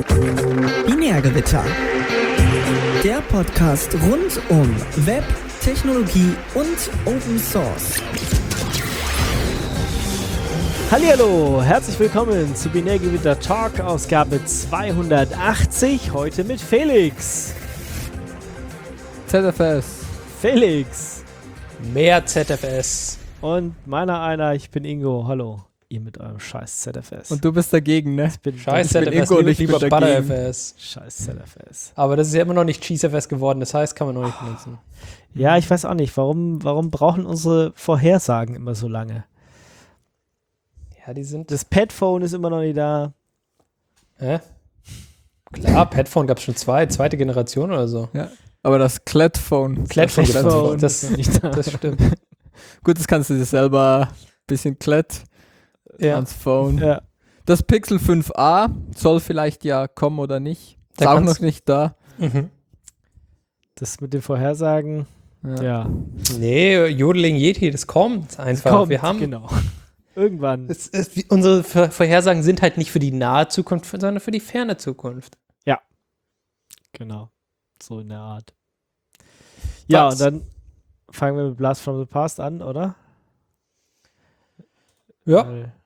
Binärgewitter. Der Podcast rund um Web, Technologie und Open Source. Hallihallo, herzlich willkommen zu Binärgewitter Talk, Ausgabe 280, heute mit Felix. ZFS. Felix. Mehr ZFS. Und meiner einer, ich bin Ingo. Hallo, ihr mit eurem scheiß ZFS. Und du bist dagegen, ne? Scheiß ich bin ZFS, Ingo und ich lieber bin dagegen. ButterFS. Scheiß ZFS. Aber das ist ja immer noch nicht CheeseFS geworden, das heißt, kann man noch nicht benutzen. Ja, ich weiß auch nicht, warum brauchen unsere Vorhersagen immer so lange? Ja, die sind... Das Padphone ist immer noch nicht da. Hä? Klar, Padphone gab es schon zweite Generation oder so. Ja. Aber das Clatphone. Clatphone, das ist noch nicht da. Das stimmt. Gut, das kannst du dir selber ein bisschen Ja. ans Phone. Ja. Das Pixel 5a soll vielleicht ja kommen oder nicht. Ist Da auch kannst- noch nicht da. Mhm. Das mit den Vorhersagen, ja. Nee, Jodeling Yeti, das kommt einfach. Kommt, Wir haben... genau. Irgendwann. Unsere Vorhersagen sind halt nicht für die nahe Zukunft, sondern für die ferne Zukunft. Genau. So in der Art. Ja, Was? und dann fangen wir mit Blast from the Past an, oder? Ja.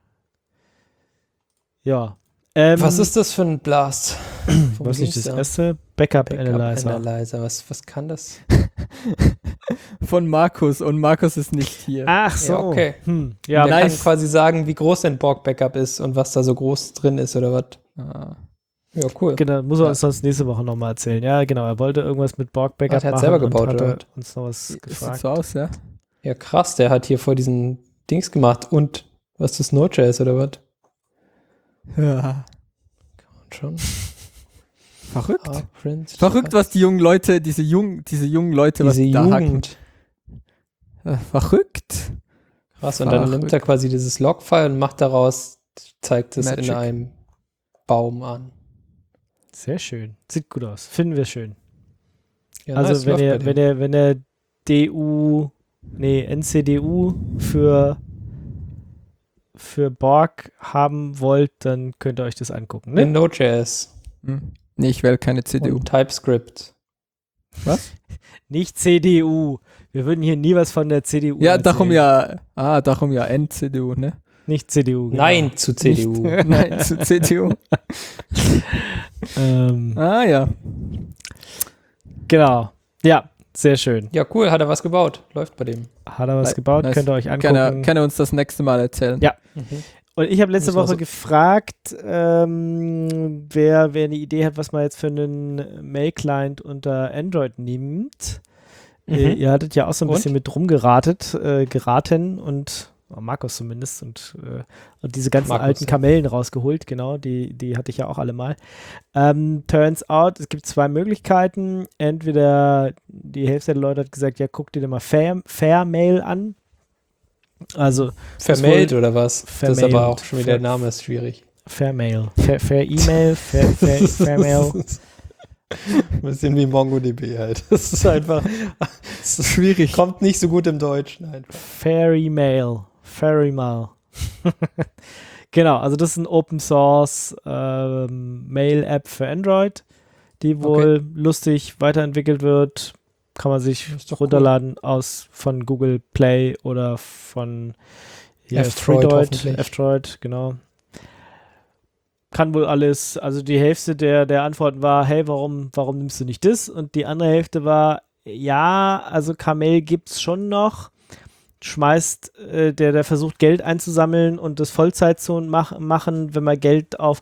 Ja. Was ist das für ein Blast? Was ist das erste? Backup Analyzer. Analyzer. Was kann das? Von Markus. Und Markus ist nicht hier. Ach so. Ja, okay. Ja, Der nice. kann quasi sagen, wie groß ein Borg-Backup ist und was da so groß drin ist oder was. Ah. Ja, cool. genau, muss er uns sonst nächste Woche nochmal erzählen. Ja, genau, er wollte irgendwas mit Borg Backup Er hat machen selber gebaut, und oder hat uns noch was Sieht gefragt. so aus, ja? Ja, krass, der hat hier vor diesen Dings gemacht. Und was ist das, Node.js oder was? Ja. Und schon. Verrückt. Print. Verrückt, was die jungen Leute, diese jungen Leute, was Diese die da hacken. Jugend. Verrückt. Krass, und dann Verrückt. nimmt er quasi dieses Log-File und macht daraus, zeigt es Magic. in einem Baum an. Sehr schön. Sieht gut aus. Finden wir schön. Ja, Also nice, läuft bei dem. wenn ihr NCDU für Borg haben wollt, dann könnt ihr euch das angucken. In Ne? Node.js Nee, ich wähle keine CDU. und TypeScript. Was? Nicht CDU. Wir würden hier nie was von der CDU Ja, erzählen. darum ja NCDU, ne? Nicht CDU. Genau. Nein zu CDU. Nicht, nein, zu CDU. Ja. Genau. Ja, sehr schön. Ja, cool, hat er was gebaut. Läuft bei dem. Hat er was gebaut? Nice. Könnt ihr euch angucken. Kann er uns das nächste Mal erzählen? Ja. Und ich habe letzte Das war Woche so- gefragt, wer eine Idee hat, was man jetzt für einen Mail-Client unter Android nimmt. Ihr hattet ja auch so ein Und? bisschen mit geraten und Markus zumindest und diese ganzen Markus, alten ja. Kamellen rausgeholt, genau, die hatte ich ja auch alle mal. Turns out, es gibt zwei Möglichkeiten. Entweder die Hälfte der Leute hat gesagt, ja, guck dir mal Fairmail an. Also Vermailt oder was? Das ist Vermailt. aber auch schon wieder, der Name ist schwierig. Fairmail. Fair E-Mail, Fairmail. Ein bisschen wie MongoDB halt. Das ist einfach Schwierig. kommt nicht so gut im Deutschen einfach. Fairymail. Genau, also das ist ein Open Source Mail-App für Android, die wohl lustig weiterentwickelt wird. Kann man sich Ist doch runterladen von Google Play oder von F-Droid hoffentlich. F-Droid, genau. Kann wohl alles, also die Hälfte der Antworten war, hey, warum nimmst du nicht das? Und die andere Hälfte war, ja, also Kamel gibt's schon noch. Schmeißt, der versucht Geld einzusammeln und das Vollzeit zu machen, wenn man Geld auf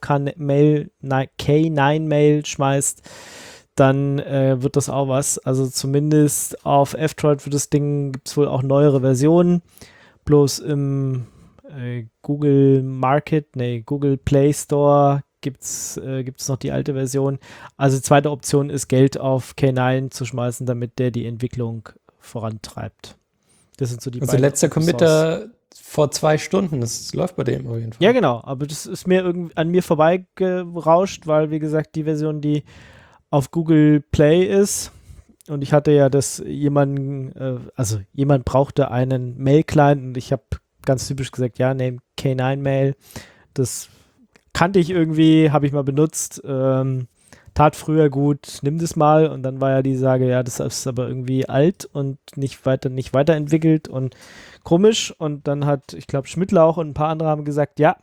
K9-Mail schmeißt, dann wird das auch was. Also zumindest auf F-Droid für das Ding gibt es wohl auch neuere Versionen. Bloß im Google Play Store gibt's noch die alte Version. Also die zweite Option ist, Geld auf K9 zu schmeißen, damit der die Entwicklung vorantreibt. Das sind so die Also beiden letzter Open Source. Committer vor 2 Stunden. Das läuft bei dem auf jeden Fall. Ja, genau. Aber das ist mir irgendwie an mir vorbeigerauscht, weil, wie gesagt, die Version, die auf Google Play ist, und ich hatte ja jemand brauchte einen Mail-Client und ich habe ganz typisch gesagt, ja, nehme K9-Mail. Das kannte ich irgendwie, habe ich mal benutzt, tat früher gut, nimm das mal und dann war ja die Sage, ja, das ist aber irgendwie alt und nicht weiterentwickelt und komisch und dann hat, ich glaube, Schmidtlauch und ein paar andere haben gesagt, ja,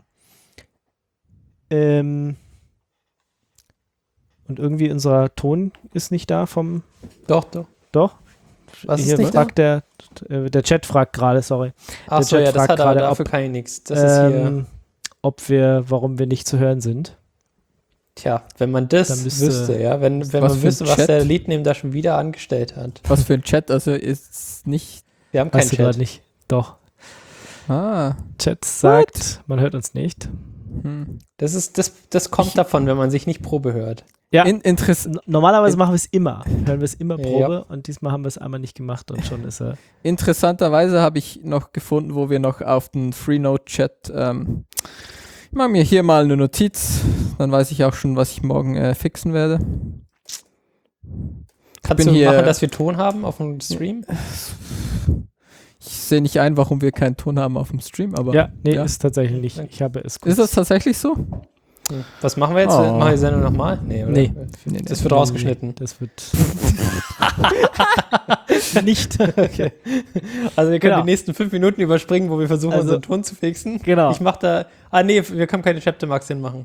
und irgendwie unser Ton ist nicht da vom... Doch. Doch? Was Hier ist nicht fragt der Chat fragt gerade, sorry. Achso, Der Chat ja, das fragt hat aber gerade, dafür kann ich nichts. Das ist hier, warum wir nicht zu hören sind. tja, wenn man das Dann müsste- wüsste, ja, wenn Was man für ein wüsste, was Chat? der Leadname da schon wieder angestellt hat. Was für ein Chat, also ist nicht... Wir haben keinen Weißt du gerade Chat. nicht. Doch. Ah, Chat sagt, man hört uns nicht. Das kommt davon, wenn man sich nicht Probe hört. Ja, normalerweise machen wir es immer. Hören wir es immer Probe und diesmal haben wir es einmal nicht gemacht und schon ist er. Interessanterweise habe ich noch gefunden, wo wir noch auf den Freenode-Chat, ich mache mir hier mal eine Notiz, dann weiß ich auch schon, was ich morgen fixen werde. Kannst du machen, dass wir Ton haben auf dem Stream? Ich sehe nicht ein, warum wir keinen Ton haben auf dem Stream, aber Ja, ist tatsächlich nicht. Ich habe es ist das tatsächlich so? Was machen wir jetzt? Oh. Machen wir die Sendung nochmal? Nee, oder? Nee. Das wird rausgeschnitten. Das wird nicht. Okay. Also wir können Genau. die nächsten 5 Minuten überspringen, wo wir versuchen, Also- unseren Ton zu fixen. Genau. Ich mache da... wir können keine Chapter Max hinmachen.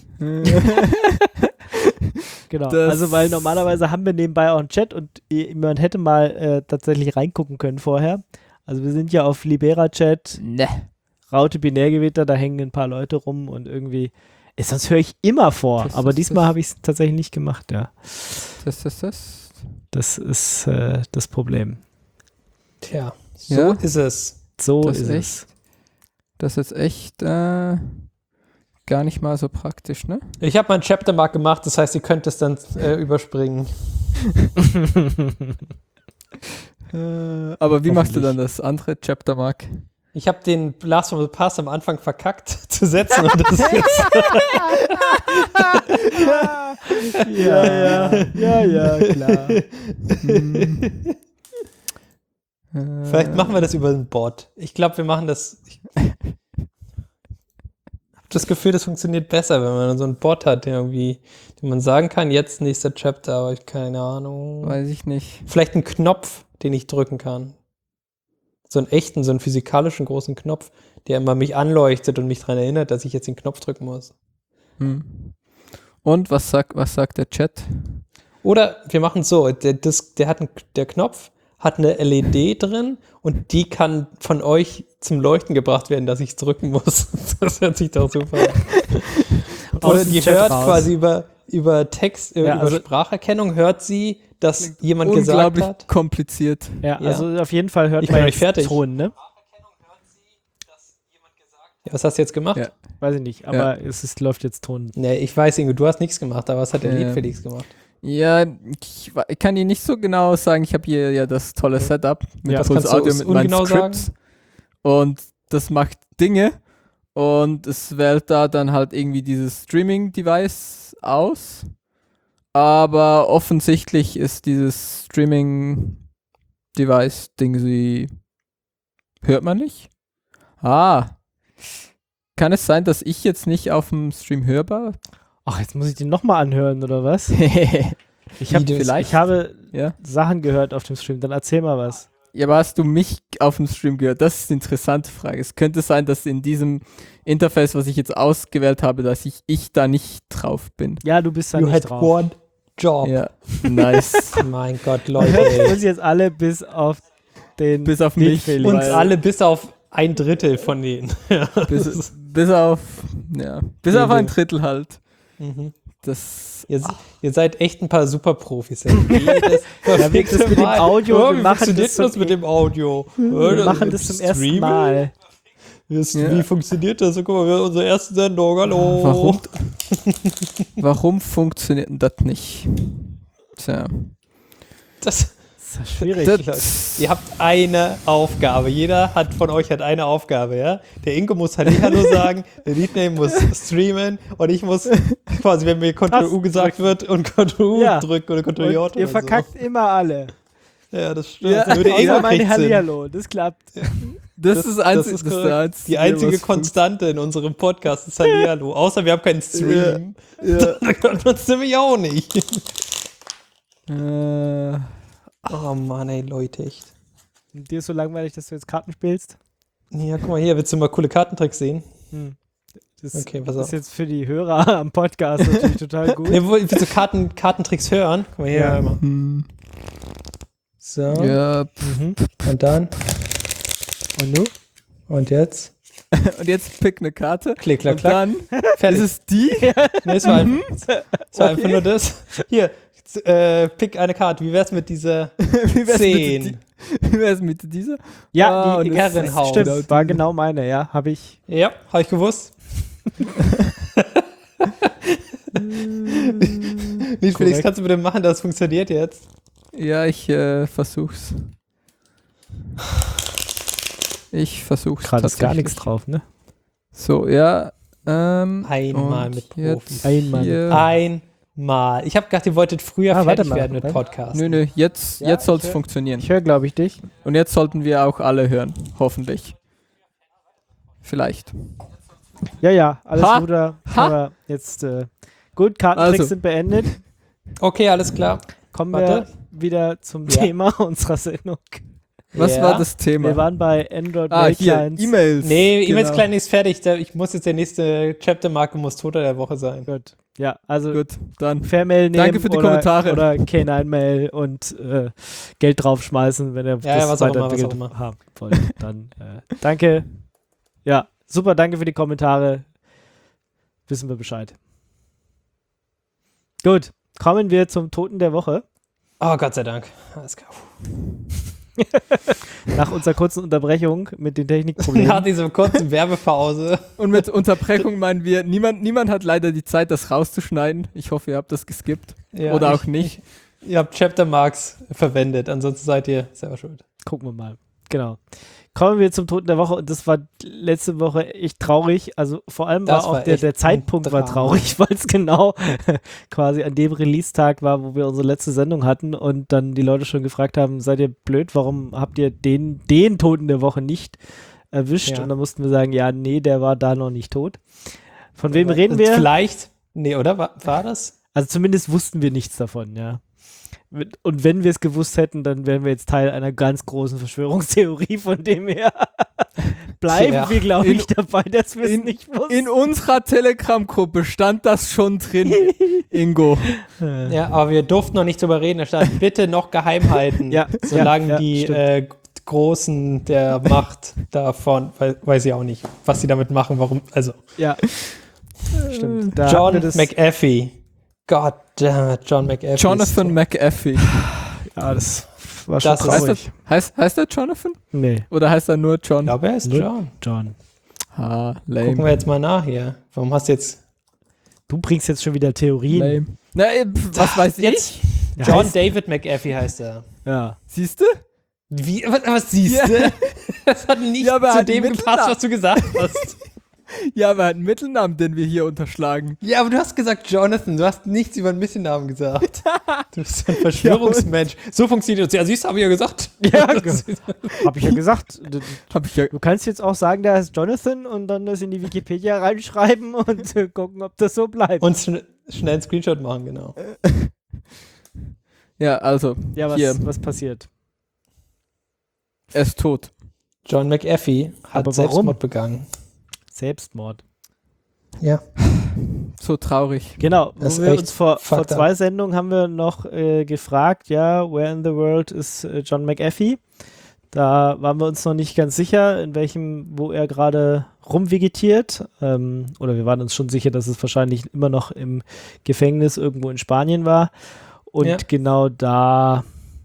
Genau. Das- Also, weil normalerweise haben wir nebenbei auch einen Chat und man hätte mal tatsächlich reingucken können vorher. Also, wir sind ja auf Libera-Chat, Ne. Raute Binärgewitter, da hängen ein paar Leute rum und irgendwie. Sonst höre ich immer vor, Das aber ist diesmal das. habe ich es tatsächlich nicht gemacht, ja. Das. Das ist das Problem. Tja, so Ja. ist es. So Das ist ist es. Das ist echt gar nicht mal so praktisch, ne? Ich habe mein Chapter Mark gemacht, das heißt, ihr könnt es dann überspringen. Aber wie machst du dann das andere Chapter, Mark? Ich habe den Blast from the Past am Anfang verkackt zu setzen und das ist jetzt Ja, klar. Vielleicht machen wir das über den Bot. Ich glaube, wir machen das. Ich habe das Gefühl, das funktioniert besser, wenn man so einen Bot hat, dem man sagen kann, jetzt nächster Chapter, aber ich keine Ahnung. Weiß ich nicht. Vielleicht einen Knopf, den ich drücken kann. So einen echten, so einen physikalischen großen Knopf, der immer mich anleuchtet und mich daran erinnert, dass ich jetzt den Knopf drücken muss. Und was sagt der Chat? Oder wir machen es so, der Knopf hat eine LED drin und die kann von euch zum Leuchten gebracht werden, dass ich es drücken muss. Das hört sich doch super an. Oder die Chat hört raus. quasi über Text, Ja, über also- Spracherkennung, hört sie, dass jemand gesagt Unglaublich hat. kompliziert. Ja, also auf jeden Fall hört Ich bin man noch nicht fertig. Ton, ne? Ja, was hast du jetzt gemacht? Ja. Weiß ich nicht, aber läuft jetzt Ton. Nee, ich weiß, Ingo, du hast nichts gemacht, aber was hat der Ja. Lied Felix gemacht? Ja, ich kann dir nicht so genau sagen. Ich habe hier ja das tolle Setup mit Ja, was Pulse kannst du Audio uns mit meinen ungenau Scripts. Und das macht Dinge. Und es wählt da dann halt irgendwie dieses Streaming-Device aus. Aber offensichtlich ist dieses Streaming-Device-Ding sie hört man nicht. Kann es sein, dass ich jetzt nicht auf dem Stream hörbar? Ach, jetzt muss ich den nochmal anhören, oder was? Ich habe Ja. Sachen gehört auf dem Stream, dann erzähl mal was. Ja, aber hast du mich auf dem Stream gehört? Das ist eine interessante Frage. Es könnte sein, dass in diesem Interface, was ich jetzt ausgewählt habe, dass ich da nicht drauf bin. Ja, du bist da You nicht had drauf. one job. Ja, nice. Mein Gott, Leute. Wir Ey. müssen jetzt alle bis auf den Bis auf Lied mich. Felix. Uns Weil- alle bis auf 1/3 von denen. Ja, Bis auf ein Drittel halt. Mhm. Das Ihr seid echt ein paar Superprofis. Ey. Jedes Ja, wir- das mit dem Audio, Ja, wir wie machen funktioniert das das zum- mit dem Audio? Wir machen das zum ersten Mal. Wie funktioniert das? Guck mal, wir haben unsere erste Sendung. Hallo. warum funktioniert denn das nicht? Tja. Das Das ist ja schwierig. Das, Ihr habt eine Aufgabe. Jeder von euch hat eine Aufgabe, ja? Der Ingo muss Hallo sagen, der Leadname muss streamen und ich muss quasi, wenn mir Ctrl-U gesagt wird und Ctrl-U Ja. drücken oder Ctrl-J Und ihr verkackt immer alle. So. Ja, das stimmt. Ja. Nur der Ingo Außer meine kriegt Sinn. Hallihallo, das klappt. Das ist das Einzige. ist korrekt. Die einzige Konstante in unserem Podcast ist Hallihallo. Außer wir haben keinen Stream. Ja. Da können wir uns nämlich auch nicht. Äh, Oh Mann, ey, Leute, echt. Dir ist so langweilig, dass du jetzt Karten spielst? Ja, guck mal hier, willst du mal coole Kartentricks sehen? Das Okay, pass ist auf. jetzt für die Hörer am Podcast natürlich total gut. Ne, willst du Kartentricks hören? Guck mal hier, Ja. hör mal. So, ja. und dann. Und du? Und jetzt? Und jetzt pick eine Karte. Klick, klack, Und klack. dann Fertig. ist es die. Nee, es war, es war einfach nur das. Hier, pick eine Karte. Wie wär's mit dieser Wie wär's 10? Wie wär's mit dieser? Ja, Ah, die und das ist Herrenhaus. genau Stimmt, war genau meine, ja. Habe ich. Ja, habe ich gewusst. Nicht, Felix, kannst du bitte machen, das funktioniert jetzt? Ja, ich versuch's. Ich versuch's Gerade ist gar nichts tatsächlich. drauf, ne? So, ja. Einmal und mit jetzt Profis. Einmal mit hier- Einmal. Ich habe gedacht, ihr wolltet früher Ah, warte fertig mal, werden mit warte. Podcast. Nö, jetzt Ja, soll's ich hör- funktionieren. Ich höre, glaube ich, dich. Und jetzt sollten wir auch alle hören. Hoffentlich. Vielleicht. Ja, alles Ha! guter. Ha! Aber jetzt, gut, Kartentricks Also. sind beendet. Okay, alles klar. Kommen Warte. wir wieder zum Ja. Thema unserer Sendung. Was Ja. war das Thema? Wir waren bei Android hier, Clients. E-Mails. Nee, Genau. E-Mails klein ist fertig. Ich muss jetzt der nächste Chaptermarke muss Toter der Woche sein. Gut. Ja, also Gut, dann. Fairmail nehmen Danke für die oder, Kommentare. oder K9-Mail und Geld draufschmeißen, wenn ihr Ja, was auch immer, was auch weiterentwickelt immer. haben wollt. Dann danke. Ja, super, danke für die Kommentare. Wissen wir Bescheid. Gut, kommen wir zum Toten der Woche. Oh, Gott sei Dank. Alles klar. Nach unserer kurzen Unterbrechung mit den Technikproblemen. Nach dieser kurzen Werbepause. Und mit Unterbrechung meinen wir, niemand hat leider die Zeit, das rauszuschneiden. Ich hoffe, ihr habt das geskippt. Ja, Oder auch nicht. Ihr habt Chaptermarks verwendet, ansonsten seid ihr selber schuld. Gucken wir mal. Genau. Kommen wir zum Toten der Woche und das war letzte Woche echt traurig. Also vor allem Das war auch war der echt Zeitpunkt ein war Drama. traurig, weil es genau quasi an dem Release-Tag war, wo wir unsere letzte Sendung hatten und dann die Leute schon gefragt haben, seid ihr blöd, warum habt ihr den Toten der Woche nicht erwischt? Ja. Und dann mussten wir sagen, ja, nee, der war da noch nicht tot. Von wem reden wir? Vielleicht, nee, oder? War das? Also zumindest wussten wir nichts davon, ja. Und wenn wir es gewusst hätten, dann wären wir jetzt Teil einer ganz großen Verschwörungstheorie, von dem her bleiben Ja. wir, glaube ich, dabei, dass wir es in- nicht wussten. In unserer Telegram-Gruppe stand das schon drin, Ingo. Ja, aber wir durften noch nicht drüber reden. Da stand bitte noch geheim halten, Ja, solange ja, die stimmt. Großen der Macht davon, weiß ich auch nicht, was sie damit machen, warum, also Ja, stimmt. Da hatten John wir das, McAfee. God damn it, John McAfee. Jonathan McAfee. ja, das war schon Das ist- traurig. Heißt er Jonathan? Nee, Oder heißt er nur Ich John? glaube, er ist Nur- John. John. Ah, Gucken lame. wir jetzt mal nach hier. Warum hast du jetzt Du bringst jetzt schon wieder Theorien. Lame. Na, was weiß jetzt? ich? Der John heißt- David McAfee heißt er. Ja. Siehst du? Wie? Was siehst Ja. du? Das hat nicht Ja, aber er zu hat dem einen gepasst, Mittelnamen. was du gesagt hast. Ja, aber er hat einen Mittelnamen, den wir hier unterschlagen. Ja, aber du hast gesagt Jonathan, du hast nichts über einen Mittelnamen gesagt. Du bist ein Verschwörungsmensch. So funktioniert das. Ja, siehst du, habe ich ja gesagt. Ja, hab ich ja gesagt. Hab ich ja. Du kannst jetzt auch sagen, der heißt Jonathan und dann das in die Wikipedia reinschreiben und gucken, ob das so bleibt. Und schnell einen Screenshot machen, genau. Ja, also, ja, hier, was passiert? er ist tot. John McAfee hat Aber warum? Selbstmord begangen. Selbstmord. Ja. So traurig. Genau, Das wo ist wir echt uns vor fucked up. 2 Sendungen haben wir noch gefragt, ja, where in the world is John McAfee? Da waren wir uns noch nicht ganz sicher, wo er gerade rumvegetiert. Oder wir waren uns schon sicher, dass es wahrscheinlich immer noch im Gefängnis irgendwo in Spanien war. Und Ja. genau da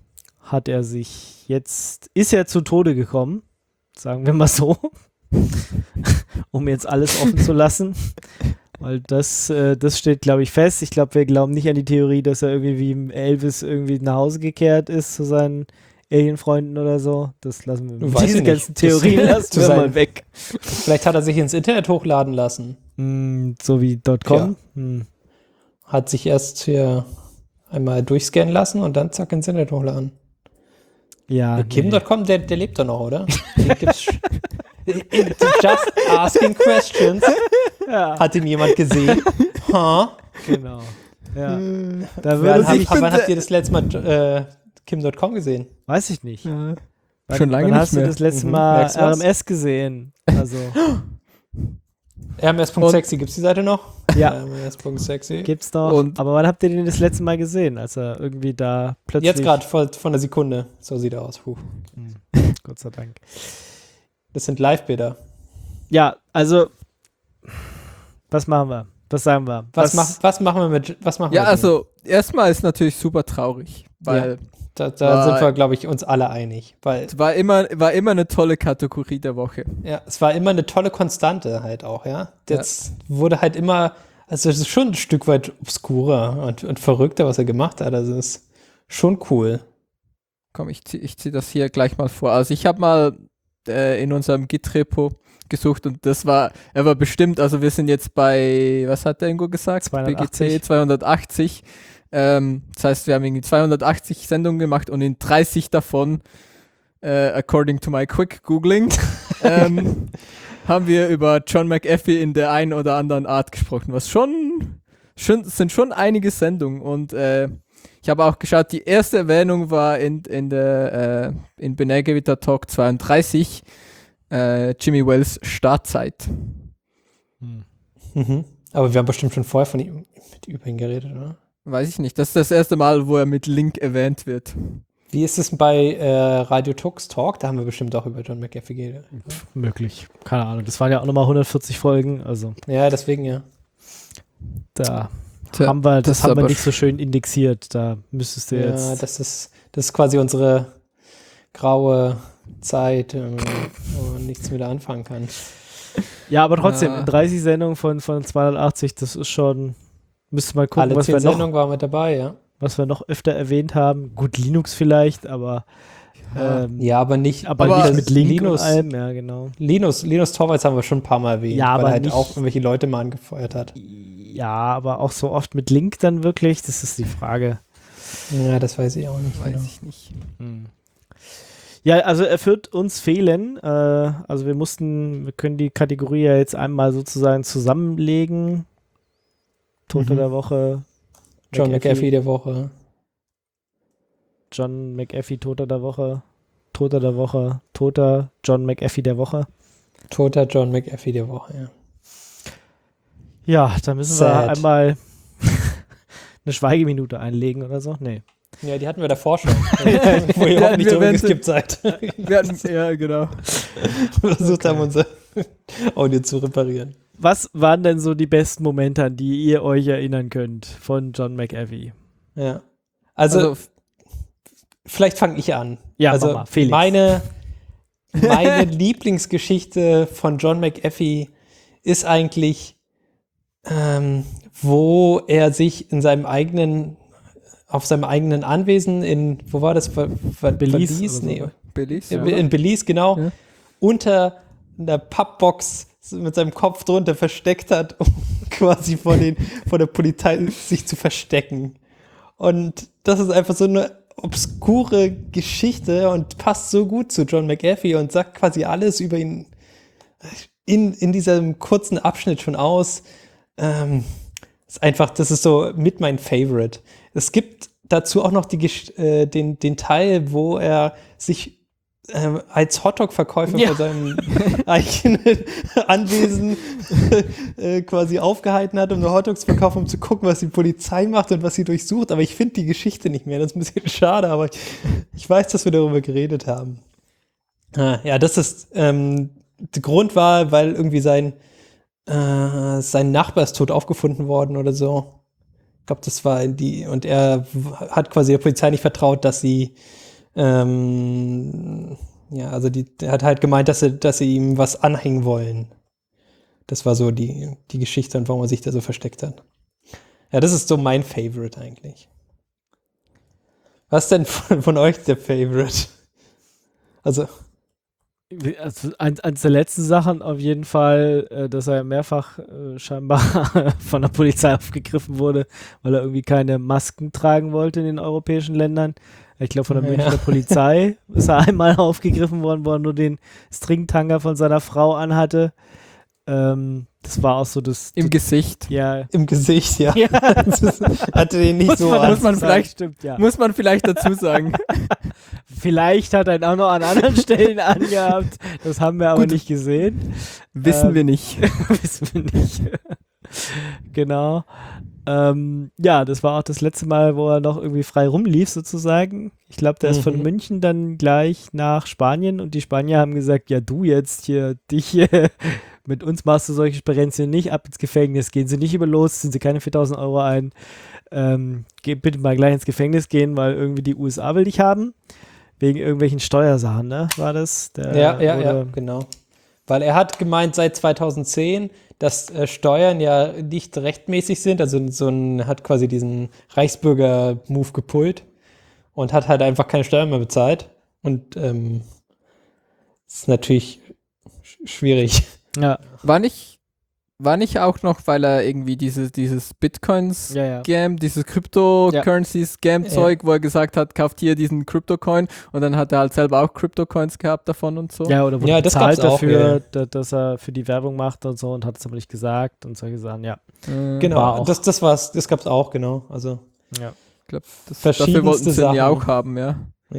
ist er zu Tode gekommen, sagen wir mal so, um jetzt alles offen zu lassen. Weil das steht, glaube ich, fest. Ich glaube, wir glauben nicht an die Theorie, dass er irgendwie wie im Elvis irgendwie nach Hause gekehrt ist zu seinen Alienfreunden oder so. Das lassen wir. Weiß Diese ich nicht. ganzen Theorien Das- lassen zu wir sein- mal weg. Vielleicht hat er sich ins Internet hochladen lassen. So wie .com. Ja. Hat sich erst hier einmal durchscannen lassen und dann zack ins Internet hochladen. Ja, Kim.com, der lebt doch noch, oder? Den gibt's Just asking questions. Ja, Hat ihn jemand gesehen? genau. Ja. Da würde Wann habt ihr das letzte Mal Kim.com gesehen? weiß ich nicht. Ja. Wann, Schon lange wann nicht hast mehr. du das letzte Mhm. Mal Merkst du was? RMS gesehen? Also, rms.sexy, gibt's die Seite noch? ja, rms.sexy. gibt's noch. Und- Aber wann habt ihr den das letzte Mal gesehen, als er irgendwie da plötzlich... Jetzt gerade von der Sekunde. So sieht er aus. Puh. Gott sei Dank. Das sind Live-Bilder. Ja, also, was machen wir? Was sagen wir? Was machen wir mit Ja, dem? also erstmal ist natürlich super traurig, weil Da war- sind wir, glaube ich, uns alle einig. Weil es war immer eine tolle Kategorie der Woche. ja, es war immer eine tolle Konstante halt auch, ja. Jetzt wurde halt immer, also es ist schon ein Stück weit obskurer und verrückter, was er gemacht hat. Also es ist schon cool. Komm, ich zieh das hier gleich mal vor. Also ich habe mal in unserem Git-Repo gesucht und er war bestimmt, also wir sind jetzt bei, was hat der Ingo gesagt? 280. BGC 280. Das heißt, wir haben irgendwie 280 Sendungen gemacht und in 30 davon, according to my quick Googling, haben wir über John McAfee in der einen oder anderen Art gesprochen, was sind schon einige Sendungen und ich habe auch geschaut, die erste Erwähnung war in Benegevita Talk 32, Jimmy Wells Startzeit. Mhm. Aber wir haben bestimmt schon vorher über ihn geredet, oder? Weiß ich nicht, das ist das erste Mal, wo er mit Link erwähnt wird. Wie ist es bei Radio Tux Talk? Da haben wir bestimmt auch über John McAfee geredet. Möglich. Keine Ahnung. Das waren ja auch nochmal 140 Folgen. Also Ja, deswegen ja. da Tja, haben wir, das das haben wir aber nicht so schön indexiert. Da müsstest du Ja, jetzt... das ist quasi unsere graue Zeit, wo man nichts mit anfangen kann. Ja, aber trotzdem, Ja. in 30 Sendungen von 280, das ist schon... Müsste mal gucken, Alle was 10 wir, noch, Sendungen waren mit dabei, ja. was wir noch öfter erwähnt haben. Gut, Linux vielleicht, aber... Ja, aber nicht, aber aber nicht mit Link Linus, und allem. Ja, genau. Linus Torvalds haben wir schon ein paar Mal erwähnt, Ja, aber weil er halt nicht- auch irgendwelche Leute mal angefeuert hat. Ja, aber auch so oft mit Link dann wirklich, das ist die Frage. Ja, das weiß ich auch nicht. Weiß Genau. ich nicht. Ja, also er wird uns fehlen. Also wir können die Kategorie ja jetzt einmal sozusagen zusammenlegen. Tote der Woche. John McAfee der Woche. John McAfee, Toter der Woche. Toter der Woche. Toter John McAfee der Woche. Toter John McAfee der Woche, ja. Ja, da müssen wir Sad. einmal eine Schweigeminute einlegen oder so. Nee. Ja, die hatten wir davor schon. Wo ihr auch nicht wir werden zurückgeskippt seid. Ja, genau. Versucht haben, unser Audio zu reparieren. Was waren denn so die besten Momente, an die ihr euch erinnern könnt von John McAfee? Ja. Also vielleicht fange ich an. Ja, also mach mal, Felix. Meine Lieblingsgeschichte von John McAfee ist eigentlich, wo er sich auf seinem eigenen Anwesen wo war das? Belize oder so, Nee, ne? Belize. in Belize, genau, Ja. unter einer Pappbox mit seinem Kopf drunter versteckt hat, um quasi vor der Polizei sich zu verstecken. Und das ist einfach so eine obskure Geschichte und passt so gut zu John McAfee und sagt quasi alles über ihn in diesem kurzen Abschnitt schon aus. Das ist so mit mein Favorite. Es gibt dazu auch noch den Teil, wo er sich als Hotdog-Verkäufer vor seinem eigenen Anwesen quasi aufgehalten hat, um nur Hotdogs zu verkaufen, um zu gucken, was die Polizei macht und was sie durchsucht. Aber ich finde die Geschichte nicht mehr. Das ist ein bisschen schade, aber ich weiß, dass wir darüber geredet haben. Ja, das ist der Grund war, weil irgendwie sein Nachbar ist tot aufgefunden worden oder so. Ich glaube, das war und er hat quasi der Polizei nicht vertraut, dass sie er hat halt gemeint, dass sie ihm was anhängen wollen. Das war so die Geschichte und warum er sich da so versteckt hat. Ja, das ist so mein Favorite eigentlich. Was denn von euch der Favorite? Also eins der letzten Sachen auf jeden Fall, dass er mehrfach scheinbar von der Polizei aufgegriffen wurde, weil er irgendwie keine Masken tragen wollte in den europäischen Ländern. Ich glaube, von der Münchner Polizei ist er einmal aufgegriffen worden, wo er nur den Stringtanger von seiner Frau anhatte. Das war auch so das... Im Gesicht. Ja. Im Gesicht, ja. Ja. Hatte den nicht so an. Muss man vielleicht dazu sagen. Vielleicht hat er ihn auch noch an anderen Stellen angehabt. Das haben wir aber nicht gesehen. Wissen wir nicht. Wissen wir nicht. Genau. Ja, das war auch das letzte Mal, wo er noch irgendwie frei rumlief, sozusagen. Ich glaube, der ist von München dann gleich nach Spanien und die Spanier haben gesagt, ja, du jetzt hier, dich hier, mit uns machst du solche Sperenzien nicht, ab ins Gefängnis, gehen sie nicht über los, ziehen sie keine 4.000 Euro ein, bitte mal gleich ins Gefängnis gehen, weil irgendwie die USA will dich haben, wegen irgendwelchen Steuersachen, ne, war das? Ja, genau. Weil er hat gemeint, seit 2010, dass Steuern ja nicht rechtmäßig sind, also hat quasi diesen Reichsbürger-Move gepullt und hat halt einfach keine Steuern mehr bezahlt und ist natürlich schwierig. Ja. War nicht auch noch, weil er irgendwie dieses Bitcoin-Scam, dieses Cryptocurrency-Scam-Zeug, wo er gesagt hat, kauft hier diesen Crypto-Coin und dann hat er halt selber auch Crypto-Coins gehabt davon und so. Ja, oder wurde das bezahlt gab's auch, dafür, dass er für die Werbung macht und so und hat es aber nicht gesagt und solche Sachen, ja. Genau, das gab's auch, genau. Also ja. Ich glaube, verschiedenste dafür wollten sie ihn ja Sachen. auch haben, ja.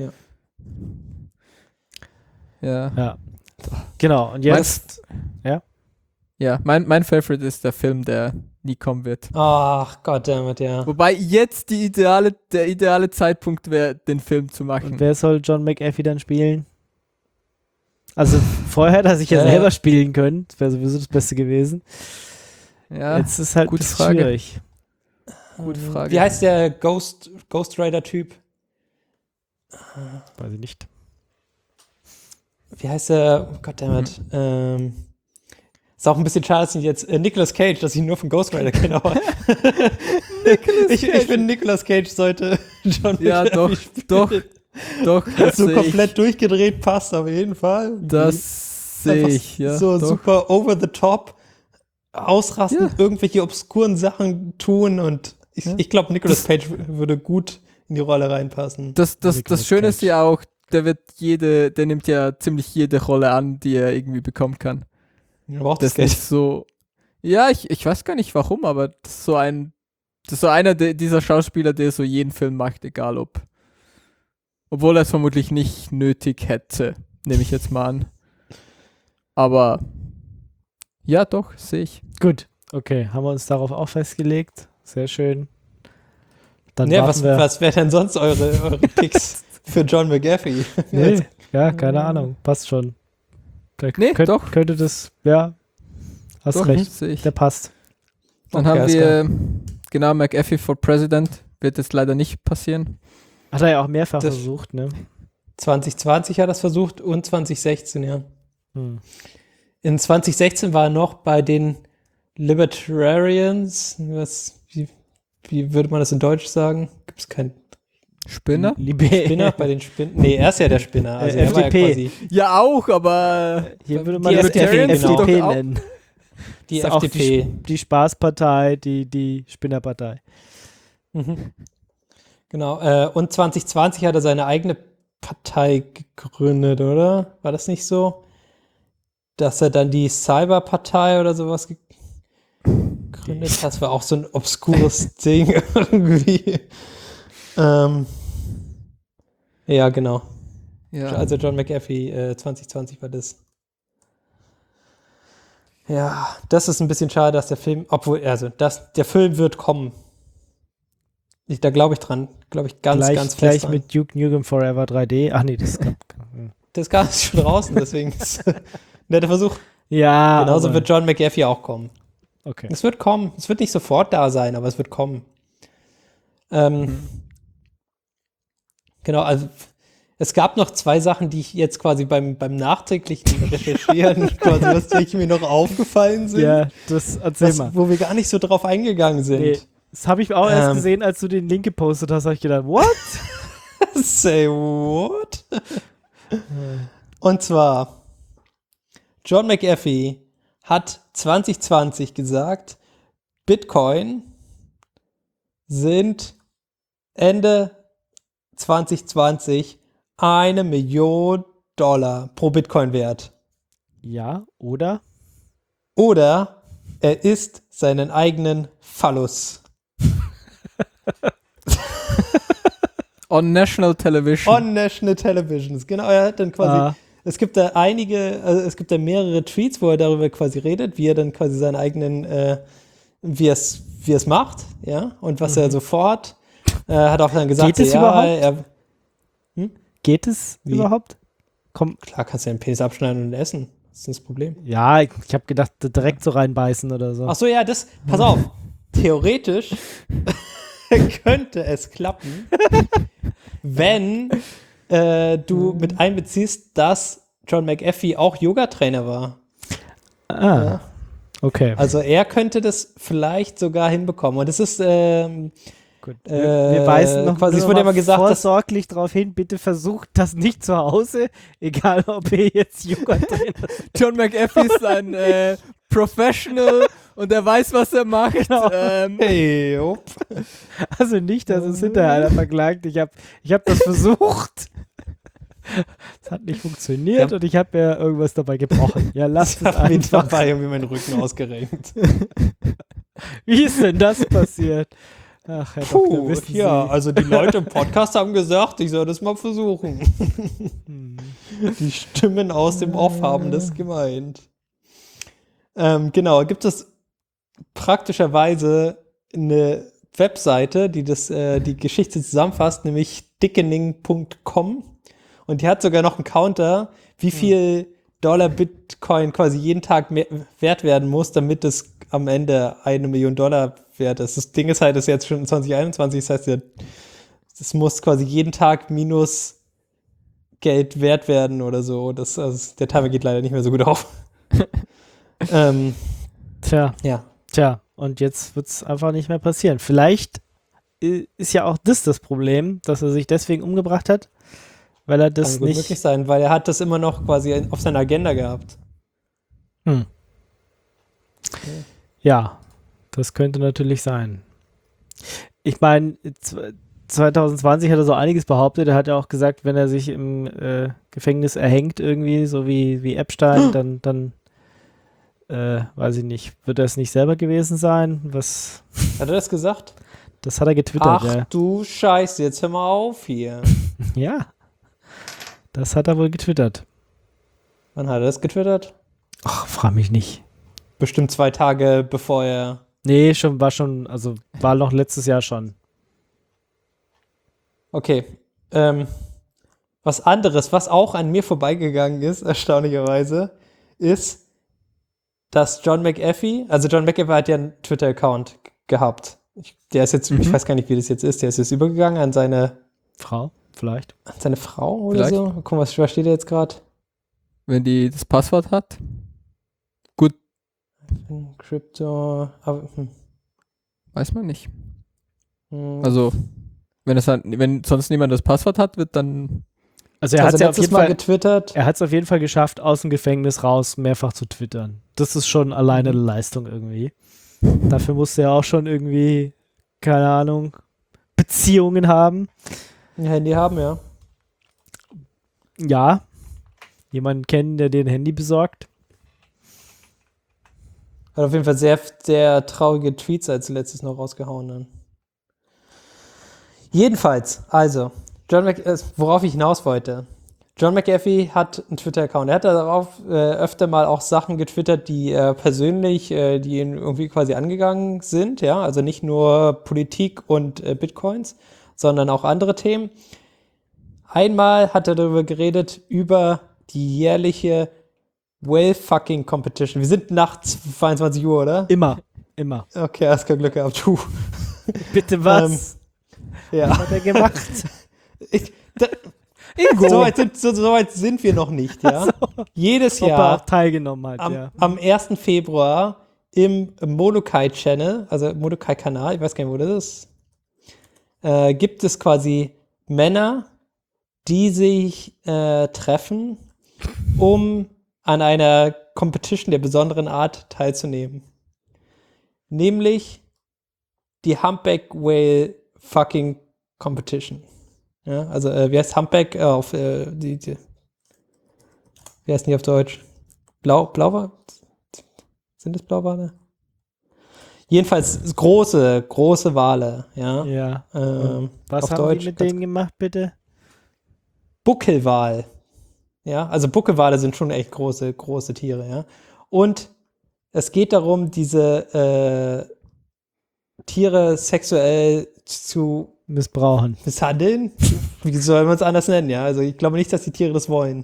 Ja. Genau, und jetzt... Ja, mein Favorite ist der Film, der nie kommen wird. Ach, goddammit, ja. Wobei jetzt der ideale Zeitpunkt wäre, den Film zu machen. Und wer soll John McAfee dann spielen? Also vorher hätte er sich ja selber spielen können. Das wäre sowieso das Beste gewesen. Ja, jetzt ist halt gute ein bisschen Frage. schwierig. Gute Frage. Wie heißt der Ghost Rider-Typ? Weiß ich nicht. Wie heißt der? Oh, goddammit. Ist auch ein bisschen schade, dass ich jetzt Nicolas Cage, dass ich ihn nur von Ghost Rider kenne, aber ich finde, Nicolas Cage sollte John McAfee spielen. Doch, so komplett durchgedreht passt auf jeden Fall. Das sehe ich, ja. So doch. super over the top, ausrasten, irgendwelche obskuren Sachen tun und ich glaube, Nicolas Cage würde gut in die Rolle reinpassen. Das Schöne ist ja auch, der nimmt ja ziemlich jede Rolle an, die er irgendwie bekommen kann. Das ist nicht so. Ja, ich weiß gar nicht warum, aber das ist so einer dieser Schauspieler, der so jeden Film macht, egal ob. Obwohl er es vermutlich nicht nötig hätte, nehme ich jetzt mal an. Aber ja, doch, sehe ich. Gut, okay, haben wir uns darauf auch festgelegt. Sehr schön. Dann was wären denn sonst eure Picks für John McAfee? Nee, ja, keine Ahnung, passt schon. Doch. Könnte das, ja, hast doch, recht, sehe ich. der passt. Dann haben wir, genau, McAfee for President. Wird jetzt leider nicht passieren. Hat er ja auch mehrfach versucht, ne? 2020 hat er das versucht und 2016, ja. In 2016 war er noch bei den Libertarians. Wie würde man das in Deutsch sagen? Gibt es kein Spinner? Spinner bei den Spinnern? Nee, er ist ja der Spinner. Also er war ja FDP. Ja, auch, aber hier würde man die das FDP, FDP genau. nennen. Die ist FDP. Auch die Spaßpartei, die Spinnerpartei. Genau. Und 2020 hat er seine eigene Partei gegründet, oder? War das nicht so? Dass er dann die Cyberpartei oder sowas gegründet hat. Das war auch so ein obskures Ding irgendwie. Ja, genau. Ja. Also John McAfee 2020 war das. Ja, das ist ein bisschen schade, dass der Film, der Film wird kommen. Da glaube ich dran. Glaube ich ganz fest gleich dran. mit Duke Nukem Forever 3D. Ach nee, das ist gar nicht schon draußen, deswegen ist ein netter Versuch. Ja. Genauso wird John McAfee auch kommen. Okay. Es wird kommen. Es wird nicht sofort da sein, aber es wird kommen. Genau, also es gab noch 2 Sachen, die ich jetzt quasi beim nachträglichen Recherchieren quasi, was mir noch aufgefallen sind. Ja, das erzähl mal. Wo wir gar nicht so drauf eingegangen sind. Nee, das habe ich auch erst gesehen, als du den Link gepostet hast, habe ich gedacht, what? Say what? Und zwar, John McAfee hat 2020 gesagt, Bitcoin sind Ende 2020 $1 Million pro Bitcoin wert. Ja, oder? Oder er isst seinen eigenen Phallus. On National Television. On National Television. Genau, er hat dann quasi, es gibt da mehrere Tweets, wo er darüber quasi redet, wie er dann quasi seinen eigenen, wie er es macht, ja, und was er so vorhat. Hat auch dann gesagt, Geht es überhaupt? Geht es Wie? überhaupt? Klar kannst du den Penis abschneiden und essen. Das ist das Problem. Ja, ich habe gedacht, direkt so reinbeißen oder so. Ach so, ja, pass auf. Theoretisch könnte es klappen, wenn du mit einbeziehst, dass John McAfee auch Yoga-Trainer war. Ja. Okay. Also er könnte das vielleicht sogar hinbekommen. Und es ist Gut. Wir weisen noch quasi, es wurde immer gesagt, dass vorsorglich darauf hin, bitte versucht das nicht zu Hause, egal ob ihr jetzt Yoga-Trainer John McAfee ist ein Professional und er weiß, was er macht. Genau. hey, op. Also nicht, dass es hinterher einer verklagt. Ich hab das versucht. Es hat nicht funktioniert und ich habe mir irgendwas dabei gebrochen. Ja, lasst es Ich habe mir einfach. dabei irgendwie meinen Rücken ausgerenkt. Wie ist denn das passiert? Ach, Herr Doktor, wissen Sie. ja, also die Leute im Podcast haben gesagt, ich soll das mal versuchen. Die Stimmen aus dem Off haben das gemeint. Genau, gibt es praktischerweise eine Webseite, die die Geschichte zusammenfasst, nämlich dickening.com. Und die hat sogar noch einen Counter, wie viel Dollar Bitcoin quasi jeden Tag wert werden muss, damit es am Ende $1 Million wert ist. Das Ding ist halt, das ist jetzt schon 2021, das heißt, das muss quasi jeden Tag minus Geld wert werden oder so. Also der Timer geht leider nicht mehr so gut auf. Tja, und jetzt wird es einfach nicht mehr passieren. Vielleicht ist ja auch das Problem, dass er sich deswegen umgebracht hat, weil er das Kann gut nicht... möglich sein, weil er hat das immer noch quasi auf seiner Agenda gehabt. Ja, das könnte natürlich sein. Ich meine, 2020 hat er so einiges behauptet. Er hat ja auch gesagt, wenn er sich im Gefängnis erhängt irgendwie, so wie Epstein, dann weiß ich nicht, wird er es nicht selber gewesen sein? Was? Hat er das gesagt? Das hat er getwittert, Ach ja. du Scheiße, jetzt hör mal auf hier. Ja, das hat er wohl getwittert. Wann hat er das getwittert? Ach, frag mich nicht. Bestimmt 2 Tage bevor er... Nee, war noch letztes Jahr schon. Okay. Was anderes, was auch an mir vorbeigegangen ist, erstaunlicherweise, ist, dass John McAfee hat ja einen Twitter-Account gehabt. Der ist jetzt, ich weiß gar nicht, wie das jetzt ist, der ist jetzt übergegangen an seine Frau, vielleicht. An seine Frau oder Vielleicht. so? Guck mal, was steht da jetzt gerade? Wenn die das Passwort hat. Gut, Crypto, weiß man nicht. Also, wenn sonst niemand das Passwort hat, wird dann... Also er hat ja auf letztes jeden Mal Fall getwittert. Er hat es auf jeden Fall geschafft, aus dem Gefängnis raus mehrfach zu twittern. Das ist schon alleine eine Leistung irgendwie. Dafür musste er auch schon irgendwie, keine Ahnung, Beziehungen haben. Ein Handy haben, ja. Ja. Jemanden kennen, der dir ein Handy besorgt. Hat auf jeden Fall sehr, sehr traurige Tweets als letztes noch rausgehauen dann. Jedenfalls, also, worauf ich hinaus wollte. John McAfee hat einen Twitter-Account. Er hat darauf öfter mal auch Sachen getwittert, die persönlich, die ihn irgendwie quasi angegangen sind, ja, also nicht nur Politik und Bitcoins, sondern auch andere Themen. Einmal hat er darüber geredet, über die jährliche Whale-Fucking-Competition. Wir sind nach 22 Uhr, oder? Immer. Okay, hast kein Glück gehabt. Bitte was? Ja. Was hat er gemacht? So weit sind wir noch nicht, ja. So. Jedes Ob er Jahr auch teilgenommen hat, am 1. Februar im Molokai-Channel, also Molokai-Kanal, ich weiß gar nicht, wo das ist, gibt es quasi Männer, die sich treffen, um an einer Competition der besonderen Art teilzunehmen. Nämlich die Humpback Whale Fucking Competition. Ja, also wie heißt Humpback auf wie heißt die auf Deutsch? Blauwal? Sind das Blauwale? Jedenfalls große Wale, ja. Ja. Was auf haben Deutsch, die mit denen gemacht, bitte? Buckelwal. Ja, also Buckelwale sind schon echt große Tiere, ja. Und es geht darum, diese Tiere sexuell zu Missbrauchen. misshandeln. Wie soll man es anders nennen, ja? Also ich glaube nicht, dass die Tiere das wollen.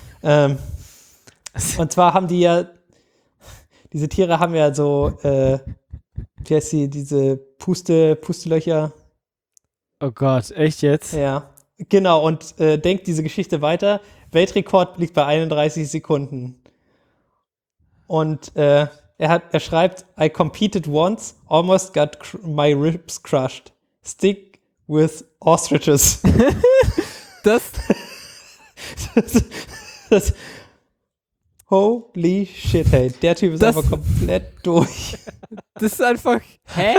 Und zwar haben diese Tiere haben ja so, wie heißt diese Pustelöcher. Oh Gott, echt jetzt? Ja, genau. Und denkt diese Geschichte weiter. Weltrekord liegt bei 31 Sekunden. Und er schreibt, I competed once, almost got my ribs crushed. Stick with ostriches. Das Holy shit, hey. Der Typ ist einfach komplett durch. Das ist einfach, hä?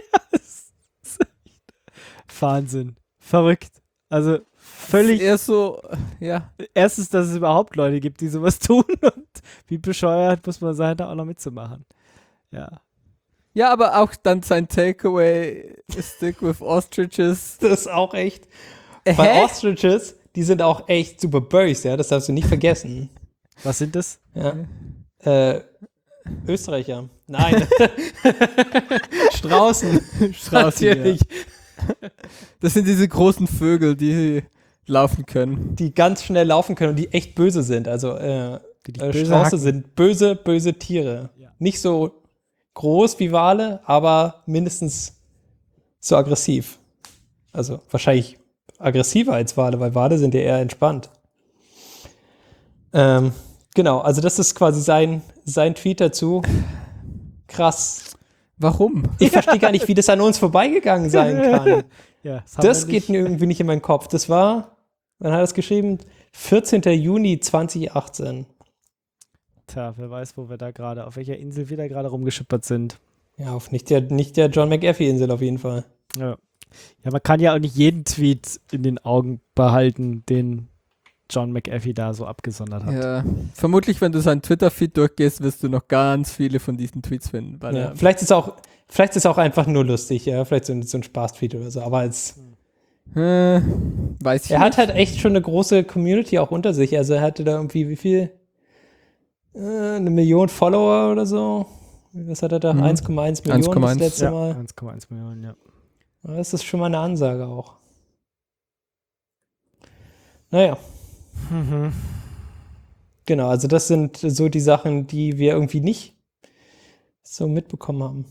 Wahnsinn. Verrückt. Also völlig. Eher so, ja. Erstens, dass es überhaupt Leute gibt, die sowas tun und wie bescheuert muss man sein, da auch noch mitzumachen. Ja. Ja, aber auch dann sein Takeaway, Stick with Ostriches. Das ist auch echt. Weil Ostriches, die sind auch echt super böse, ja. Das darfst du nicht vergessen. Was sind das? Ja. Österreicher. Nein. Straußen. Natürlich. Ja. Das sind diese großen Vögel, die laufen können. Die ganz schnell laufen können und die echt böse sind. Also Strauße sind böse Tiere. Ja. Nicht so groß wie Wale, aber mindestens so aggressiv. Also wahrscheinlich aggressiver als Wale, weil Wale sind ja eher entspannt. Genau, also das ist quasi sein Tweet dazu. Krass. Warum? Ich verstehe gar nicht, wie das an uns vorbeigegangen sein kann. Ja, Das geht mir irgendwie nicht in meinen Kopf. Das war, wann hat er es geschrieben? 14. Juni 2018. Tja, wer weiß, wo wir da gerade, auf welcher Insel wir da gerade rumgeschippert sind. Ja, auf nicht der John McAfee-Insel auf jeden Fall. Ja. Ja, man kann ja auch nicht jeden Tweet in den Augen behalten, den John McAfee da so abgesondert hat. Ja, vermutlich, wenn du seinen Twitter-Feed durchgehst, wirst du noch ganz viele von diesen Tweets finden. Weil Ja, vielleicht ist auch einfach nur lustig, ja, vielleicht so ein Spaß-Tweet oder so, aber weiß ich nicht. Er hat halt echt schon eine große Community auch unter sich, also er hatte da irgendwie, wie viel? 1 Million Follower oder so? Was hat er da? 1,1 Millionen das letzte Mal? 1,1 Millionen, ja. Das ist schon mal eine Ansage auch. Naja. Genau, also das sind so die Sachen, die wir irgendwie nicht so mitbekommen haben.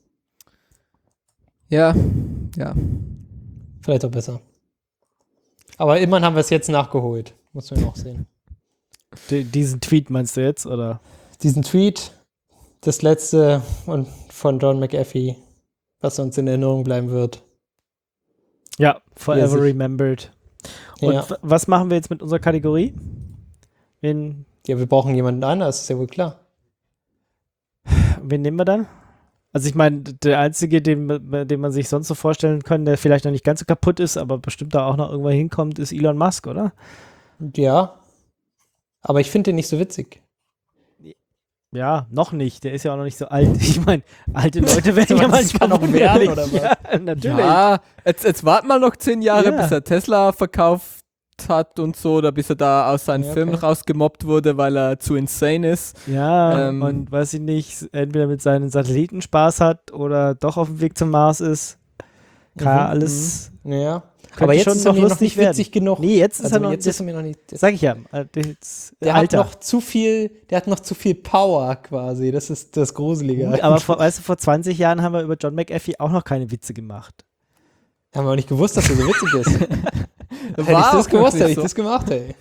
Ja. Vielleicht auch besser. Aber immerhin haben wir es jetzt nachgeholt. Muss man auch sehen. Diesen Tweet meinst du jetzt, oder? Diesen Tweet, das letzte von John McAfee, was uns in Erinnerung bleiben wird. Ja, forever remembered. Und was machen wir jetzt mit unserer Kategorie? Wen wir brauchen jemanden anders, ist ja wohl klar. Wen nehmen wir dann? Also ich meine, der Einzige, den man sich sonst so vorstellen kann, der vielleicht noch nicht ganz so kaputt ist, aber bestimmt da auch noch irgendwann hinkommt, ist Elon Musk, oder? Ja. Aber ich finde den nicht so witzig. Ja, noch nicht. Der ist ja auch noch nicht so alt. Ich meine, alte Leute werden ja manchmal noch werden, oder was? Ja, natürlich. Ja, jetzt warten wir noch 10 Jahre, bis er Tesla verkauft hat und so, oder bis er da aus seinen Filmen rausgemobbt wurde, weil er zu insane ist. Ja, und weiß ich nicht, entweder mit seinen Satelliten Spaß hat oder doch auf dem Weg zum Mars ist. Kann ja alles. Ja. Aber jetzt schon ist er noch mir noch lustig nicht witzig genug. Nee, jetzt ist also er noch jetzt ist er mir noch nicht. Sag ich ja. Der hat noch zu viel Power quasi. Das ist das Gruselige. Gut, aber vor 20 Jahren haben wir über John McAfee auch noch keine Witze gemacht. Haben wir auch nicht gewusst, dass er so witzig ist. Hätte ich das gewusst, hätte ich das gemacht, ey.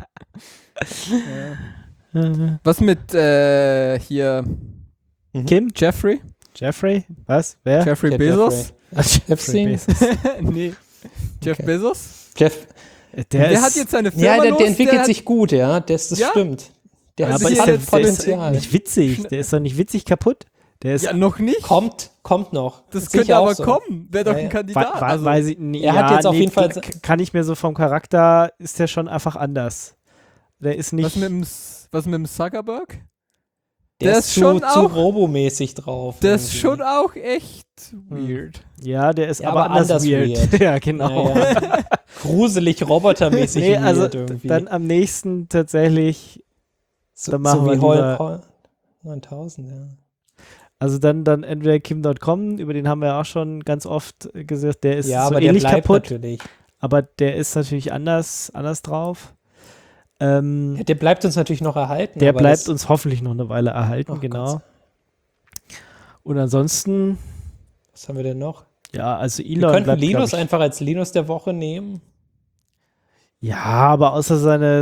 Was mit hier Kim? Jeffrey? Was? Wer? Jeffrey Bezos? Epstein? Nee. Jeff Bezos? Der hat jetzt seine Firma der entwickelt sich gut, ja. Das stimmt. Der aber hat ist Potenzial. nicht witzig. Der ist doch nicht witzig kaputt. Der ist Ja, noch nicht. Kommt noch. Das Sehe ich könnte auch aber so. kommen. Wäre doch Ja, ein ja. Kandidat. Also, weiß ich, er hat jetzt auf jeden Fall- kann ich mir so vom Charakter, ist der schon einfach anders. Der ist nicht. was mit dem Zuckerberg? Der der ist ist schon zu auch- robomäßig drauf. Der ist irgendwie. schon auch echt weird. Ja, der ist Ja, aber aber anders anders weird. weird. Ja, genau. Ja, ja. Gruselig, robotermäßig Nee, also weird irgendwie. dann am nächsten tatsächlich, so, dann machen so wir wie lieber- Hall 9000, ja. also dann entweder Kim.com, über den haben wir auch schon ganz oft gesagt, der ist Ja, so aber der ähnlich bleibt kaputt, natürlich. aber der ist natürlich anders drauf. Ja, der bleibt uns natürlich noch erhalten. Der aber bleibt das, uns hoffentlich noch eine Weile erhalten, Oh genau. Gott. Und ansonsten, Was haben wir denn noch? ja, also Wir Elon könnten bleibt, Linus glaub ich, einfach als Linus der Woche nehmen. ja, aber außer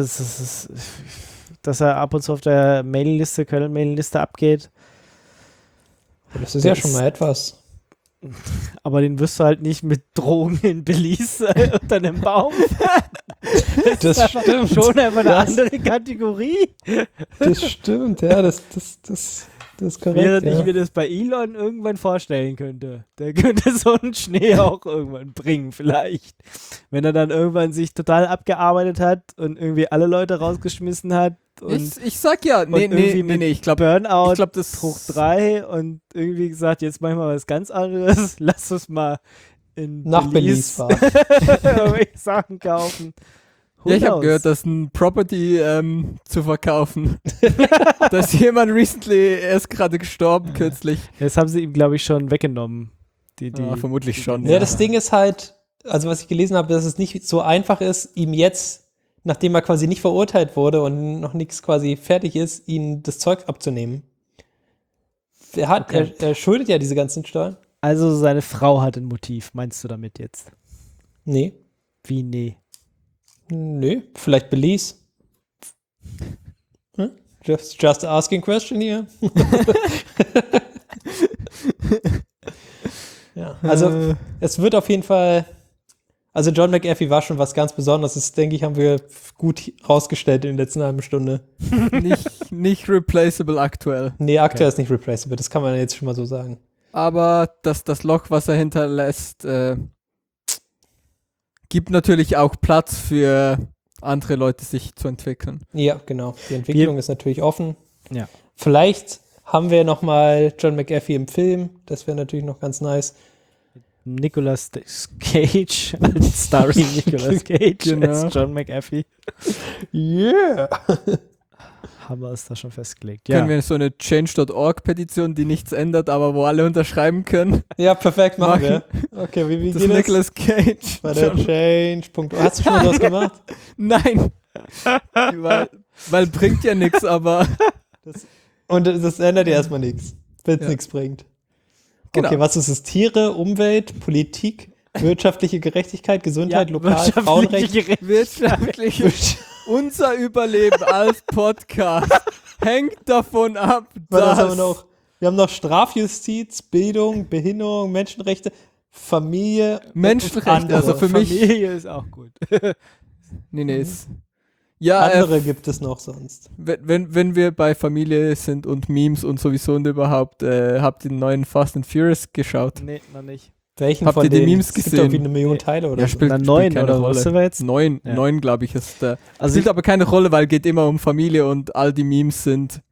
dass er ab und zu auf der Mailingliste, Köln-Mailingliste abgeht, Das ist Der ja schon ist- mal etwas. aber den wirst du halt nicht mit Drogen in Belize unter einem Baum. Das stimmt. Schon einfach eine Das- andere Kategorie. Das stimmt, ja, das ist korrekt. Während ja. ich mir das bei Elon irgendwann vorstellen könnte. Der könnte so einen Schnee auch irgendwann bringen, vielleicht. Wenn er dann irgendwann sich total abgearbeitet hat und irgendwie alle Leute rausgeschmissen hat und Ich sag ja, nee, irgendwie mit ich glaube, Burnout das hoch 3 und irgendwie gesagt, jetzt machen wir was ganz anderes. Lass uns mal in Nach Belize fahren. irgendwelche Sachen kaufen. Ja, ich Who habe knows? gehört, dass ein Property zu verkaufen. Da ist jemand recently erst gerade gestorben kürzlich. Das haben sie ihm, glaube ich, schon weggenommen. Die, Ja, vermutlich schon. Ja, das Ding ist halt, also was ich gelesen habe, dass es nicht so einfach ist, ihm jetzt, nachdem er quasi nicht verurteilt wurde und noch nichts quasi fertig ist, ihm das Zeug abzunehmen. Okay. Er schuldet ja diese ganzen Steuern. Also seine Frau hat ein Motiv, meinst du damit jetzt? Nee. Wie, nee? Nö, vielleicht Belize. Hm? Just asking question hier. Ja, also es wird auf jeden Fall, also John McAfee war schon was ganz Besonderes. Das, denke ich, haben wir gut rausgestellt in der letzten halben Stunde. nicht replaceable aktuell. Nee, aktuell ist nicht replaceable, das kann man jetzt schon mal so sagen. Aber das Loch, was er hinterlässt, gibt natürlich auch Platz für andere Leute, sich zu entwickeln. Ja, genau. Die Entwicklung ist natürlich offen. Ja. Vielleicht haben wir noch mal John McAfee im Film. Das wäre natürlich noch ganz nice. Nicolas Cage, als starring Nicolas Cage Genau. als John McAfee. Yeah! Haben wir es da schon festgelegt. Können wir so eine Change.org-Petition, die nichts ändert, aber wo alle unterschreiben können? Ja, perfekt, machen wir. Machen. Okay, wie Das geht das? Nicolas Cage. Bei der Change. Hast du schon mal was gemacht? Nein. weil bringt ja nichts, aber Und das ändert ja erstmal nichts, wenn es Ja. nichts bringt. Genau. Okay, was ist es? Tiere, Umwelt, Politik, wirtschaftliche Gerechtigkeit, Gesundheit, lokal, wirtschaftliche Frauenrecht. wirtschaftlich unser Überleben als Podcast hängt davon ab, Was haben wir noch? Wir haben noch Strafjustiz, Bildung, Behinderung, Menschenrechte, Familie. und Menschenrechte, andere. also für mich. Familie ist auch gut. Nee, ist. Ja, Andere gibt es noch sonst. wenn wir bei Familie sind und Memes und sowieso und überhaupt, habt ihr den neuen Fast and Furious geschaut? Nee, noch nicht. Welchen Habt von ihr die denen? Memes Es gibt gesehen? irgendwie 1 Million Teile oder Ja, so. spielt Dann 9 keine oder Rolle. was sind wir jetzt? 9, Ja. 9 glaube ich, ist der. Also Spielt aber keine Rolle, weil geht immer um Familie und all die Memes sind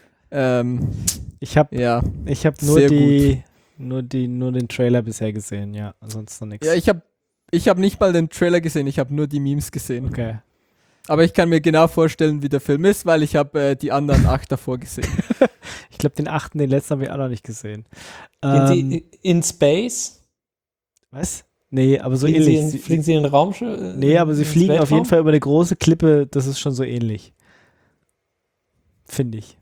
ich habe ja. nur Sehr nur den Trailer bisher gesehen, ja, ansonsten nichts. Ja, ich hab nicht mal den Trailer gesehen, ich habe nur die Memes gesehen. Okay. Aber ich kann mir genau vorstellen, wie der Film ist, weil ich habe die anderen 8 davor gesehen. Ich glaube, den letzten habe ich auch noch nicht gesehen. Gehen Sie in Space? Was? Nee, aber so Fliegen Sie ähnlich. fliegen Sie in den Raum? Nee, aber sie fliegen auf jeden Fall über eine große Klippe, das ist schon so ähnlich. Finde ich.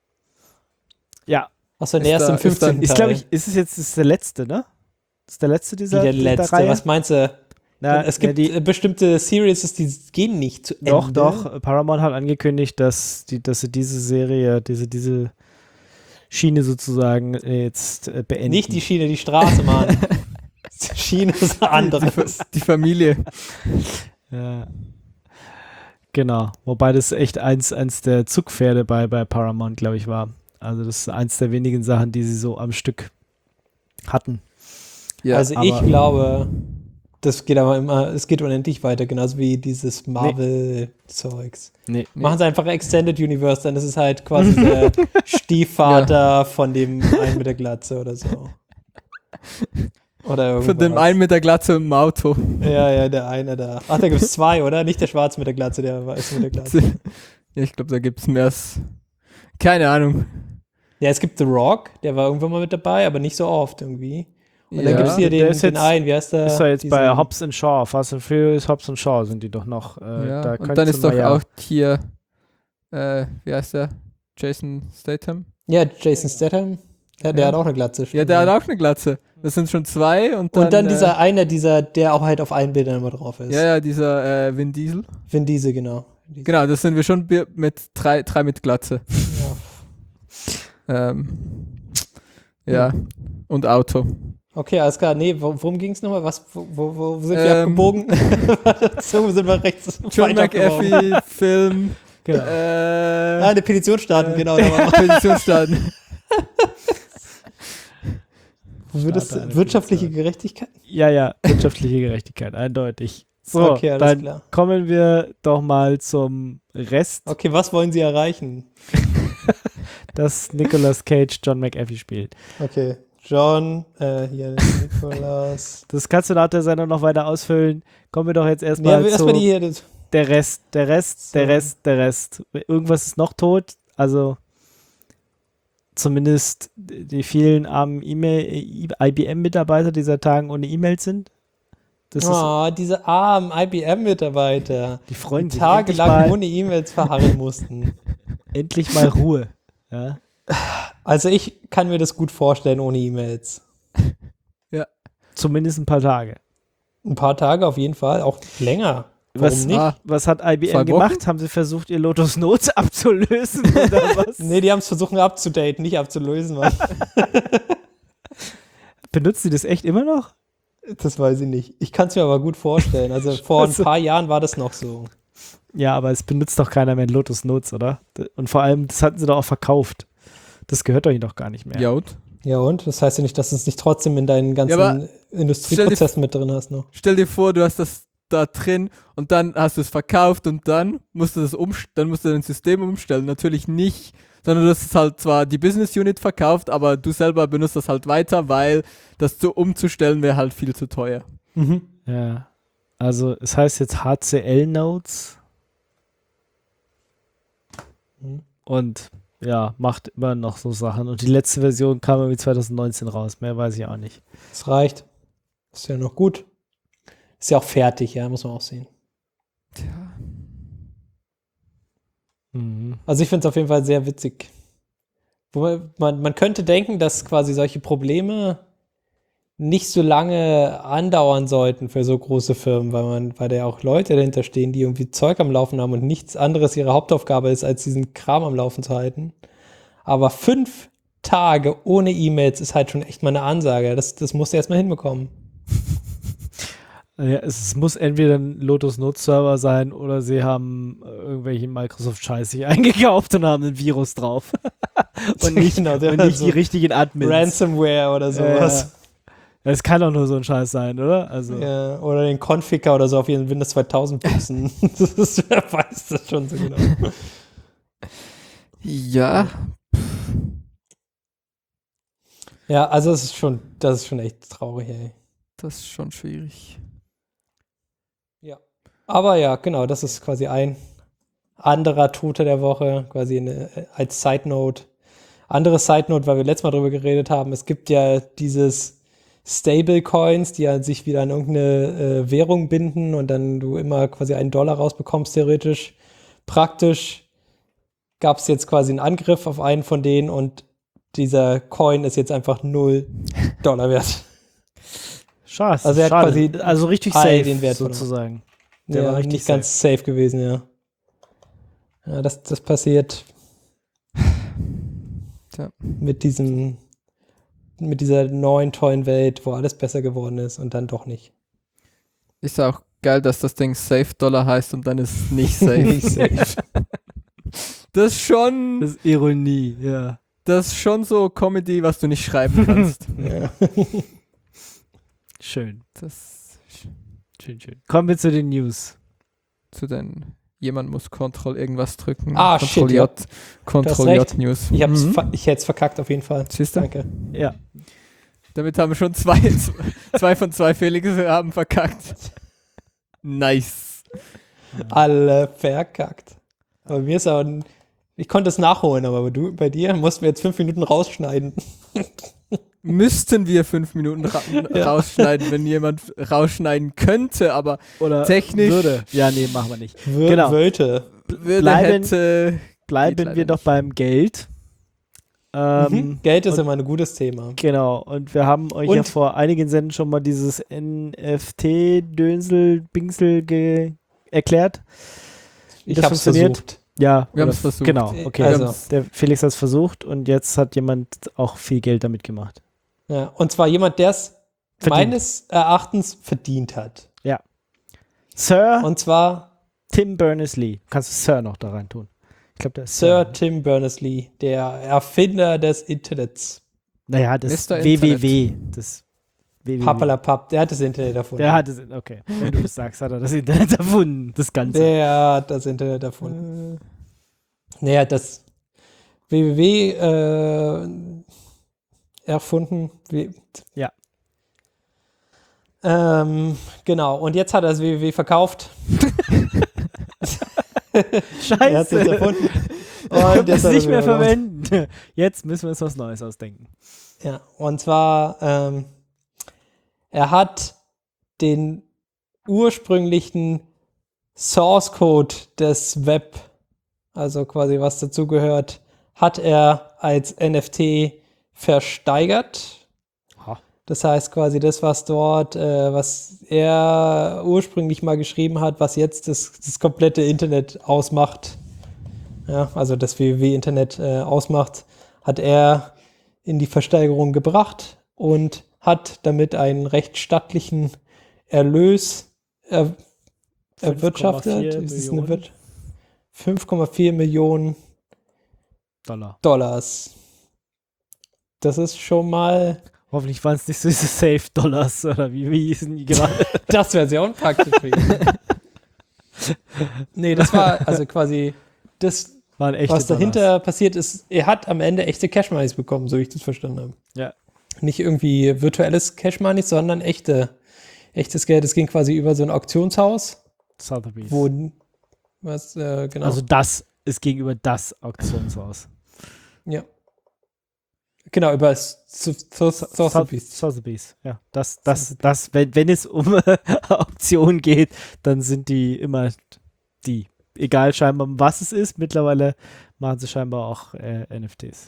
Ja, Achso, der erst im Ist da- 15. ist Teil. glaube ich, ist ist der letzte, ne? Ist der letzte dieser der letzte. Reihe? Was meinst du? Na, Es gibt ja, bestimmte Series, die gehen nicht zu Ende. doch, Paramount hat angekündigt, dass sie diese Serie, diese Schiene sozusagen jetzt beenden. Nicht die Schiene, die Straße, Mann. Die Schiene ist anderes. Die Familie. Ja. Genau, wobei das echt eins der Zugpferde bei Paramount, glaube ich, war. Also das ist eins der wenigen Sachen, die sie so am Stück hatten. Ja, also ich glaube, das geht aber immer, es geht unendlich weiter, genauso wie dieses Marvel-Zeugs. Nee. Machen sie einfach Extended Universe, dann ist es halt quasi der Stiefvater von dem einen mit der Glatze oder so. Oder irgendwas. von dem einen mit der Glatze im Auto. Ja, der eine da. Ach, da gibt es zwei, oder? Nicht der Schwarze mit der Glatze, der Weiße mit der Glatze. Ja, ich glaube, da gibt es mehr. Keine Ahnung. Ja, es gibt The Rock, der war irgendwann mal mit dabei, aber nicht so oft irgendwie. Und dann Ja. gibt es hier Der den, ist den jetzt- einen, wie heißt der? Ist ja jetzt bei Diesen- Hobbs and Shaw, Fast and Furious, Hobbs and Shaw sind die doch noch. Ja. Da Und könntest dann du ist doch mal, ja. auch hier, wie heißt der? Jason Statham? Ja, Jason Statham. Ja, der Ja. hat auch eine Glatze. Ja, stimmt, der hat auch eine Glatze. Das sind schon zwei. Und dann dieser eine, der auch halt auf allen Bildern immer drauf ist. ja, dieser Vin Diesel. Vin Diesel, genau. Genau, das sind wir schon mit drei mit Glatze. Ja. Ja. Und Auto. Okay, alles klar. Nee, worum ging es nochmal? Wo sind wir Ähm, abgebogen? So sind wir rechts John weit abgebogen. McAfee, Film. Genau. Eine Petition starten, genau. Da war Petition starten. das eine wirtschaftliche Gerechtigkeit? Ja, wirtschaftliche Gerechtigkeit, eindeutig. So, Okay, alles dann klar. kommen wir doch mal zum Rest, Okay, was wollen Sie erreichen? dass Nicolas Cage John McAfee spielt. Okay, John, hier Nicolas. Das kannst du nach der Sendung noch weiter ausfüllen. Kommen wir doch jetzt Ja, erstmal zu erstmal die hier. Das, der Rest. So. Irgendwas ist noch tot, also zumindest die vielen armen IBM-Mitarbeiter, die seit Tagen ohne E-Mails sind. Das ist, diese armen IBM-Mitarbeiter, die freuen die sich tagelang ohne E-Mails verharren mussten. endlich mal Ruhe. Ja. Also ich kann mir das gut vorstellen ohne E-Mails. Zumindest ein paar Tage. Ein paar Tage auf jeden Fall, auch länger. Warum Was, nicht? was hat IBM 2 Wochen? gemacht? Haben sie versucht, ihr Lotus Notes abzulösen oder was? Nee, die haben es versucht abzudaten, nicht abzulösen. Mann. Benutzen sie das echt immer noch? Das weiß ich nicht. Ich kann es mir aber gut vorstellen. Also vor ein Scheiße. paar Jahren war das noch so. Ja, aber es benutzt doch keiner mehr Lotus Notes, oder? Und vor allem, das hatten sie doch auch verkauft. Das gehört euch doch gar nicht mehr. Ja, und? Ja und? Das heißt ja nicht, dass du es nicht trotzdem in deinen ganzen aber Industrieprozessen mit drin hast noch. Stell dir vor, du hast das da drin und dann hast du es verkauft und dann musst du dann musst du dein System umstellen. Natürlich nicht, sondern du hast es halt zwar die Business Unit verkauft, aber du selber benutzt das halt weiter, weil das umzustellen wäre halt viel zu teuer. Ja. Also, es heißt jetzt HCL Notes. Und ja, macht immer noch so Sachen. Und die letzte Version kam irgendwie 2019 raus. Mehr weiß ich auch nicht. Das reicht. Ist ja noch gut. Ist ja auch fertig, ja, muss man auch sehen. Mhm. Also ich finde es auf jeden Fall sehr witzig. Man könnte denken, dass quasi solche Probleme nicht so lange andauern sollten für so große Firmen, weil da ja auch Leute dahinter stehen, die irgendwie Zeug am Laufen haben und nichts anderes ihre Hauptaufgabe ist, als diesen Kram am Laufen zu halten. Aber 5 Tage ohne E-Mails ist halt schon echt mal eine Ansage. Das musst du erstmal hinbekommen. Ja, es muss entweder ein Lotus Notes Server sein oder sie haben irgendwelche Microsoft-Scheiß sich eingekauft und haben ein Virus drauf. und nicht, Genau, der und hat nicht so die richtigen Admins. Ransomware oder sowas. Es kann doch nur so ein Scheiß sein, oder? Also, Ja, oder den Configure oder so auf ihren Windows 2000 putzen. Wer weiß das schon so genau. Ja, Ja, also das ist schon echt traurig, ey. das ist schon schwierig. Ja. Aber ja, genau, das ist quasi ein anderer Tote der Woche, quasi als Side Note. Andere Side Note, weil wir letztes Mal drüber geredet haben, es gibt ja dieses Stablecoins, die ja sich wieder an irgendeine Währung binden und dann du immer quasi $1 rausbekommst, theoretisch. Praktisch gab es jetzt quasi einen Angriff auf einen von denen und dieser Coin ist jetzt einfach $0 wert. schade. Also er hat schade. quasi Also richtig all safe, den Wert sozusagen. Der Ja, war richtig nicht ganz safe gewesen, ja. Ja, das passiert Tja. mit dieser neuen, tollen Welt, wo alles besser geworden ist und dann doch nicht. Ist auch geil, dass das Ding Safe Dollar heißt und dann ist es nicht safe. Nicht safe. Das ist schon. Das ist Ironie, ja. das ist schon so Comedy, was du nicht schreiben kannst. Ja. Schön. Das Schön. Kommen wir zu den News. zu den, jemand muss Ctrl irgendwas drücken. Ah, Ctrl shit, J, Du hast Ctrl recht. J News. Ich hätte es verkackt auf jeden Fall. Siehst du? Danke. Ja. Damit haben wir schon zwei von zwei Felix haben verkackt. Nice. Alle verkackt. Aber mir ist auch ich konnte es nachholen, aber bei dir mussten wir jetzt 5 Minuten rausschneiden. Müssten wir 5 Minuten rausschneiden, wenn jemand rausschneiden könnte, aber Oder technisch würde. Ja, nee, machen wir nicht. Genau. Wölte. hätte. Bleiben Geht leider wir doch nicht. beim Geld. Geld ist immer ein gutes Thema. Genau, und wir haben euch ja Und- vor einigen Senden schon mal dieses NFT-Dönsel-Bingsel erklärt. Wie Ich das habe es funktioniert. versucht. Ja, Wir haben oder- es versucht. Genau, okay. Also- Der Felix hat es versucht und jetzt hat jemand auch viel Geld damit gemacht. Ja, und zwar jemand, der es Verdient. meines Erachtens verdient hat. Sir Und zwar Tim Berners-Lee. Kannst du Sir noch da rein tun? Ich glaube, der ist Sir Tim Berners-Lee, der Erfinder des Internets. Naja, das Mr. WWW. Das WWW. Pappalapapp, der hat das Internet erfunden. Der hat es, okay. Wenn du es sagst, hat er das Internet erfunden. Das Ganze. Der hat das Internet erfunden. Naja, das www erfunden. Ja. Genau, und jetzt hat er das www verkauft. Er hat es jetzt Scheiße. erfunden. Und Und das jetzt hat er nicht mehr wieder raus. verwenden. Jetzt müssen wir uns was Neues ausdenken. Ja, und zwar, er hat den ursprünglichen Source Code des Web, also quasi was dazugehört, hat er als NFT versteigert. Ha. Das heißt quasi das, was dort, was er ursprünglich mal geschrieben hat, was jetzt das komplette Internet ausmacht, ja, also das www-Internet ausmacht, hat er in die Versteigerung gebracht und hat damit einen recht stattlichen Erlös erwirtschaftet. 5,4 Ist es eine Millionen 5,4 Millionen Dollar. Dollars. Das ist schon mal, Hoffentlich waren es nicht so diese Safe-Dollars oder wie hießen die gerade? das wäre sehr unpraktisch für ihn. Nee, das war also quasi das, Waren echte was dahinter passiert ist. Er hat am Ende echte Cash-Moneys bekommen, so wie ich das verstanden habe. Ja. Nicht irgendwie virtuelles Cash-Money, sondern echtes Geld. Es ging quasi über so ein Auktionshaus, Sotheby's. wo genau. Also das ist gegenüber das Auktionshaus. ja. Genau, über Sotheby's. Sotheby's. Ja. Das, wenn es um Auktionen geht, dann sind die immer die. Egal scheinbar, was es ist. Mittlerweile machen sie scheinbar auch NFTs.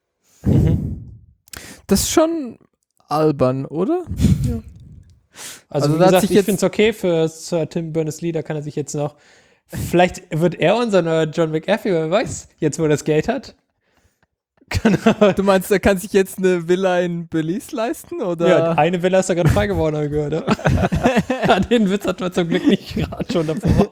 Das ist schon albern, oder? Also, Also wie da hat gesagt, sich ich jetzt- finde es okay für Sir Tim Berners-Lee, da kann er sich jetzt noch, vielleicht wird er unser neuer John McAfee, wer weiß, jetzt wo er das Geld hat. Du meinst, er kann sich jetzt eine Villa in Belize leisten? Oder? Ja, eine Villa ist da gerade frei geworden, habe ich gehört. Ja. Den Witz hat man zum Glück nicht gerade schon davor.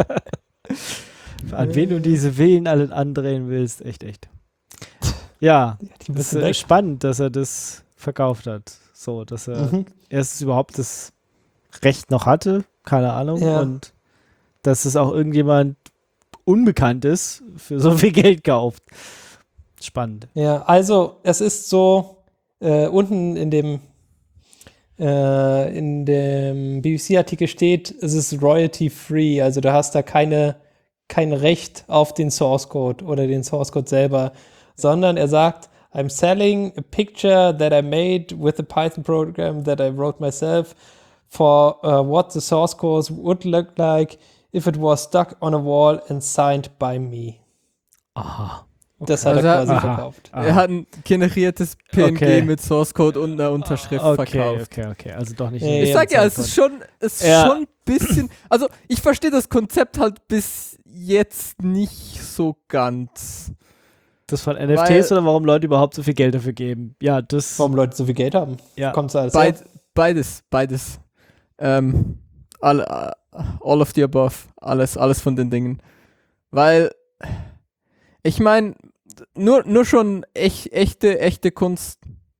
An wen du diese Villen alle andrehen willst, echt. Ja, Die das müssen ist weg. spannend, dass er das verkauft hat. So, dass er erstens überhaupt das Recht noch hatte, keine Ahnung, Ja. und dass es auch irgendjemand Unbekanntes für so viel Geld kauft. Spannend. Ja, also es ist so, unten in dem BBC-Artikel steht, es ist royalty-free, also du hast da kein Recht auf den Source Code oder den Source Code selber, sondern er sagt, I'm selling a picture that I made with a Python program that I wrote myself for what the source code would look like if it was stuck on a wall and signed by me. Aha. Das hat Also er quasi aha. verkauft. Er hat ein generiertes PNG Okay. mit Source Code und einer Unterschrift verkauft. Okay. Also doch nicht. Ja, Ich sag ja, es ist schon ein bisschen. Also, ich verstehe das Konzept halt bis jetzt nicht so ganz. Das von NFTs oder warum Leute überhaupt so viel Geld dafür geben? Ja, das. Warum Leute so viel Geld haben? Ja. Kommt es alles her? Beides. All of the above. Alles von den Dingen. Weil, ich meine, nur schon echte Kunst,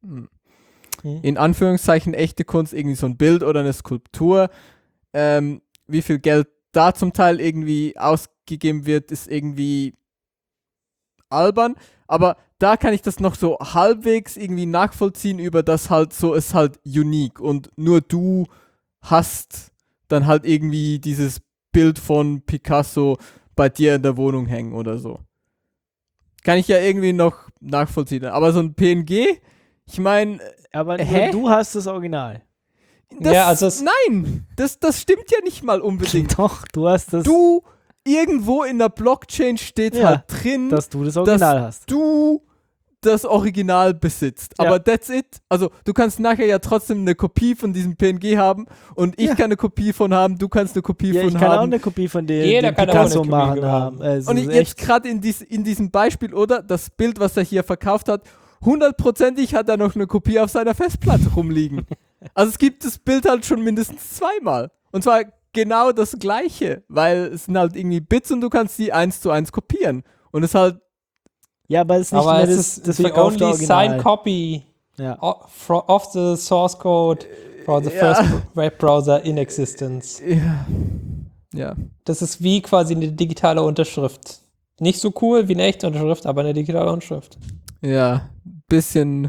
in Anführungszeichen echte Kunst, irgendwie so ein Bild oder eine Skulptur, wie viel Geld da zum Teil irgendwie ausgegeben wird, ist irgendwie albern, aber da kann ich das noch so halbwegs irgendwie nachvollziehen über das halt so, ist halt unique und nur du hast dann halt irgendwie dieses Bild von Picasso bei dir in der Wohnung hängen oder so. Kann ich ja irgendwie noch nachvollziehen, aber so ein PNG, ich meine, Aber nur du hast das Original. nein, das stimmt ja nicht mal unbedingt. Doch, du hast das. Du, irgendwo in der Blockchain steht halt drin, dass du das Original hast. du das Original besitzt. Ja. Aber that's it. Also du kannst nachher ja trotzdem eine Kopie von diesem PNG haben und ich kann eine Kopie von haben, du kannst eine Kopie Ja, von ich kann auch haben. eine Kopie von dem Jeder kann auch Picasso eine Kopie machen haben. haben. Also Und es ist jetzt echt- gerade in diesem Beispiel, oder? Das Bild, was er hier verkauft hat, 100%ig hat er noch eine Kopie auf seiner Festplatte rumliegen. Also es gibt das Bild halt schon mindestens zweimal. Und zwar genau das gleiche, weil es sind halt irgendwie Bits und du kannst die 1:1 kopieren. Und es halt, ja, aber es ist nicht Aber mehr es das, ist das the verkaufte only Original. signed copy Ja. of the source code for the first Webbrowser in existence. ja. Das ist wie quasi eine digitale Unterschrift. Nicht so cool wie eine echte Unterschrift, aber eine digitale Unterschrift. Ja, bisschen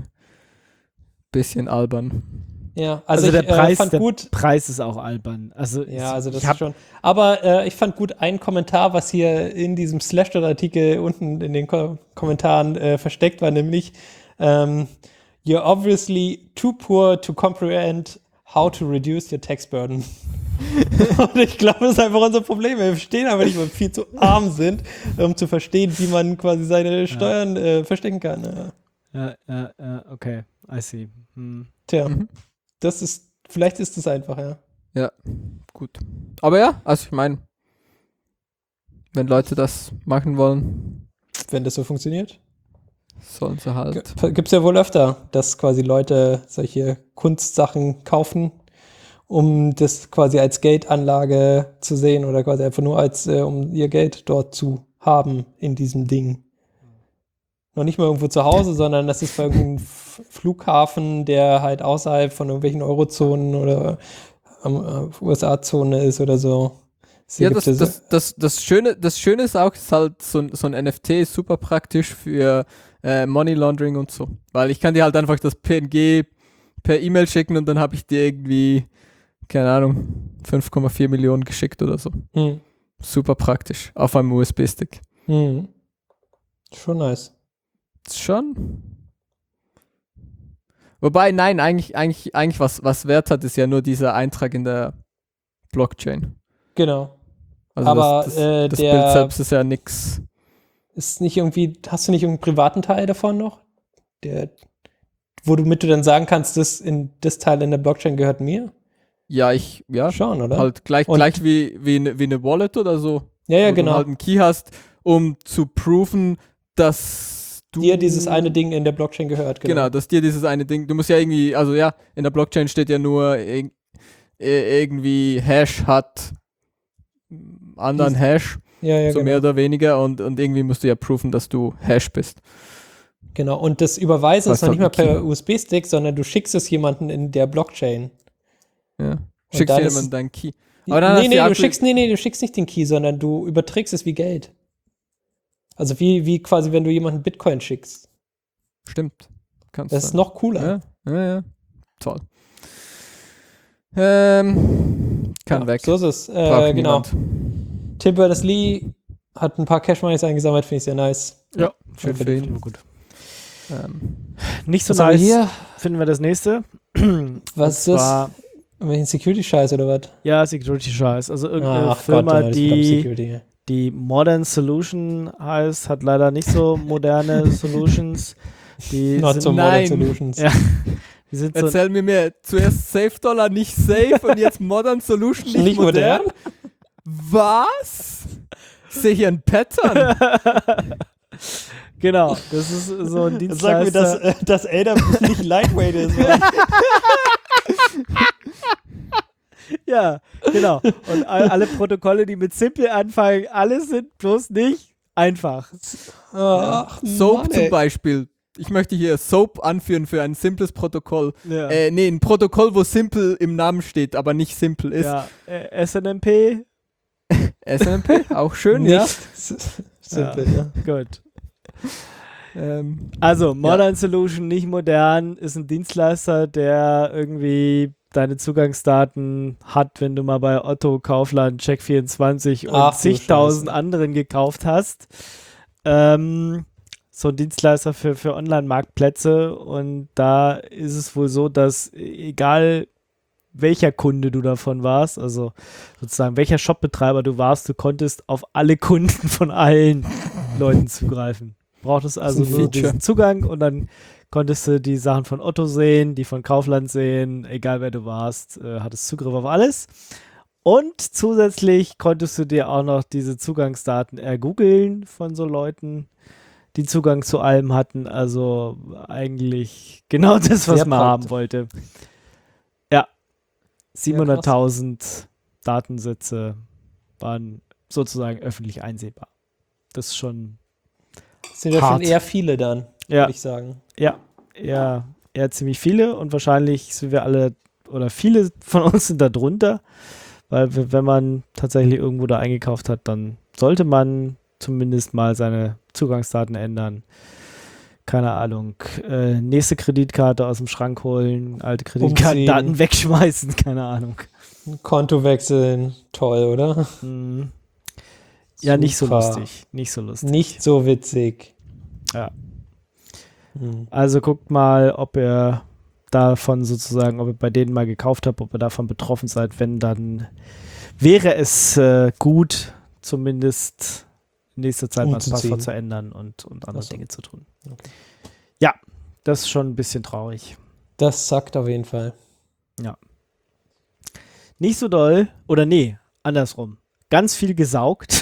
albern. Ja, Also ich der Preis, fand der gut. Preis ist auch albern. Also Ja, also das ich hab, ist schon. Aber ich fand gut einen Kommentar, was hier in diesem Slashdot-Artikel unten in den Kommentaren versteckt war, nämlich you're obviously too poor to comprehend how to reduce your tax burden. Und ich glaube, das ist einfach unser Problem. Wir verstehen aber nicht, weil wir viel zu arm sind, um zu verstehen, wie man quasi seine Steuern verstecken kann. Ja. okay, I see. Tja, vielleicht ist das einfach, ja. Ja, gut. Aber ja, also ich meine, wenn Leute das machen wollen, Wenn das so funktioniert. sollen sie halt. Gibt es ja wohl öfter, dass quasi Leute solche Kunstsachen kaufen, um das quasi als Geldanlage zu sehen oder quasi einfach nur als, um ihr Geld dort zu haben in diesem Ding. Noch nicht mal irgendwo zu Hause, sondern das ist bei irgendeinem Flughafen, der halt außerhalb von irgendwelchen Eurozonen oder USA-Zone ist oder so. Ja, das Schöne ist auch, ist halt so ein NFT ist super praktisch für Money Laundering und so. Weil ich kann dir halt einfach das PNG per E-Mail schicken und dann habe ich dir irgendwie, keine Ahnung, 5,4 Millionen geschickt oder so. Super praktisch. Auf einem USB-Stick. Schon nice. Schon. Wobei, nein, eigentlich was Wert hat, ist ja nur dieser Eintrag in der Blockchain. Genau. Also Aber das der Bild selbst ist ja nix. ist nicht irgendwie, hast du nicht irgendeinen privaten Teil davon noch? Womit du dann sagen kannst, das Teil in der Blockchain gehört mir? Ja, Schon, oder? halt gleich wie eine Wallet oder so. Ja, wo genau. du halt einen Key hast, um zu proven, dass du Dir dieses eine Ding in der Blockchain gehört, Genau, dass dir dieses eine Ding, du musst ja irgendwie, also ja, in der Blockchain steht ja nur irgendwie Hash hat anderen Hash, Ja, so genau. mehr oder weniger und irgendwie musst du ja proven, dass du Hash bist. Genau, und das Überweisen Was ist noch nicht mal halt ein per USB-Stick, sondern du schickst es jemanden in der Blockchain. Ja. Schickst dann dir ist- jemand deinen Key. Aber dann hast du ja du schickst nicht den Key, sondern du überträgst es wie Geld. Also wie quasi, wenn du jemanden Bitcoin schickst. Stimmt. Kannst Das ist du. noch cooler. Ja. Toll. Kann Ja, weg. So ist es. Braucht Genau. niemand. Tim Berners-Lee hat ein paar Cash-Moneys eingesammelt, finde ich sehr nice. Ja, schön für verdient. ihn. Gut. Nicht so Was haben wir nice. hier? Finden wir das nächste. Was ist Und das? zwar, Welchen Security-Scheiß oder was? ja, Security Scheiß. Also irgendeine Ach Firma, Gott, das ist, glaub ich, die Security. die Modern Solution heißt, hat leider nicht so moderne Solutions. Die Not sind, so modern Nein. Solutions. Ja, die sind so, Erzähl mir mehr. Zuerst Safe Dollar nicht safe und jetzt Modern Solution nicht modern. Was? Ich sehe hier ein Pattern. genau, das ist so ein Sag mir, Dienstleister. dass AWS nicht lightweight ist. Ja, genau. Und alle Protokolle, die mit Simple anfangen, alle sind bloß nicht einfach. Ach, Soap Mann, zum ey. Beispiel. Ich möchte hier Soap anführen für ein simples Protokoll. Ja, Ein Protokoll, wo simple im Namen steht, aber nicht simple ist. ja SNMP, SNMP, auch schön, Nicht ja. simpel, ja. gut. Ähm, Also, Modern Solution, nicht modern, ist ein Dienstleister, der irgendwie deine Zugangsdaten hat, wenn du mal bei Otto, Kaufland, Check24 und Ach du zigtausend Scheiße. anderen gekauft hast. So ein Dienstleister für Online-Marktplätze, und da ist es wohl so, dass egal welcher Kunde du davon warst, also sozusagen welcher Shopbetreiber du warst, du konntest auf alle Kunden von allen Leuten zugreifen. Brauchtest also Das ist ein nur Feature. diesen Zugang, und dann konntest du die Sachen von Otto sehen, die von Kaufland sehen, egal wer du warst, hattest Zugriff auf alles. Und zusätzlich konntest du dir auch noch diese Zugangsdaten ergoogeln von so Leuten, die Zugang zu allem hatten. Also eigentlich genau das, was Sehr man haben praktisch. wollte. Ja, Sehr krass. 700.000 Datensätze waren sozusagen öffentlich einsehbar. Das ist schon, Das sind ja Hart. schon eher viele dann, ja, würde ich sagen. ja, eher ziemlich viele, und wahrscheinlich sind wir alle, oder viele von uns sind da drunter, weil wenn man tatsächlich irgendwo da eingekauft hat, dann sollte man zumindest mal seine Zugangsdaten ändern. Keine Ahnung, nächste Kreditkarte aus dem Schrank holen, alte Kreditkartendaten Umziehen. wegschmeißen, keine Ahnung. Konto wechseln, toll, oder? Hm. Ja, nicht so Super. lustig, nicht so lustig. Nicht so witzig. Ja. Hm. Also guckt mal, ob ihr davon sozusagen, ob ihr bei denen mal gekauft habt, ob ihr davon betroffen seid. Wenn, dann wäre es gut, zumindest in nächster Zeit mal das Umzuziehen. Passwort zu ändern und andere Ach so. Dinge zu tun. Okay. Ja, das ist schon ein bisschen traurig. Das sagt auf jeden Fall. Nicht so doll, oder nee, andersrum. Ganz viel gesaugt.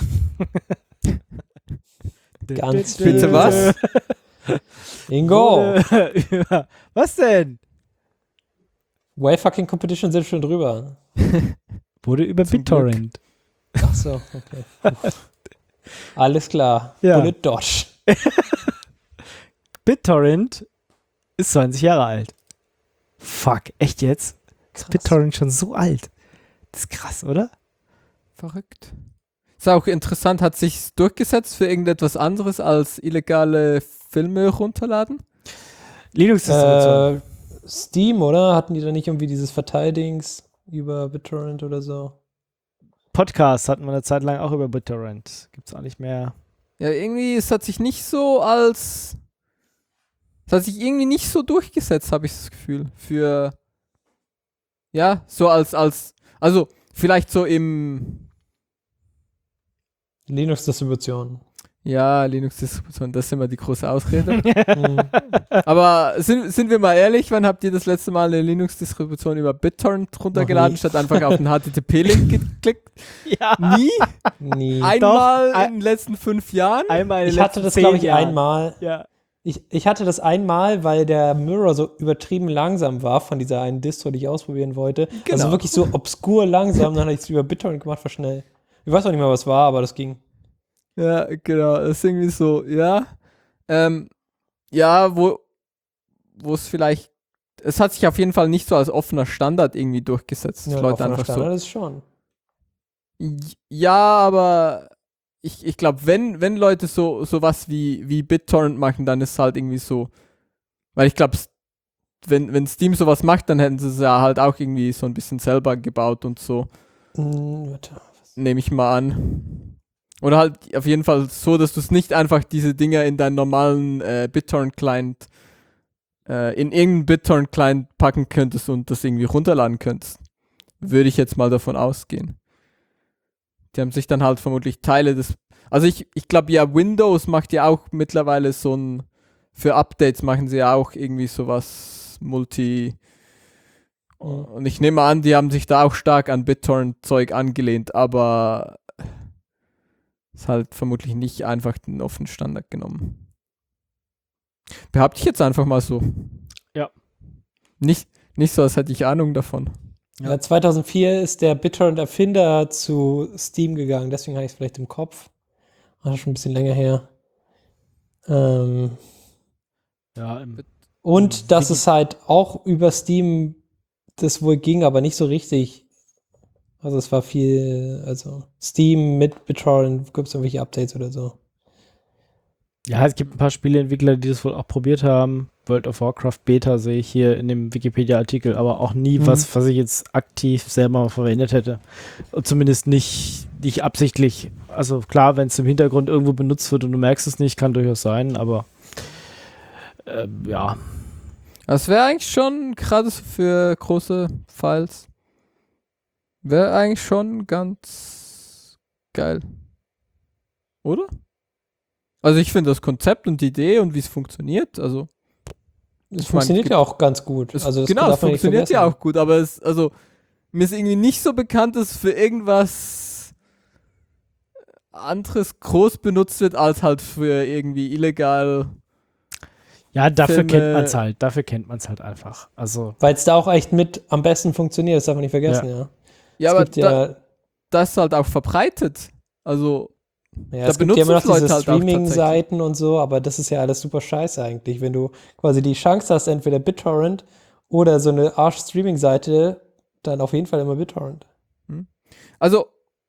Ganz Bitte viel. was? Ingo, Ja, was denn? Way fucking Competition sind schon drüber. Wurde über Zum BitTorrent. Ach so, okay. Alles klar. Ja. Bullet Dodge. BitTorrent ist 20 Jahre alt. Fuck, echt jetzt? Ist Krass. BitTorrent schon so alt? Das ist krass, oder? Verrückt. Ist auch interessant, hat sich durchgesetzt für irgendetwas anderes als illegale Filme runterladen? Linux-Distribution. Steam, oder? Hatten die da nicht irgendwie dieses Verteildings über BitTorrent oder so? Podcast hatten wir eine Zeit lang auch über BitTorrent. Gibt's auch nicht mehr. Ja, irgendwie, es hat sich nicht so als. Es hat sich irgendwie nicht so durchgesetzt, habe ich das Gefühl. Für. Ja, so als. Also, vielleicht so im. Linux-Distribution. Ja, Linux-Distribution, das ist immer die große Ausrede. Hm. Aber sind wir mal ehrlich, wann habt ihr das letzte Mal eine Linux-Distribution über BitTorrent runtergeladen, nie. statt einfach auf den HTTP-Link geklickt? Ja. Nie? Nie. Einmal Doch, in den letzten 5 Jahren? Einmal in den Ich hatte letzten das, 10 glaube ich, Jahren. einmal. Ja. Ich hatte das einmal, weil der Mirror so übertrieben langsam war von dieser einen Distro, die ich ausprobieren wollte. Genau. Also wirklich so obskur langsam. Dann hatte ich es über BitTorrent gemacht, war schnell. Ich weiß auch nicht mehr, was war, aber das ging. Ja, genau, das ist irgendwie so, ja. Ja, wo es vielleicht, es hat sich auf jeden Fall nicht so als offener Standard irgendwie durchgesetzt. Ja, Leute offener einfach Standard so. ist schon. Ja, aber ich glaube, wenn Leute sowas wie BitTorrent machen, dann ist es halt irgendwie so, weil ich glaube, wenn Steam sowas macht, dann hätten sie es ja halt auch irgendwie so ein bisschen selber gebaut und so, Warte. nehme ich mal an. Oder halt auf jeden Fall so, dass du es nicht einfach diese Dinger in deinen normalen BitTorrent-Client, in irgendeinen BitTorrent-Client packen könntest und das irgendwie runterladen könntest. Würde ich jetzt mal davon ausgehen. Die haben sich dann halt vermutlich Teile des... Also ich glaube ja, Windows macht ja auch mittlerweile so ein... Für Updates machen sie ja auch irgendwie sowas Multi... Und ich nehme an, die haben sich da auch stark an BitTorrent-Zeug angelehnt, aber ist halt vermutlich nicht einfach den offenen Standard genommen. Behaupte ich jetzt einfach mal so. Ja. Nicht so, als hätte ich Ahnung davon. Ja, 2004 ist der BitTorrent-Erfinder zu Steam gegangen, deswegen habe ich es vielleicht im Kopf. Das ist schon ein bisschen länger her. Ähm, Ja, und dass es halt auch über Steam das wohl ging, aber nicht so richtig. Also es war viel, also Steam mit BitTorrent, gibt es irgendwelche Updates oder so. ja, es gibt ein paar Spieleentwickler, die das wohl auch probiert haben. World of Warcraft Beta sehe ich hier in dem Wikipedia-Artikel, aber auch nie was ich jetzt aktiv selber mal verwendet hätte. Und zumindest nicht absichtlich. Also klar, wenn es im Hintergrund irgendwo benutzt wird und du merkst es nicht, kann durchaus sein, aber ja. Das wäre eigentlich schon, gerade so für große Files, wäre eigentlich schon ganz geil. Oder? Also ich finde das Konzept und die Idee und wie es funktioniert, also Es funktioniert ja auch ganz gut. es, Also das genau, es darf man nicht funktioniert ja vergessen. auch gut, aber also mir ist irgendwie nicht so bekannt, dass für irgendwas anderes groß benutzt wird, als halt für irgendwie illegal. Ja, dafür Filme- kennt man es halt. Dafür kennt man es halt einfach. Also, Weil es da auch echt mit am besten funktioniert, das darf man nicht vergessen, ja. Ja, Es aber gibt ja, das ist halt auch verbreitet. Also, ja, da es gibt ja immer noch benutzen es diese Leute halt auch Streaming-Seiten und so, aber das ist ja alles super scheiße eigentlich. Wenn du quasi die Chance hast, entweder BitTorrent oder so eine Arsch-Streaming-Seite, dann auf jeden Fall immer BitTorrent. also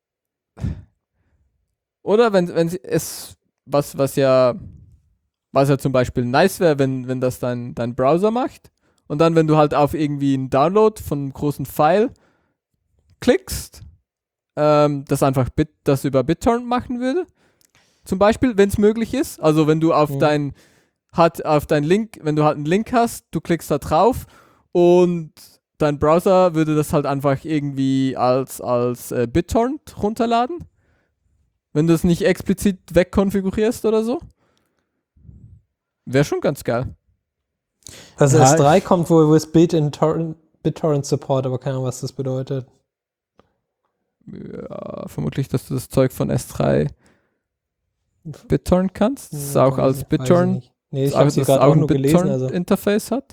oder wenn es was ja zum Beispiel nice wäre, wenn das dein Browser macht und dann, wenn du halt auf irgendwie einen Download von einem großen File klickst, das einfach das über BitTorrent machen würde. Zum Beispiel, wenn es möglich ist. Also wenn du auf dein Link, wenn du halt einen Link hast, du klickst da drauf und dein Browser würde das halt einfach irgendwie als BitTorrent runterladen. Wenn du es nicht explizit wegkonfigurierst oder so. Wäre schon ganz geil. Also Ja, S3 kommt wohl with BitTorrent Support, aber keine Ahnung, was das bedeutet. Ja, vermutlich, dass du das Zeug von S3 BitTorrent kannst. Das ist auch als BitTorrent. Nee, ich habe sie gerade auch nur gelesen. Also. Interface hat.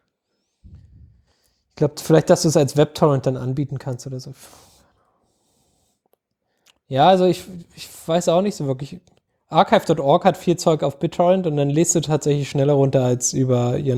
Ich glaube, vielleicht, dass du es als WebTorrent dann anbieten kannst oder so. Ja, also ich weiß auch nicht so wirklich. Archive.org hat viel Zeug auf BitTorrent und dann lädst du tatsächlich schneller runter als über ihren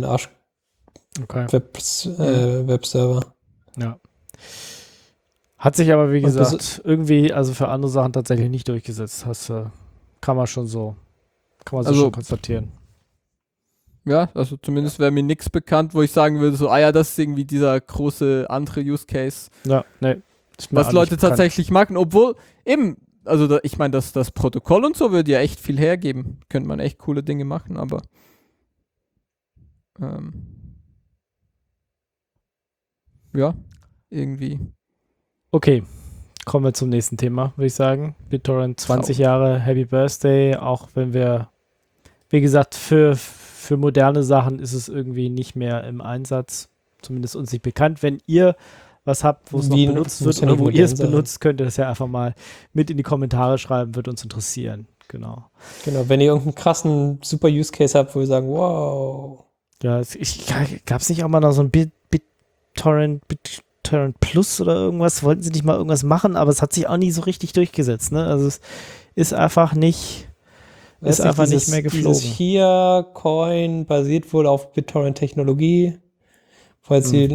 Webserver. ja. Hat sich aber, wie Und gesagt, irgendwie, also für andere Sachen tatsächlich nicht durchgesetzt. Kann man so schon konstatieren. Ja, also zumindest wäre mir nichts bekannt, wo ich sagen würde, so, das ist irgendwie dieser große andere Use Case. Ja, nee. Was Leute tatsächlich machen, obwohl eben, also ich meine, das Protokoll und so würde ja echt viel hergeben. Könnte man echt coole Dinge machen, aber ja, irgendwie. Okay, kommen wir zum nächsten Thema, würde ich sagen. BitTorrent 20 Jahre, Happy Birthday, auch wenn wir, wie gesagt, für moderne Sachen ist es irgendwie nicht mehr im Einsatz, zumindest uns nicht bekannt. Wenn ihr was habt, wo es noch benutzt wird oder wo ihr es benutzt, könnt ihr das ja einfach mal mit in die Kommentare schreiben, wird uns interessieren. Genau, wenn ihr irgendeinen krassen super Use Case habt, wo wir sagen, wow. Ja, gab es nicht auch mal noch so ein BitTorrent Plus oder irgendwas? Wollten sie nicht mal irgendwas machen, aber es hat sich auch nie so richtig durchgesetzt, ne? Also es ist einfach nicht nicht mehr geflogen. Dieses hier Coin basiert wohl auf BitTorrent-Technologie, falls sie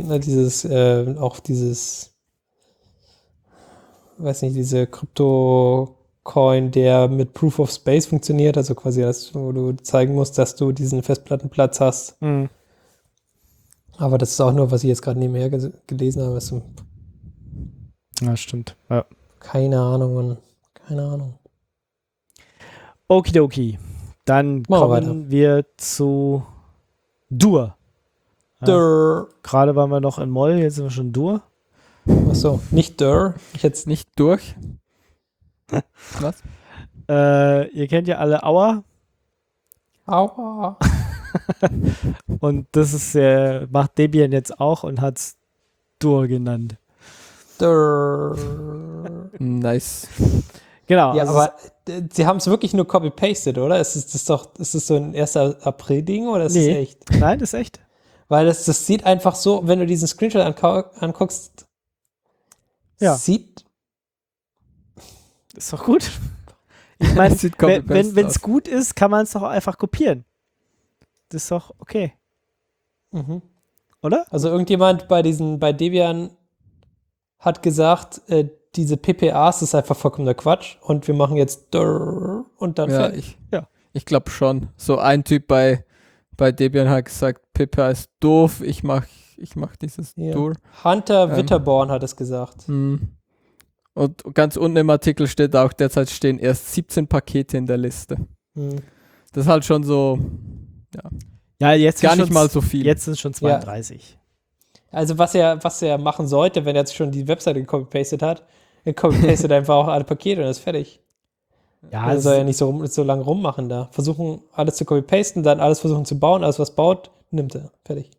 diese Krypto-Coin, der mit Proof of Space funktioniert, also quasi das, wo du zeigen musst, dass du diesen Festplattenplatz hast. Aber das ist auch nur, was ich jetzt gerade nebenher gelesen habe. Ja, stimmt. Ja. Keine Ahnung, Mann. Keine Ahnung. Okidoki. Dann kommen wir zu Dur. Ja. Gerade waren wir noch in Moll, jetzt sind wir schon Dur. Achso, nicht Dur. Ich jetzt nicht durch. Was? Ihr kennt ja alle Auer. Aua. Und das ist macht Debian jetzt auch und hat es Dur genannt. Dur. Nice. Genau. Ja, aber sie haben es wirklich nur copy-pasted, oder? Ist es so ein 1. April-Ding oder ist es echt? Nein, das ist echt. Weil das sieht einfach so, wenn du diesen Screenshot anguckst, ja. sieht. Ist doch gut. Ich meine, Sieht copy-paste wenn aus. es gut ist, kann man es doch einfach kopieren. Das ist doch okay, Mhm. oder? Also irgendjemand bei Debian hat gesagt, diese PPAs ist einfach vollkommener Quatsch und wir machen jetzt und dann Ja, fertig. ich glaube schon. So ein Typ bei Debian hat gesagt, PPA ist doof, ich mach dieses Ja. Dur. Hunter Witterborn hat es gesagt. Und ganz unten im Artikel steht auch, derzeit stehen erst 17 Pakete in der Liste. Hm. Das ist halt schon so Ja, jetzt gar sind nicht schon- mal so viel. Jetzt sind es schon 32. Also was er machen sollte, wenn er jetzt schon die Webseite gecopy-pastet hat, er copy-pastet einfach auch alle Pakete und ist fertig. Ja, Er soll ja nicht so lange rummachen da. Versuchen, alles zu copy-pasten, dann alles versuchen zu bauen, alles was baut, nimmt er. Fertig.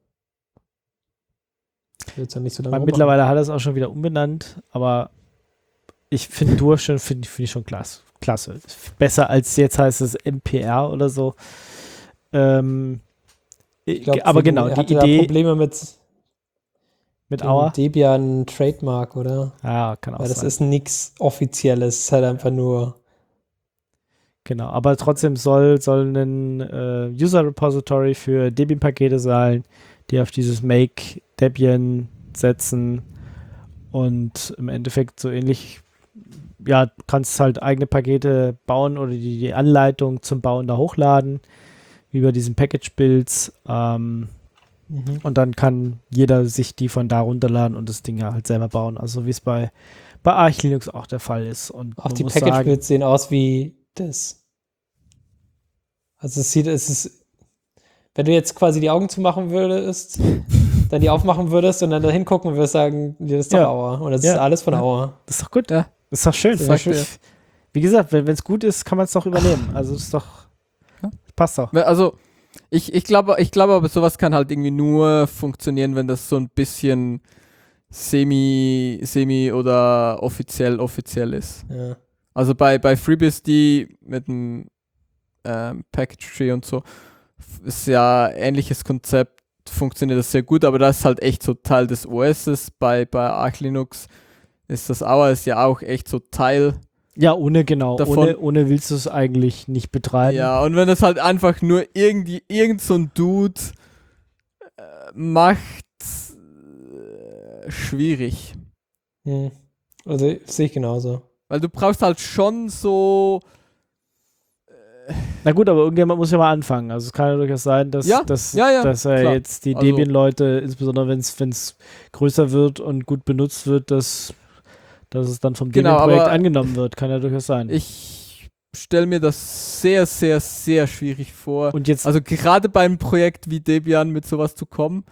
Wird's ja nicht so lange rummachen. mittlerweile hat er es auch schon wieder umbenannt, aber ich finde finde ich schon klasse. Besser als jetzt heißt es MPR oder so. Ich glaub, aber genau, er die hatte da Idee Probleme mit mit dem Auer. Debian Trademark, oder? Ja, kann auch Weil das sein. ist nichts Offizielles, es ist halt einfach nur. Genau, aber trotzdem soll ein User Repository für Debian-Pakete sein, die auf dieses Make Debian setzen und im Endeffekt so ähnlich, ja, du kannst halt eigene Pakete bauen oder die Anleitung zum Bauen da hochladen, wie bei diesen Package-Builds. Und dann kann jeder sich die von da runterladen und das Ding ja halt selber bauen. Also wie es bei Arch Linux auch der Fall ist. Und Auch man die muss sagen, Package-Builds sehen aus wie das. Also es ist, wenn du jetzt quasi die Augen zumachen würdest, dann die aufmachen würdest und dann da hingucken würdest, sagen, das ist doch Ja. Auer. Und das Ja. ist alles von Auer. das ist doch gut. Ja. Das ist doch schön. Das sagt er. Wie gesagt, wenn es gut ist, kann man es doch übernehmen. Also das ist doch, Ja. passt doch. Also ich glaube aber sowas kann halt irgendwie nur funktionieren, wenn das so ein bisschen semi oder offiziell ist. Ja. Also bei FreeBSD mit dem Package Tree und so ist ja ähnliches Konzept, funktioniert das sehr gut, aber das ist halt echt so Teil des OSs. Bei Arch Linux ist das Auer ist ja auch echt so Teil. Ja, davon- ohne willst du es eigentlich nicht betreiben. Ja, und wenn das halt einfach nur irgend so ein Dude macht, schwierig. Also sehe ich genauso. Weil du brauchst halt schon so. Na gut, aber irgendjemand muss ja mal anfangen. Also es kann ja durchaus sein, dass, Ja, dass, ja, dass klar. jetzt die Also- Debian-Leute, insbesondere wenn es größer wird und gut benutzt wird, dass es dann vom Genau, Debian-Projekt aber angenommen wird. Kann ja durchaus sein. Ich stelle mir das sehr, sehr, sehr schwierig vor. Und jetzt, Also gerade beim Projekt wie Debian mit sowas zu kommen.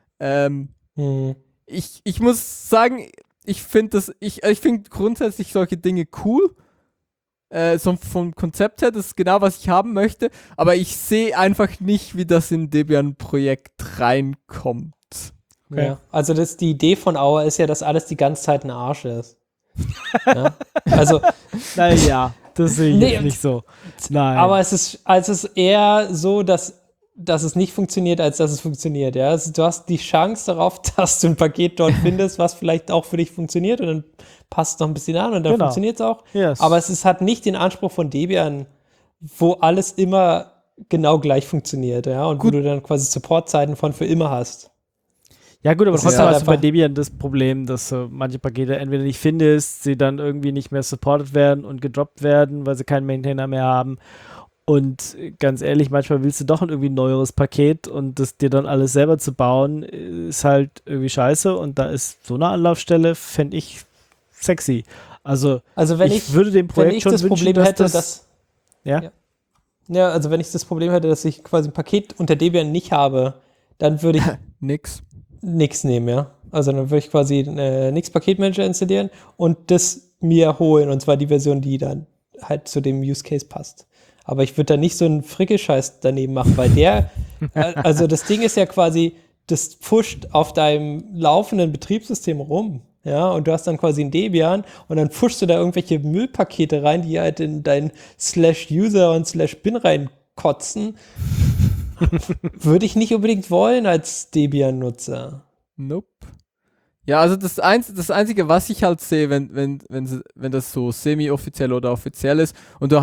Ich muss sagen, ich finde grundsätzlich solche Dinge cool. So vom Konzept her, das ist genau, was ich haben möchte. Aber ich sehe einfach nicht, wie das in Debian-Projekt reinkommt. Okay. Ja. Also die Idee von Auer ist ja, dass alles die ganze Zeit ein Arsch ist. Ja? Also, naja, das sehe ich Nee, jetzt nicht so. Nein. aber es ist eher so, dass es nicht funktioniert, als dass es funktioniert. Ja? Also, du hast die Chance darauf, dass du ein Paket dort findest, was vielleicht auch für dich funktioniert und dann passt es noch ein bisschen an und dann Genau. funktioniert es auch. Yes. Aber es hat nicht den Anspruch von Debian, wo alles immer genau gleich funktioniert, ja, und wo du dann quasi Supportzeiten von für immer hast. Ja gut, aber Das ist trotzdem halt hast du bei einfach- Debian das Problem, dass du manche Pakete entweder nicht findest, sie dann irgendwie nicht mehr supported werden und gedroppt werden, weil sie keinen Maintainer mehr haben. Und ganz ehrlich, manchmal willst du doch irgendwie ein neueres Paket und das dir dann alles selber zu bauen, ist halt irgendwie scheiße. Und da ist so eine Anlaufstelle, fände ich sexy. Also Also ich würde dem wenn Projekt ich schon das wünschen, Problem dass hätte, das... Ja? Ja, also wenn ich das Problem hätte, dass ich quasi ein Paket unter Debian nicht habe, dann würde ich Nix. nichts nehmen, ja. Also dann würde ich quasi nix Paketmanager installieren und das mir holen, und zwar die Version, die dann halt zu dem Use Case passt. Aber ich würde da nicht so einen Frickelscheiß daneben machen, weil also das Ding ist ja quasi, das pusht auf deinem laufenden Betriebssystem rum, ja, und du hast dann quasi ein Debian und dann pushst du da irgendwelche Müllpakete rein, die halt in dein /user und /bin reinkotzen. Würde ich nicht unbedingt wollen als Debian-Nutzer. Nope. Ja, also das Einzige, was ich halt sehe, wenn das so semi-offiziell oder offiziell ist und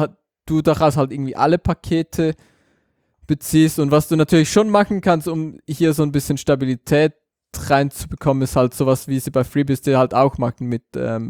du daraus halt irgendwie alle Pakete beziehst. Und was du natürlich schon machen kannst, um hier so ein bisschen Stabilität reinzubekommen, ist halt sowas, wie sie bei FreeBSD halt auch machen mit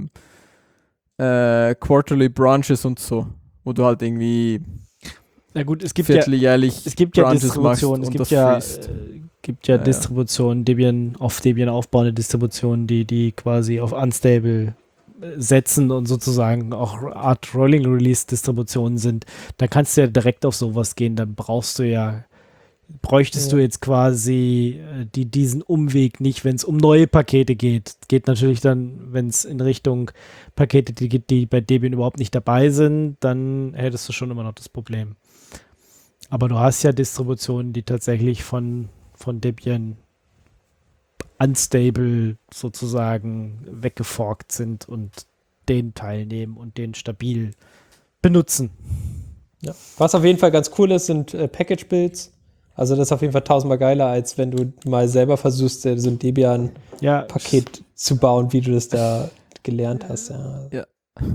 Quarterly Branches und so, wo du halt irgendwie Na gut, es gibt vierteljährlich ja Branches Distributionen, es machst und gibt das freest. gibt ja Ja, ja. Distributionen, auf Debian aufbauende Distributionen, die quasi auf Unstable setzen und sozusagen auch Art Rolling Release Distributionen sind. Da kannst du ja direkt auf sowas gehen, dann bräuchtest du jetzt quasi diesen Umweg nicht, wenn es um neue Pakete geht. Geht natürlich dann, wenn es in Richtung Pakete geht, die bei Debian überhaupt nicht dabei sind, dann hättest du schon immer noch das Problem. Aber du hast ja Distributionen, die tatsächlich von Debian unstable sozusagen weggeforkt sind und den teilnehmen und den stabil benutzen. Ja. Was auf jeden Fall ganz cool ist, sind Package-Builds. Also das ist auf jeden Fall tausendmal geiler, als wenn du mal selber versuchst, so ein Debian-Paket zu bauen, wie du das da gelernt hast. Ja.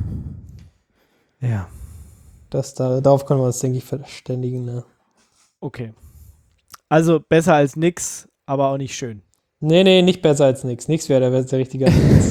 Ja. Darauf können wir uns, denke ich, verständigen. Ne? Okay. Also besser als nix, aber auch nicht schön. Nee, nicht besser als nix. Nix wäre der richtige Ansatz.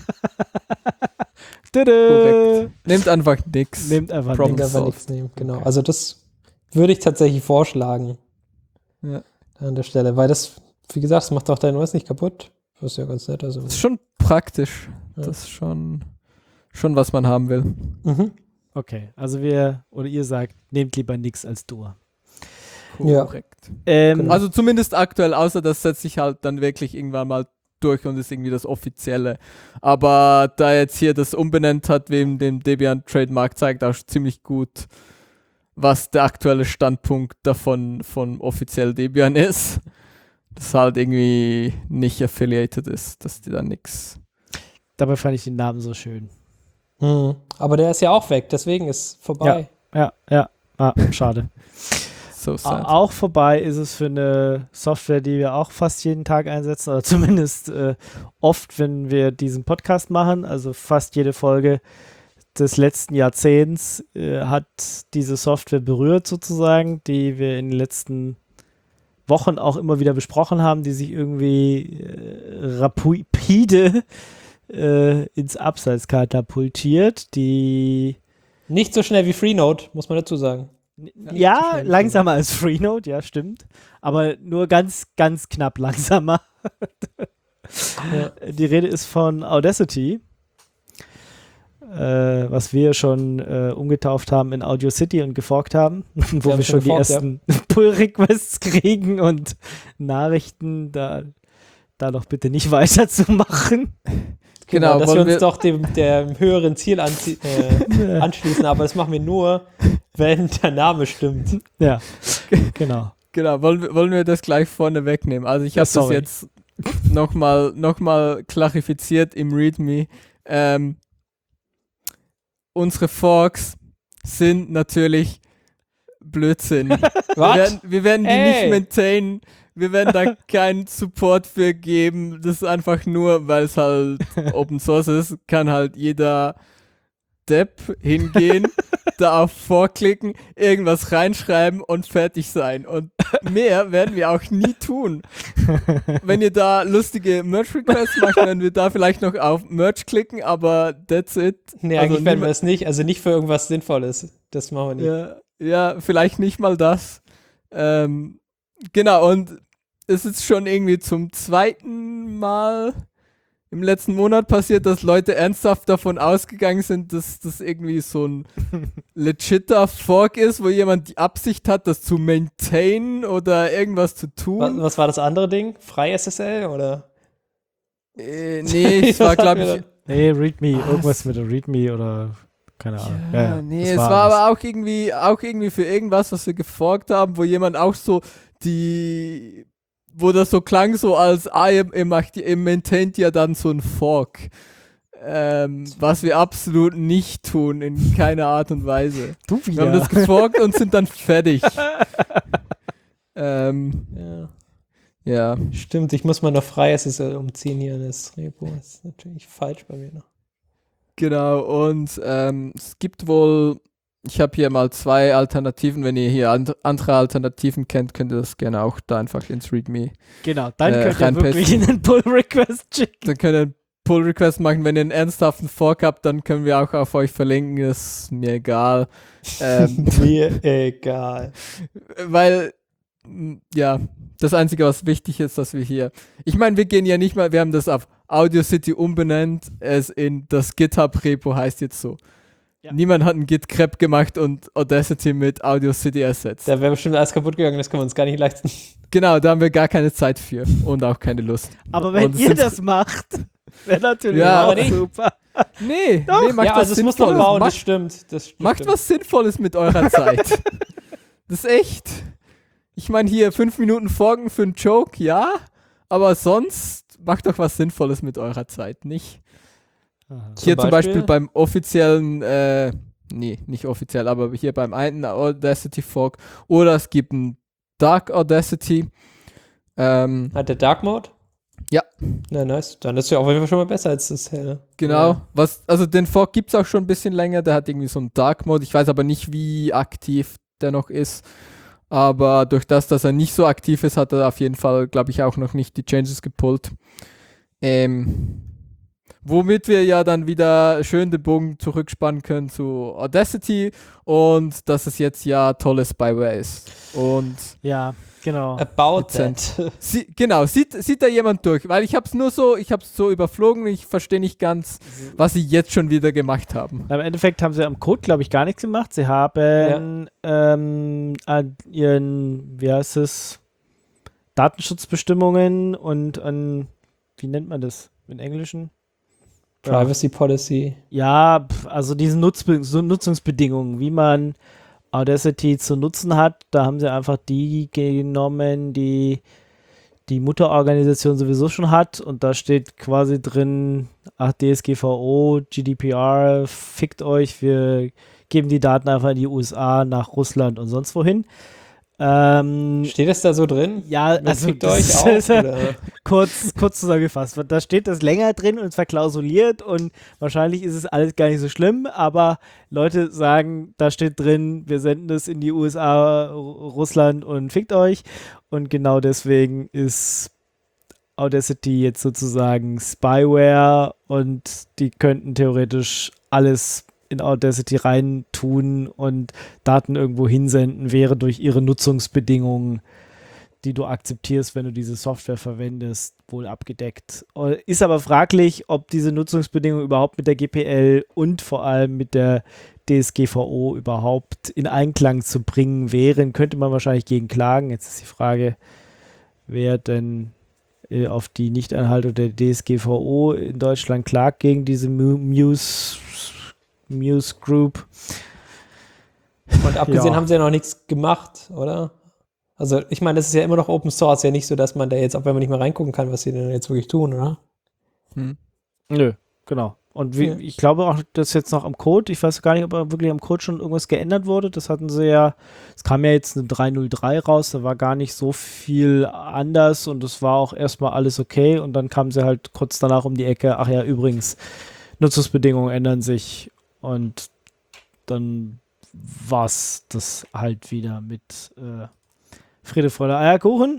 Korrekt. Nehmt einfach nix. Nehmt einfach Problem nix. einfach nichts nehmen, genau. Also das würde ich tatsächlich vorschlagen. Ja. An der Stelle, weil das, wie gesagt, das macht auch dein OS nicht kaputt. Das ist ja ganz nett. Also. Das ist schon praktisch. Ja. Das ist schon was man haben will. Mhm. Okay, also ihr sagt, nehmt lieber nix als Dur. Ja. Korrekt. Genau. Also zumindest aktuell, außer das setzt sich halt dann wirklich irgendwann mal durch und ist irgendwie das Offizielle. Aber da jetzt hier das umbenannt hat, wem dem Debian Trademark, zeigt auch ziemlich gut, was der aktuelle Standpunkt davon von offiziell Debian ist. Das halt irgendwie nicht affiliated ist, dass die da nix. Dabei fand ich den Namen so schön. Mhm. Aber der ist ja auch weg, deswegen ist vorbei. Ja. Schade. So sad. Auch vorbei ist es für eine Software, die wir auch fast jeden Tag einsetzen, oder zumindest oft, wenn wir diesen Podcast machen. Also fast jede Folge des letzten Jahrzehnts hat diese Software berührt sozusagen, die wir in den letzten Wochen auch immer wieder besprochen haben, die sich irgendwie rapide ins Abseits katapultiert. Die Nicht so schnell wie Freenode, muss man dazu sagen. ja, langsamer als Freenode, ja, stimmt. Aber nur ganz, ganz knapp langsamer. Ja. Die Rede ist von Audacity, was wir schon umgetauft haben in Audio City und geforkt haben, wo wir schon die geforkt, ersten Pull-Requests kriegen und Nachrichten, da doch bitte nicht weiterzumachen. Genau, dass wir wollen uns doch dem höheren Ziel anschließen, aber das machen wir nur, wenn der Name stimmt. Ja, genau. Genau, wollen wir das gleich vorne wegnehmen? Also ich habe das jetzt nochmal klarifiziert im README. Unsere Forks sind natürlich Blödsinn. Wir werden die nicht maintainen. Wir werden da keinen Support für geben. Das ist einfach nur, weil es halt Open Source ist, kann halt jeder Depp hingehen, da auf vorklicken, irgendwas reinschreiben und fertig sein. Und mehr werden wir auch nie tun. Wenn ihr da lustige Merge-Requests macht, werden wir da vielleicht noch auf Merge klicken, aber that's it. Nee, also eigentlich werden wir es nicht. Also nicht für irgendwas Sinnvolles. Das machen wir nicht. Ja, vielleicht nicht mal das. Genau, und es ist schon irgendwie zum zweiten Mal im letzten Monat passiert, dass Leute ernsthaft davon ausgegangen sind, dass das irgendwie so ein legitter Fork ist, wo jemand die Absicht hat, das zu maintainen oder irgendwas zu tun. Was war das andere Ding? FreiSSL oder? Nee, es war, glaube ich... Nee, README, irgendwas mit der README oder keine Ahnung. Ja, nee, es war aber auch irgendwie für irgendwas, was wir geforkt haben, wo jemand auch so wo das so klang, so als, ihr maintaint ja dann so ein Fork. Was wir absolut nicht tun, in keiner Art und Weise. Du Wir haben das geforkt und sind dann fertig. Ja. Stimmt, ich muss mal noch FreiSSL umziehen hier in das Repo. Das ist natürlich falsch bei mir noch. Genau, und es gibt wohl Ich habe hier mal 2 Alternativen. Wenn ihr hier andere Alternativen kennt, könnt ihr das gerne auch da einfach ins README. Genau, dann könnt ihr reinpasten. wirklich in den Pull-Request schicken. Dann könnt ihr einen Pull-Request machen. Wenn ihr einen ernsthaften Fork habt, dann können wir auch auf euch verlinken. Ist mir egal. Mir egal. Weil, ja, das Einzige, was wichtig ist, dass wir hier... Ich meine, wir gehen ja nicht mal... Wir haben das auf Audacity umbenannt. Es in das GitHub-Repo heißt jetzt so. Ja. Niemand hat ein Git-Crep gemacht und Audacity mit Audacity ersetzt. Da wäre bestimmt alles kaputt gegangen, das können wir uns gar nicht leisten. Genau, da haben wir gar keine Zeit für und auch keine Lust. Aber wenn Und es ihr sind- das macht, wäre natürlich Ja, auch aber super. Nee, Doch. nee, macht Ja, was also es muss noch Sinnvolles. bauen, das Macht, stimmt. Das macht stimmt. was Sinnvolles mit eurer Zeit. Das ist echt. Ich meine, hier 5 Minuten Folgen für einen Joke, ja, aber sonst macht doch was Sinnvolles mit eurer Zeit, nicht? Hier zum Beispiel beim offiziellen, nee, nicht offiziell, aber hier beim einen Audacity Fork oder es gibt einen Dark Audacity. Hat der Dark Mode? Ja. Na, nice. Dann ist ja auf jeden Fall schon mal besser als das helle. Genau, also den Fork gibt es auch schon ein bisschen länger, der hat irgendwie so einen Dark Mode, ich weiß aber nicht, wie aktiv der noch ist, aber durch das, dass er nicht so aktiv ist, hat er auf jeden Fall, glaube ich, auch noch nicht die Changes gepullt. Womit wir ja dann wieder schön den Bogen zurückspannen können zu Audacity und dass es jetzt ja tolle Spyware ist. Und Ja, genau. About Dezent. that. Genau, sieht da jemand durch? Weil ich habe es so überflogen, ich verstehe nicht ganz, was sie jetzt schon wieder gemacht haben. Im Endeffekt haben sie am Code, glaube ich, gar nichts gemacht. Sie haben an ihren, wie heißt es, Datenschutzbestimmungen und an, wie nennt man das im Englischen? Privacy Policy. Ja, also diese Nutzungsbedingungen, wie man Audacity zu nutzen hat, da haben sie einfach die genommen, die die Mutterorganisation sowieso schon hat und da steht quasi drin, ach, DSGVO, GDPR, fickt euch, wir geben die Daten einfach in die USA, nach Russland und sonst wohin. Steht das da so drin? Ja, also Fickt das euch auch, ist, oder? kurz zusammengefasst. Da steht das länger drin und verklausuliert und wahrscheinlich ist es alles gar nicht so schlimm, aber Leute sagen, da steht drin, wir senden das in die USA, Russland und fickt euch und genau deswegen ist Audacity jetzt sozusagen Spyware und die könnten theoretisch alles in Audacity rein tun und Daten irgendwo hinsenden, wäre durch ihre Nutzungsbedingungen, die du akzeptierst, wenn du diese Software verwendest, wohl abgedeckt. Ist aber fraglich, ob diese Nutzungsbedingungen überhaupt mit der GPL und vor allem mit der DSGVO überhaupt in Einklang zu bringen wären. Könnte man wahrscheinlich gegen klagen. Jetzt ist die Frage, wer denn auf die Nichteinhaltung der DSGVO in Deutschland klagt gegen diese Muse Group. Und abgesehen Ja. haben sie ja noch nichts gemacht, oder? Also ich meine, das ist ja immer noch Open Source, ja nicht so, dass man da jetzt, auch wenn man nicht mehr reingucken kann, was sie denn jetzt wirklich tun, oder? Nö, genau. Und Ja. ich glaube auch, dass jetzt noch am Code, ich weiß gar nicht, ob wirklich am Code schon irgendwas geändert wurde. Das hatten sie ja, es kam ja jetzt eine 3.03 raus, da war gar nicht so viel anders und es war auch erstmal alles okay und dann kamen sie halt kurz danach um die Ecke, ach ja, übrigens, Nutzungsbedingungen ändern sich und dann war es das halt wieder mit Friede, Freude, Eierkuchen.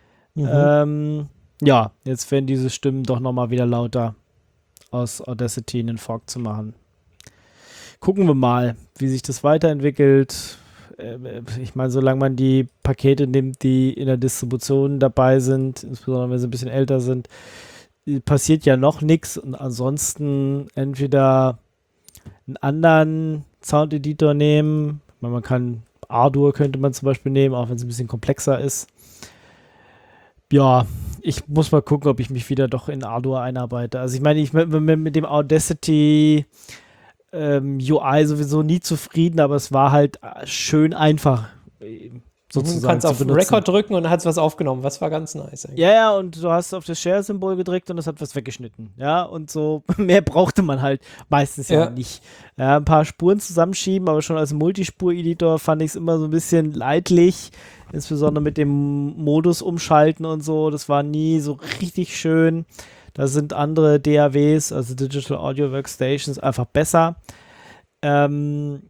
Ja, jetzt werden diese Stimmen doch nochmal wieder lauter, aus Audacity einen Fork zu machen. Gucken wir mal, wie sich das weiterentwickelt. Ich meine, solange man die Pakete nimmt, die in der Distribution dabei sind, insbesondere wenn sie ein bisschen älter sind, passiert ja noch nichts und ansonsten entweder einen anderen Sound-Editor nehmen. Ich meine, man kann Ardour könnte man zum Beispiel nehmen, auch wenn es ein bisschen komplexer ist. Ja, ich muss mal gucken, ob ich mich wieder doch in Ardour einarbeite. Also ich meine, ich bin mit dem Audacity UI sowieso nie zufrieden, aber es war halt schön einfach sozusagen Du kannst zu auf benutzen. Record drücken und dann hat es was aufgenommen. Was war ganz nice eigentlich. Ja, ja, und du hast auf das Share-Symbol gedrückt und es hat was weggeschnitten. Ja, und so mehr brauchte man halt meistens ja nicht. Ja, ein paar Spuren zusammenschieben, aber schon als Multispur-Editor fand ich es immer so ein bisschen leidlich, insbesondere mit dem Modus umschalten und so. Das war nie so richtig schön. Da sind andere DAWs, also Digital Audio Workstations, einfach besser.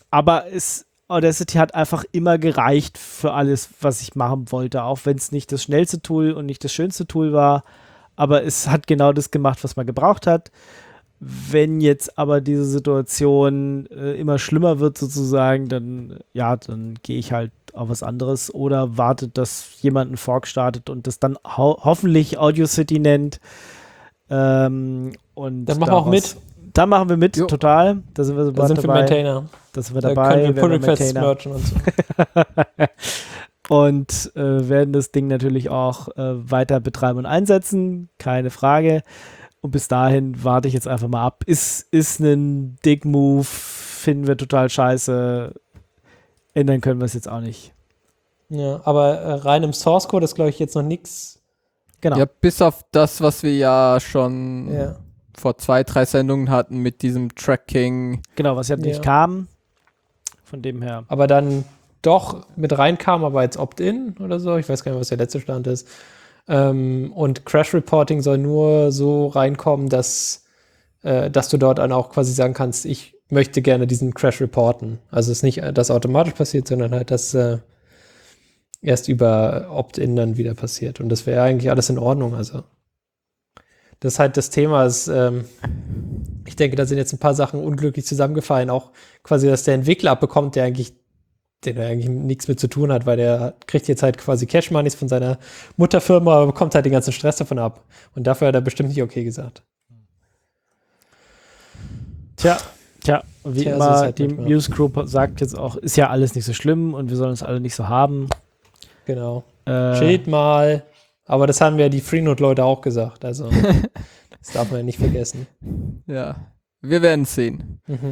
Aber Audacity hat einfach immer gereicht für alles, was ich machen wollte, auch wenn es nicht das schnellste Tool und nicht das schönste Tool war, aber es hat genau das gemacht, was man gebraucht hat. Wenn jetzt aber diese Situation immer schlimmer wird sozusagen, dann gehe ich halt auf was anderes oder warte, dass jemand einen Fork startet und das dann hoffentlich Audacity nennt. Und Dann machen wir auch mit. Da machen wir mit, Jo. total. Da sind wir sofort Da sind wir dabei. Maintainer. Da sind wir Da dabei. können wir werden wir Pull-Requests Maintainer. mergen und so. Und werden das Ding natürlich auch weiter betreiben und einsetzen, keine Frage. Und bis dahin warte ich jetzt einfach mal ab. Ist ein Dick-Move, finden wir total scheiße. Ändern können wir es jetzt auch nicht. Ja, aber rein im Source Code ist, glaube ich, jetzt noch nichts. Genau. Ja, bis auf das, was wir ja schon Ja. vor 2-3 Sendungen hatten mit diesem Tracking. Genau, was ja nicht kam. Von dem her. Aber dann doch mit reinkam, aber jetzt Opt-in oder so. Ich weiß gar nicht, was der letzte Stand ist. Und Crash Reporting soll nur so reinkommen, dass du dort dann auch quasi sagen kannst, ich möchte gerne diesen Crash reporten. Also es ist nicht, dass automatisch passiert, sondern halt, dass erst über Opt-in dann wieder passiert. Und das wäre eigentlich alles in Ordnung. Also das ist halt das Thema. Ich denke, da sind jetzt ein paar Sachen unglücklich zusammengefallen. Auch quasi, dass der Entwickler abbekommt, der eigentlich nichts mit zu tun hat, weil der kriegt jetzt halt quasi Cash-Moneys von seiner Mutterfirma, aber bekommt halt den ganzen Stress davon ab. Und dafür hat er bestimmt nicht okay gesagt. Tja, wie Tja, so ist immer, halt die manchmal. News Group sagt jetzt auch, ist ja alles nicht so schlimm und wir sollen es alle nicht so haben. Genau. Chillt mal. Aber das haben ja die Freenode-Leute auch gesagt. Also, das darf man ja nicht vergessen. Ja, wir werden sehen. Mhm.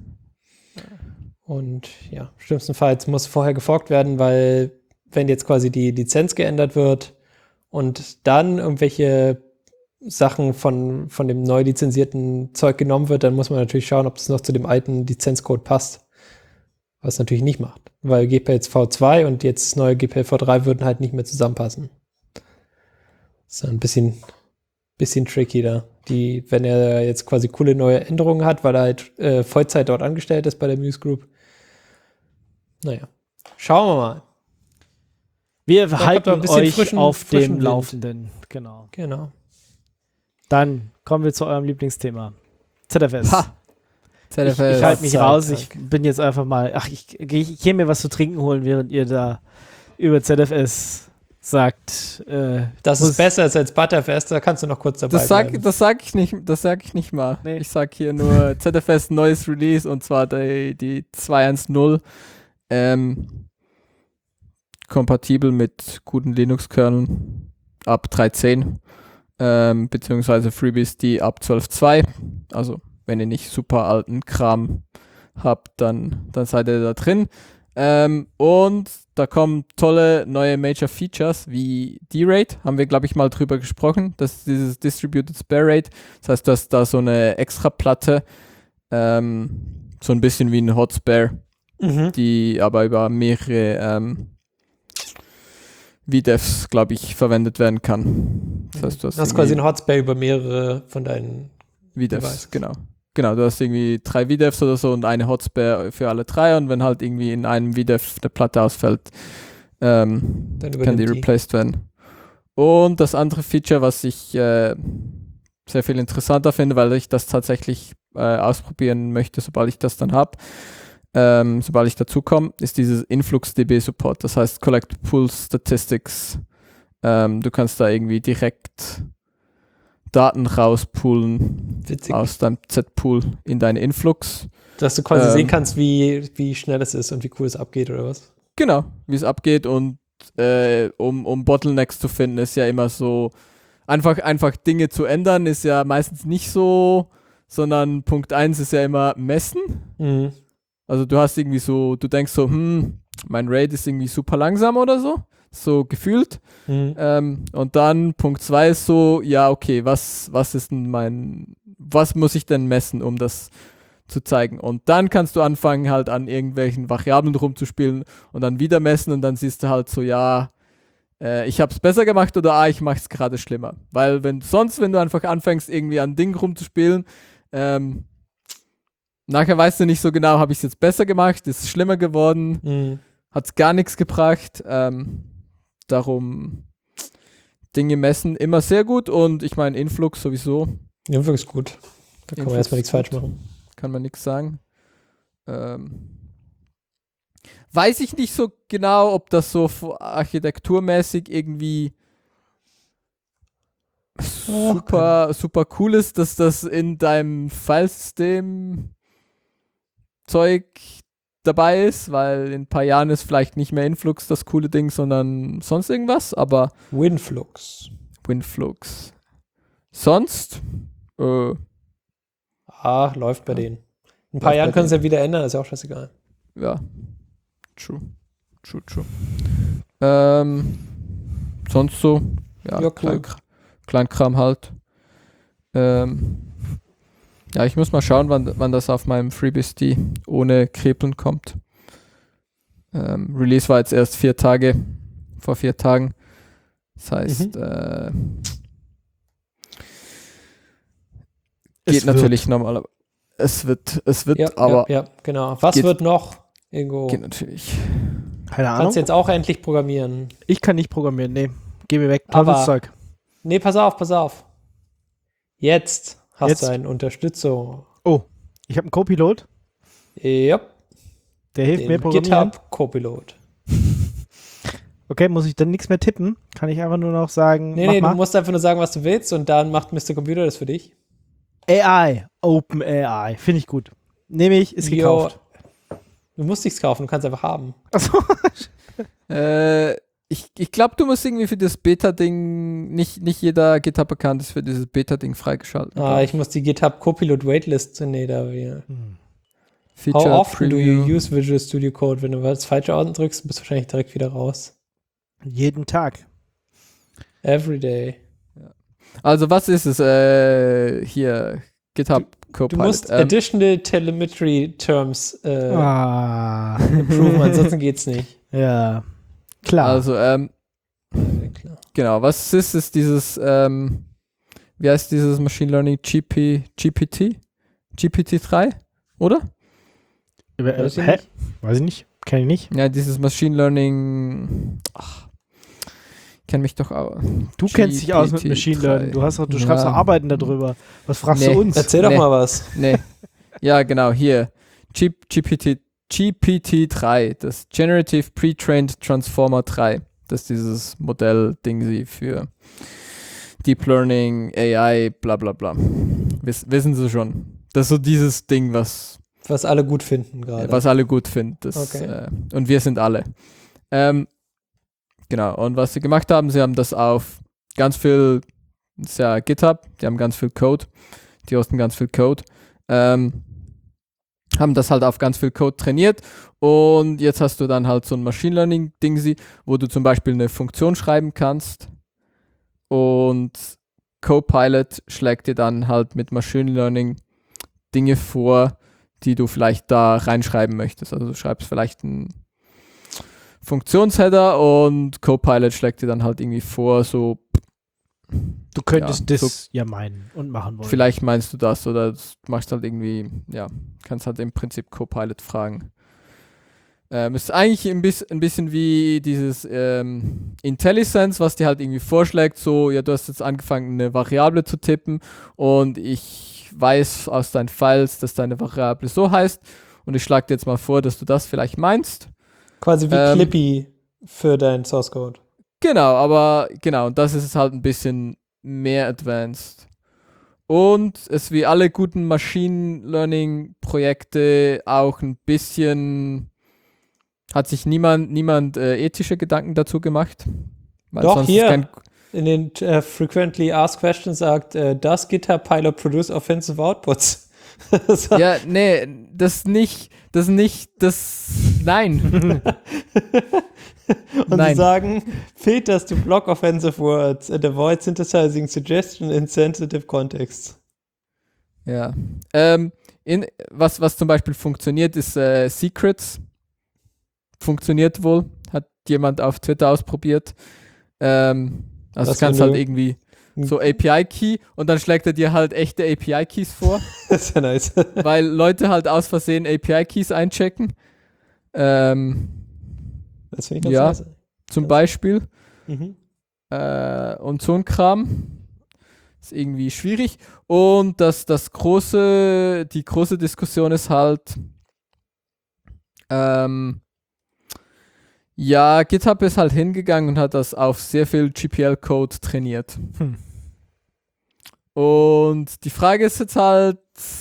Und ja, schlimmstenfalls muss vorher geforkt werden, weil wenn jetzt quasi die Lizenz geändert wird und dann irgendwelche Sachen von dem neu lizenzierten Zeug genommen wird, dann muss man natürlich schauen, ob das noch zu dem alten Lizenzcode passt. Was natürlich nicht macht, weil GPLs V2 und jetzt das neue GPL V3 würden halt nicht mehr zusammenpassen. Das ist ein bisschen tricky da. Wenn er jetzt quasi coole neue Änderungen hat, weil er halt Vollzeit dort angestellt ist bei der Muse Group. Naja, schauen wir mal. Wir habt ihr halten ein bisschen euch frischen auf dem Wind. Laufenden. Genau. Dann Kommen wir zu eurem Lieblingsthema. ZFS. Ha! ZFS. Ich halte mich Zeit, raus. Tag. Ich bin jetzt einfach mal. Ich gehe mir was zu trinken holen, während ihr da über ZFS sagt. das ist besser als Butterfest, da kannst du noch kurz dabei bleiben. Das sag ich nicht mal. Nee. Ich sag hier nur ZFS neues Release und zwar die 2.1.0. Kompatibel mit guten Linux-Kerneln ab 3.10. Beziehungsweise Freebies, die ab 12.2. Also wenn ihr nicht super alten Kram habt, dann seid ihr da drin. Und da kommen tolle neue Major Features wie D-Rate, haben wir glaube ich mal drüber gesprochen, das ist dieses Distributed Spare Rate, das heißt, dass da so eine extra Platte, so ein bisschen wie ein Hotspare, die aber über mehrere VDEVs, glaube ich, verwendet werden kann. Das heißt, du hast quasi einen Hotspare über mehrere von deinen VDEVs, Devices. Genau, du hast irgendwie 3 VDEVs oder so und eine Hotspare für alle 3 und wenn halt irgendwie in einem VDEV eine Platte ausfällt, kann die replaced werden. Und das andere Feature, was ich sehr viel interessanter finde, weil ich das tatsächlich ausprobieren möchte, sobald ich das dann habe, sobald ich dazu komme, ist dieses InfluxDB Support. Das heißt Collect Pool Statistics. Du kannst da irgendwie direkt Daten rauspoolen aus deinem Z-Pool in deine Influx. Dass du quasi sehen kannst, wie schnell es ist und wie cool es abgeht, oder was? Genau, wie es abgeht und um Bottlenecks zu finden, ist ja immer so, einfach Dinge zu ändern, ist ja meistens nicht so, sondern Punkt 1 ist ja immer messen. Mhm. Also du hast irgendwie so, du denkst so, mein Rate ist irgendwie super langsam oder so gefühlt. Mhm. Und dann Punkt 2 ist so, ja, okay, was ist denn was muss ich denn messen, um das zu zeigen? Und dann kannst du anfangen, halt an irgendwelchen Variablen rumzuspielen und dann wieder messen und dann siehst du halt so, ja, ich habe es besser gemacht oder ich mache es gerade schlimmer. Weil wenn du einfach anfängst, irgendwie an Dingen rumzuspielen, nachher weißt du nicht so genau, habe ich es jetzt besser gemacht, ist es schlimmer geworden, Mhm. hat es gar nichts gebracht. Darum Dinge messen immer sehr gut und ich meine Influx sowieso, Ja, wirklich gut. Da kann man Influx erstmal nichts ist falsch gut. machen. Kann man nichts sagen. Weiß ich nicht so genau, ob das so architekturmäßig irgendwie super cool ist, dass das in deinem Filesystem Zeug dabei ist, weil in ein paar Jahren ist vielleicht nicht mehr Influx das coole Ding, sondern sonst irgendwas, aber Winflux. Winflux. Sonst, Läuft bei denen. In ein Läuft paar bei Jahren können sie denen. ja wieder ändern, ist ja auch scheißegal. ja, true. Sonst so, ja, Ja, cool. Kleinkram halt. Ja, ich muss mal schauen, wann das auf meinem FreeBSD ohne Krepeln kommt. Release war jetzt erst vor 4 Tagen. Das heißt, geht natürlich normal. Es wird, aber ja, genau. Was geht- wird noch? Ingo, geht natürlich. Keine Ahnung. kannst du jetzt auch endlich programmieren? Ich kann nicht programmieren, nee. Geh mir weg. Aber- Teufelszeug. Nee, pass auf. Jetzt hast Jetzt? du eine Unterstützung. Oh, ich habe einen Copilot, Ja, der hilft mir den programmieren. GitHub Copilot. Okay, muss ich dann nichts mehr tippen? Kann ich einfach nur noch sagen, Nee, mach du mal. musst einfach nur sagen, was du willst und dann macht Mr. Computer das für dich. AI, Open AI, finde ich gut. Nehme ich, ist Jo. gekauft. Du musst nichts kaufen, du kannst einfach haben. Achso. Ich glaube, du musst irgendwie für das Beta-Ding, nicht jeder GitHub-Account ist für dieses Beta-Ding freigeschaltet. Ich muss die GitHub Copilot Waitlist, nee, da wir. How Feature often do you Preview. use Visual Studio Code? Wenn du das falsche drückst, bist du wahrscheinlich direkt wieder raus. Jeden Tag. Every day. Also was ist es? Hier, GitHub Du Copilot. musst additional telemetry terms approven, ansonsten geht's nicht. Ja, klar. Also, Ja, klar. genau, was ist dieses, wie heißt dieses Machine Learning GPT? GPT-3, oder? Weiß ich Hä? nicht. Weiß ich nicht. Kenn ich nicht. Ja, dieses Machine Learning, ich kenne mich doch auch. Du kennst dich aus mit Machine Learning. Du schreibst doch Arbeiten darüber. Was fragst Nee. du uns? Erzähl doch Nee. mal was. Nee. Ja, genau, hier. GPT-3, das Generative Pre-Trained Transformer 3. Das ist dieses Modell-Ding für Deep Learning, AI, bla bla bla. Wissen Sie schon. Das ist so dieses Ding, was alle gut finden gerade. alle gut finden. Das, Okay. Und wir sind alle. Genau, und was sie gemacht haben, sie haben das auf ganz viel, das ist ja GitHub, die haben ganz viel Code, die hosten ganz viel Code, haben das halt auf ganz viel Code trainiert und jetzt hast du dann halt so ein Machine Learning-Ding, wo du zum Beispiel eine Funktion schreiben kannst und Copilot schlägt dir dann halt mit Machine Learning Dinge vor, die du vielleicht da reinschreiben möchtest. Also du schreibst vielleicht einen Funktionsheader und Copilot schlägt dir dann halt irgendwie vor, so Du könntest Ja, das ja meinen und machen wollen. vielleicht meinst du das oder du machst halt irgendwie, ja, kannst halt im Prinzip Copilot fragen. Ist eigentlich ein bisschen wie dieses IntelliSense, was dir halt irgendwie vorschlägt, so, ja, du hast jetzt angefangen, eine Variable zu tippen und ich weiß aus deinen Files, dass deine Variable so heißt und ich schlage dir jetzt mal vor, dass du das vielleicht meinst. Quasi wie Clippy für dein Source Code. Genau, und das ist halt ein bisschen mehr advanced. Und es wie alle guten Machine Learning Projekte auch ein bisschen, hat sich niemand ethische Gedanken dazu gemacht. Weil Doch, sonst hier. ist kein, In den Frequently Asked Questions sagt, does GitHub Pilot produce offensive outputs? ja, nee, nein. Und Nein. sie sagen, filters to block offensive words and avoid synthesizing suggestion in sensitive contexts. Ja. Was zum Beispiel funktioniert, ist Secrets. Funktioniert wohl. Hat jemand auf Twitter ausprobiert. Also Was du kannst wenn halt du- irgendwie so API-Key und dann schlägt er dir halt echte API-Keys vor, Das ist ja nice. weil Leute halt aus Versehen API-Keys einchecken. Das finde ich Ja. ganz nice. Zum Beispiel. Mhm. Und so ein Kram. Ist irgendwie schwierig. Und die große Diskussion ist halt, ja, GitHub ist halt hingegangen und hat das auf sehr viel GPL-Code trainiert. Und die Frage ist jetzt halt,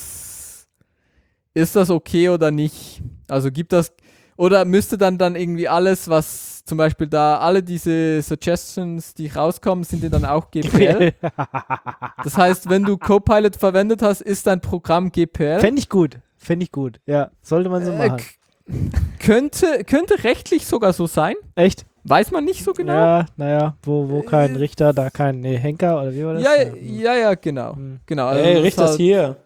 ist das okay oder nicht? Also gibt das, oder müsste dann irgendwie alles, was zum Beispiel da, alle diese Suggestions, die rauskommen, sind die dann auch GPL? Das heißt, wenn du Copilot verwendet hast, ist dein Programm GPL? Fände ich gut. Ja, sollte man so machen. Könnte rechtlich sogar so sein. Echt? Weiß man nicht so genau. Ja, naja, wo kein Richter, da kein Henker oder wie war das? Ja, genau. Hm. Genau. Also Ey, das richt das halt- hier.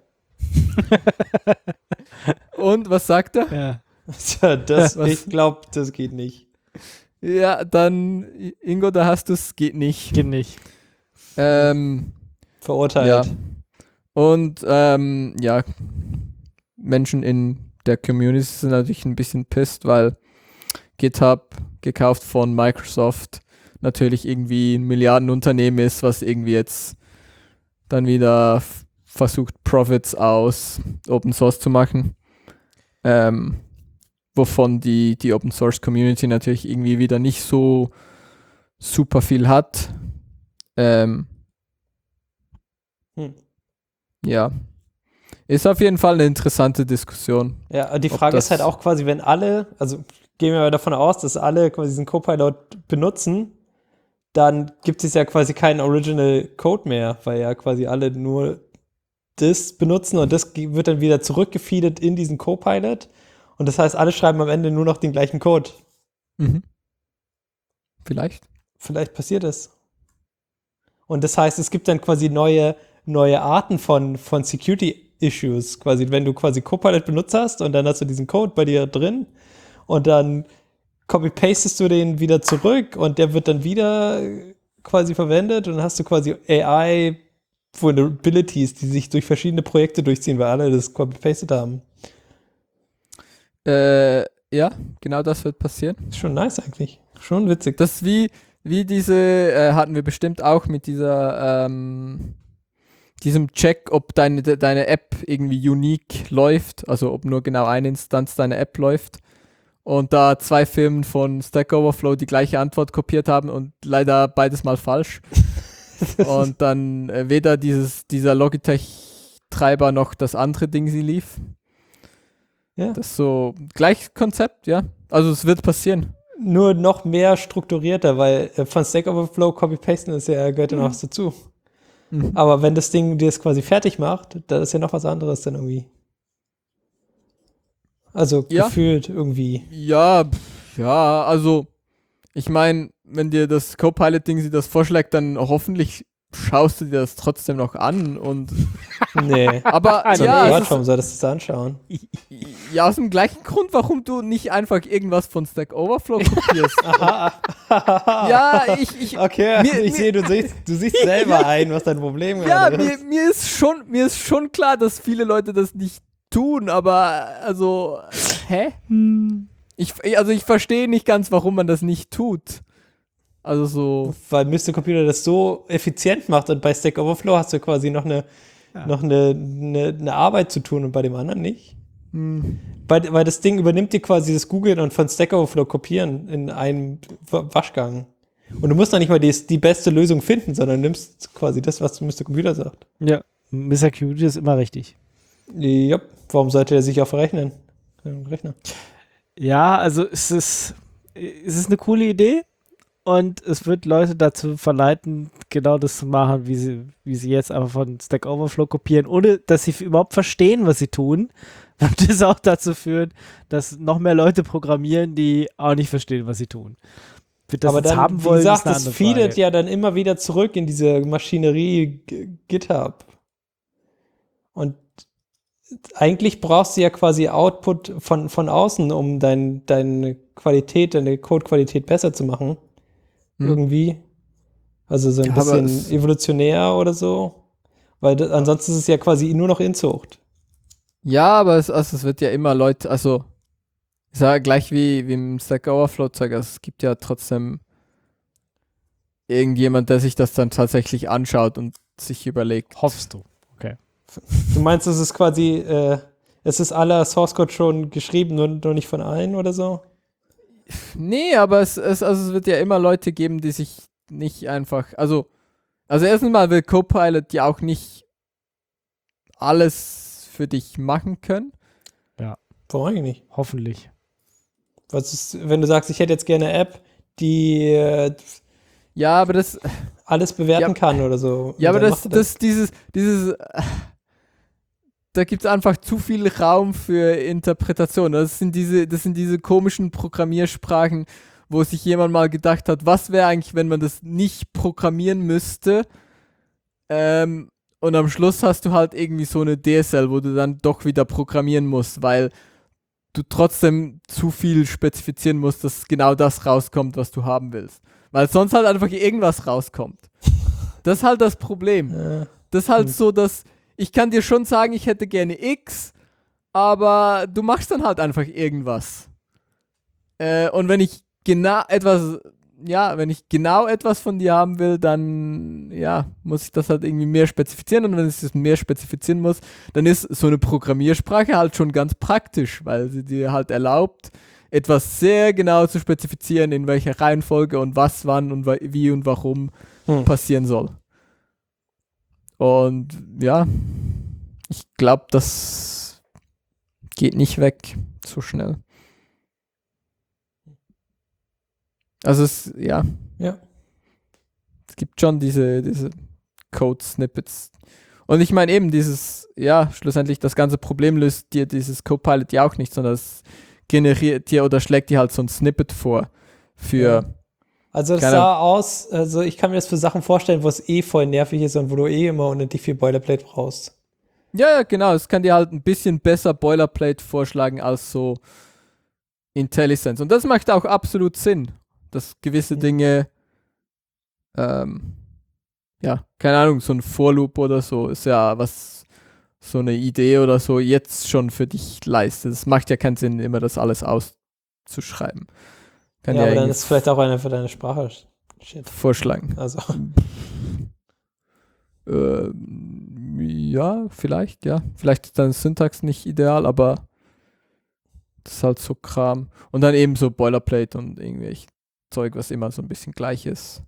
Und was sagt er? Ja. Tja, das, Was? ich glaube, das geht nicht. Ja, dann, Ingo, da hast du es, geht nicht. Geht nicht. Verurteilt. Ja. Und ja, Menschen in der Community sind natürlich ein bisschen pisst, weil GitHub, gekauft von Microsoft, natürlich irgendwie ein Milliardenunternehmen ist, was irgendwie jetzt dann wieder versucht, Profits aus Open Source zu machen. Wovon die Open Source Community natürlich irgendwie wieder nicht so super viel hat. Ja. Ist auf jeden Fall eine interessante Diskussion. Ja, die Ob Frage ist das- halt auch quasi, wenn alle, also gehen wir mal davon aus, dass alle quasi diesen Copilot benutzen, dann gibt es ja quasi keinen Original Code mehr, weil ja quasi alle nur das benutzen und das wird dann wieder zurückgefeedet in diesen Copilot und das heißt, alle schreiben am Ende nur noch den gleichen Code. Mhm. Vielleicht. Vielleicht passiert es. Und das heißt, es gibt dann quasi neue Arten von Security-Issues. Quasi, wenn du quasi Copilot benutzt hast und dann hast du diesen Code bei dir drin und dann copy-pastest du den wieder zurück und der wird dann wieder quasi verwendet und dann hast du quasi AI-Vulnerabilities, die sich durch verschiedene Projekte durchziehen, weil alle das copy-pasted haben. Ja, genau das wird passieren. Ist schon nice eigentlich. Schon witzig. Das wie diese, hatten wir bestimmt auch mit diesem Check, ob deine App irgendwie unique läuft, also ob nur genau eine Instanz deiner App läuft. Und da 2 Firmen von Stack Overflow die gleiche Antwort kopiert haben und leider beides mal falsch. Und dann weder dieser Logitech-Treiber noch das andere Ding sie lief. Ja. Das ist so gleiches Konzept, ja. Also es wird passieren. Nur noch mehr strukturierter, weil von Stack Overflow Copy-Pasten gehört ja noch was dazu. Mhm. Aber wenn das Ding dir es quasi fertig macht, dann ist ja noch was anderes dann irgendwie. Also Ja. gefühlt irgendwie. Ja, also ich meine, wenn dir das Copilot-Ding sie das vorschlägt, dann hoffentlich schaust du dir das trotzdem noch an und Nee. aber Also, ja, Gott, es ist, warum sollst du das anschauen? ja, aus dem gleichen Grund, warum du nicht einfach irgendwas von Stack Overflow kopierst. Ja, ich Okay, Mir- ich sehe, du siehst selber ein, was dein Problem ja, gerade ist. mir ist schon klar, dass viele Leute das nicht tun, aber also, hä? Ich verstehe nicht ganz, warum man das nicht tut. Also so, Weil Mr. Computer das so effizient macht und bei Stack Overflow hast du quasi noch eine Arbeit zu tun und bei dem anderen nicht. Weil das Ding übernimmt dir quasi das Googlen und von Stack Overflow kopieren in einem Waschgang. Und du musst noch nicht mal die beste Lösung finden, sondern nimmst quasi das, was Mr. Computer sagt. Ja, Mr. Computer ist immer richtig. Ja, warum sollte er sich auch verrechnen? Rechner. Ja, also es ist eine coole Idee und es wird Leute dazu verleiten, genau das zu machen, wie sie jetzt einfach von Stack Overflow kopieren, ohne dass sie überhaupt verstehen, was sie tun. Und das auch dazu führt, dass noch mehr Leute programmieren, die auch nicht verstehen, was sie tun. Wird das Aber jetzt dann, haben wie wollen, gesagt, ist eine das andere feedet Frage. ja dann immer wieder zurück in diese Maschinerie GitHub. Und eigentlich brauchst du ja quasi Output von außen, um deine Qualität, deine Codequalität besser zu machen. Irgendwie. Also so ein Ja, aber bisschen evolutionär oder so. Weil ansonsten ist es ja quasi nur noch Inzucht. Ja, aber es wird ja immer Leute, also ich sage gleich wie im Stack Overflow-Zeug, also es gibt ja trotzdem irgendjemand, der sich das dann tatsächlich anschaut und sich überlegt. Hoffst du. Du meinst, es ist quasi, es ist aller Source Code schon geschrieben, nur nicht von allen oder so? Nee, aber es wird ja immer Leute geben, die sich nicht einfach, also erstens mal will Copilot ja auch nicht alles für dich machen können. Warum eigentlich nicht? Hoffentlich. Was ist, wenn du sagst, ich hätte jetzt gerne eine App, die Ja, aber das, alles bewerten Ja. kann oder so. ja, Und aber dann das, macht er das, dieses, da gibt es einfach zu viel Raum für Interpretation. Das sind diese komischen Programmiersprachen, wo sich jemand mal gedacht hat, was wäre eigentlich, wenn man das nicht programmieren müsste? Und am Schluss hast du halt irgendwie so eine DSL, wo du dann doch wieder programmieren musst, weil du trotzdem zu viel spezifizieren musst, dass genau das rauskommt, was du haben willst. Weil sonst halt einfach irgendwas rauskommt. Das ist halt das Problem. Das ist halt so, dass ich kann dir schon sagen, ich hätte gerne X, aber du machst dann halt einfach irgendwas. Und wenn ich genau etwas von dir haben will, dann muss ich das halt irgendwie mehr spezifizieren, und wenn ich das mehr spezifizieren muss, dann ist so eine Programmiersprache halt schon ganz praktisch, weil sie dir halt erlaubt, etwas sehr genau zu spezifizieren, in welcher Reihenfolge und was, wann und wie und warum passieren soll. Und ja, ich glaube, das geht nicht weg so schnell. Also es gibt schon diese Code-Snippets. Und ich meine eben schlussendlich das ganze Problem löst dir dieses Copilot ja auch nicht, sondern es generiert dir oder schlägt dir halt so ein Snippet vor für Also das sah aus, also ich kann mir das für Sachen vorstellen, wo es voll nervig ist und wo du immer unendlich viel Boilerplate brauchst. Ja, genau. Es kann dir halt ein bisschen besser Boilerplate vorschlagen als so IntelliSense. Und das macht auch absolut Sinn, dass gewisse Dinge, keine Ahnung, so ein For-Loop oder so ist ja was, so eine Idee oder so jetzt schon für dich leistet. Es macht ja keinen Sinn, immer das alles auszuschreiben. Kann Aber dann irgendwie ist vielleicht auch einer für deine Sprache. vorschlagen. Also. Ja, vielleicht, ja. Vielleicht ist deine Syntax nicht ideal, aber das ist halt so Kram. Und dann eben so Boilerplate und irgendwelche Zeug, was immer so ein bisschen gleich ist.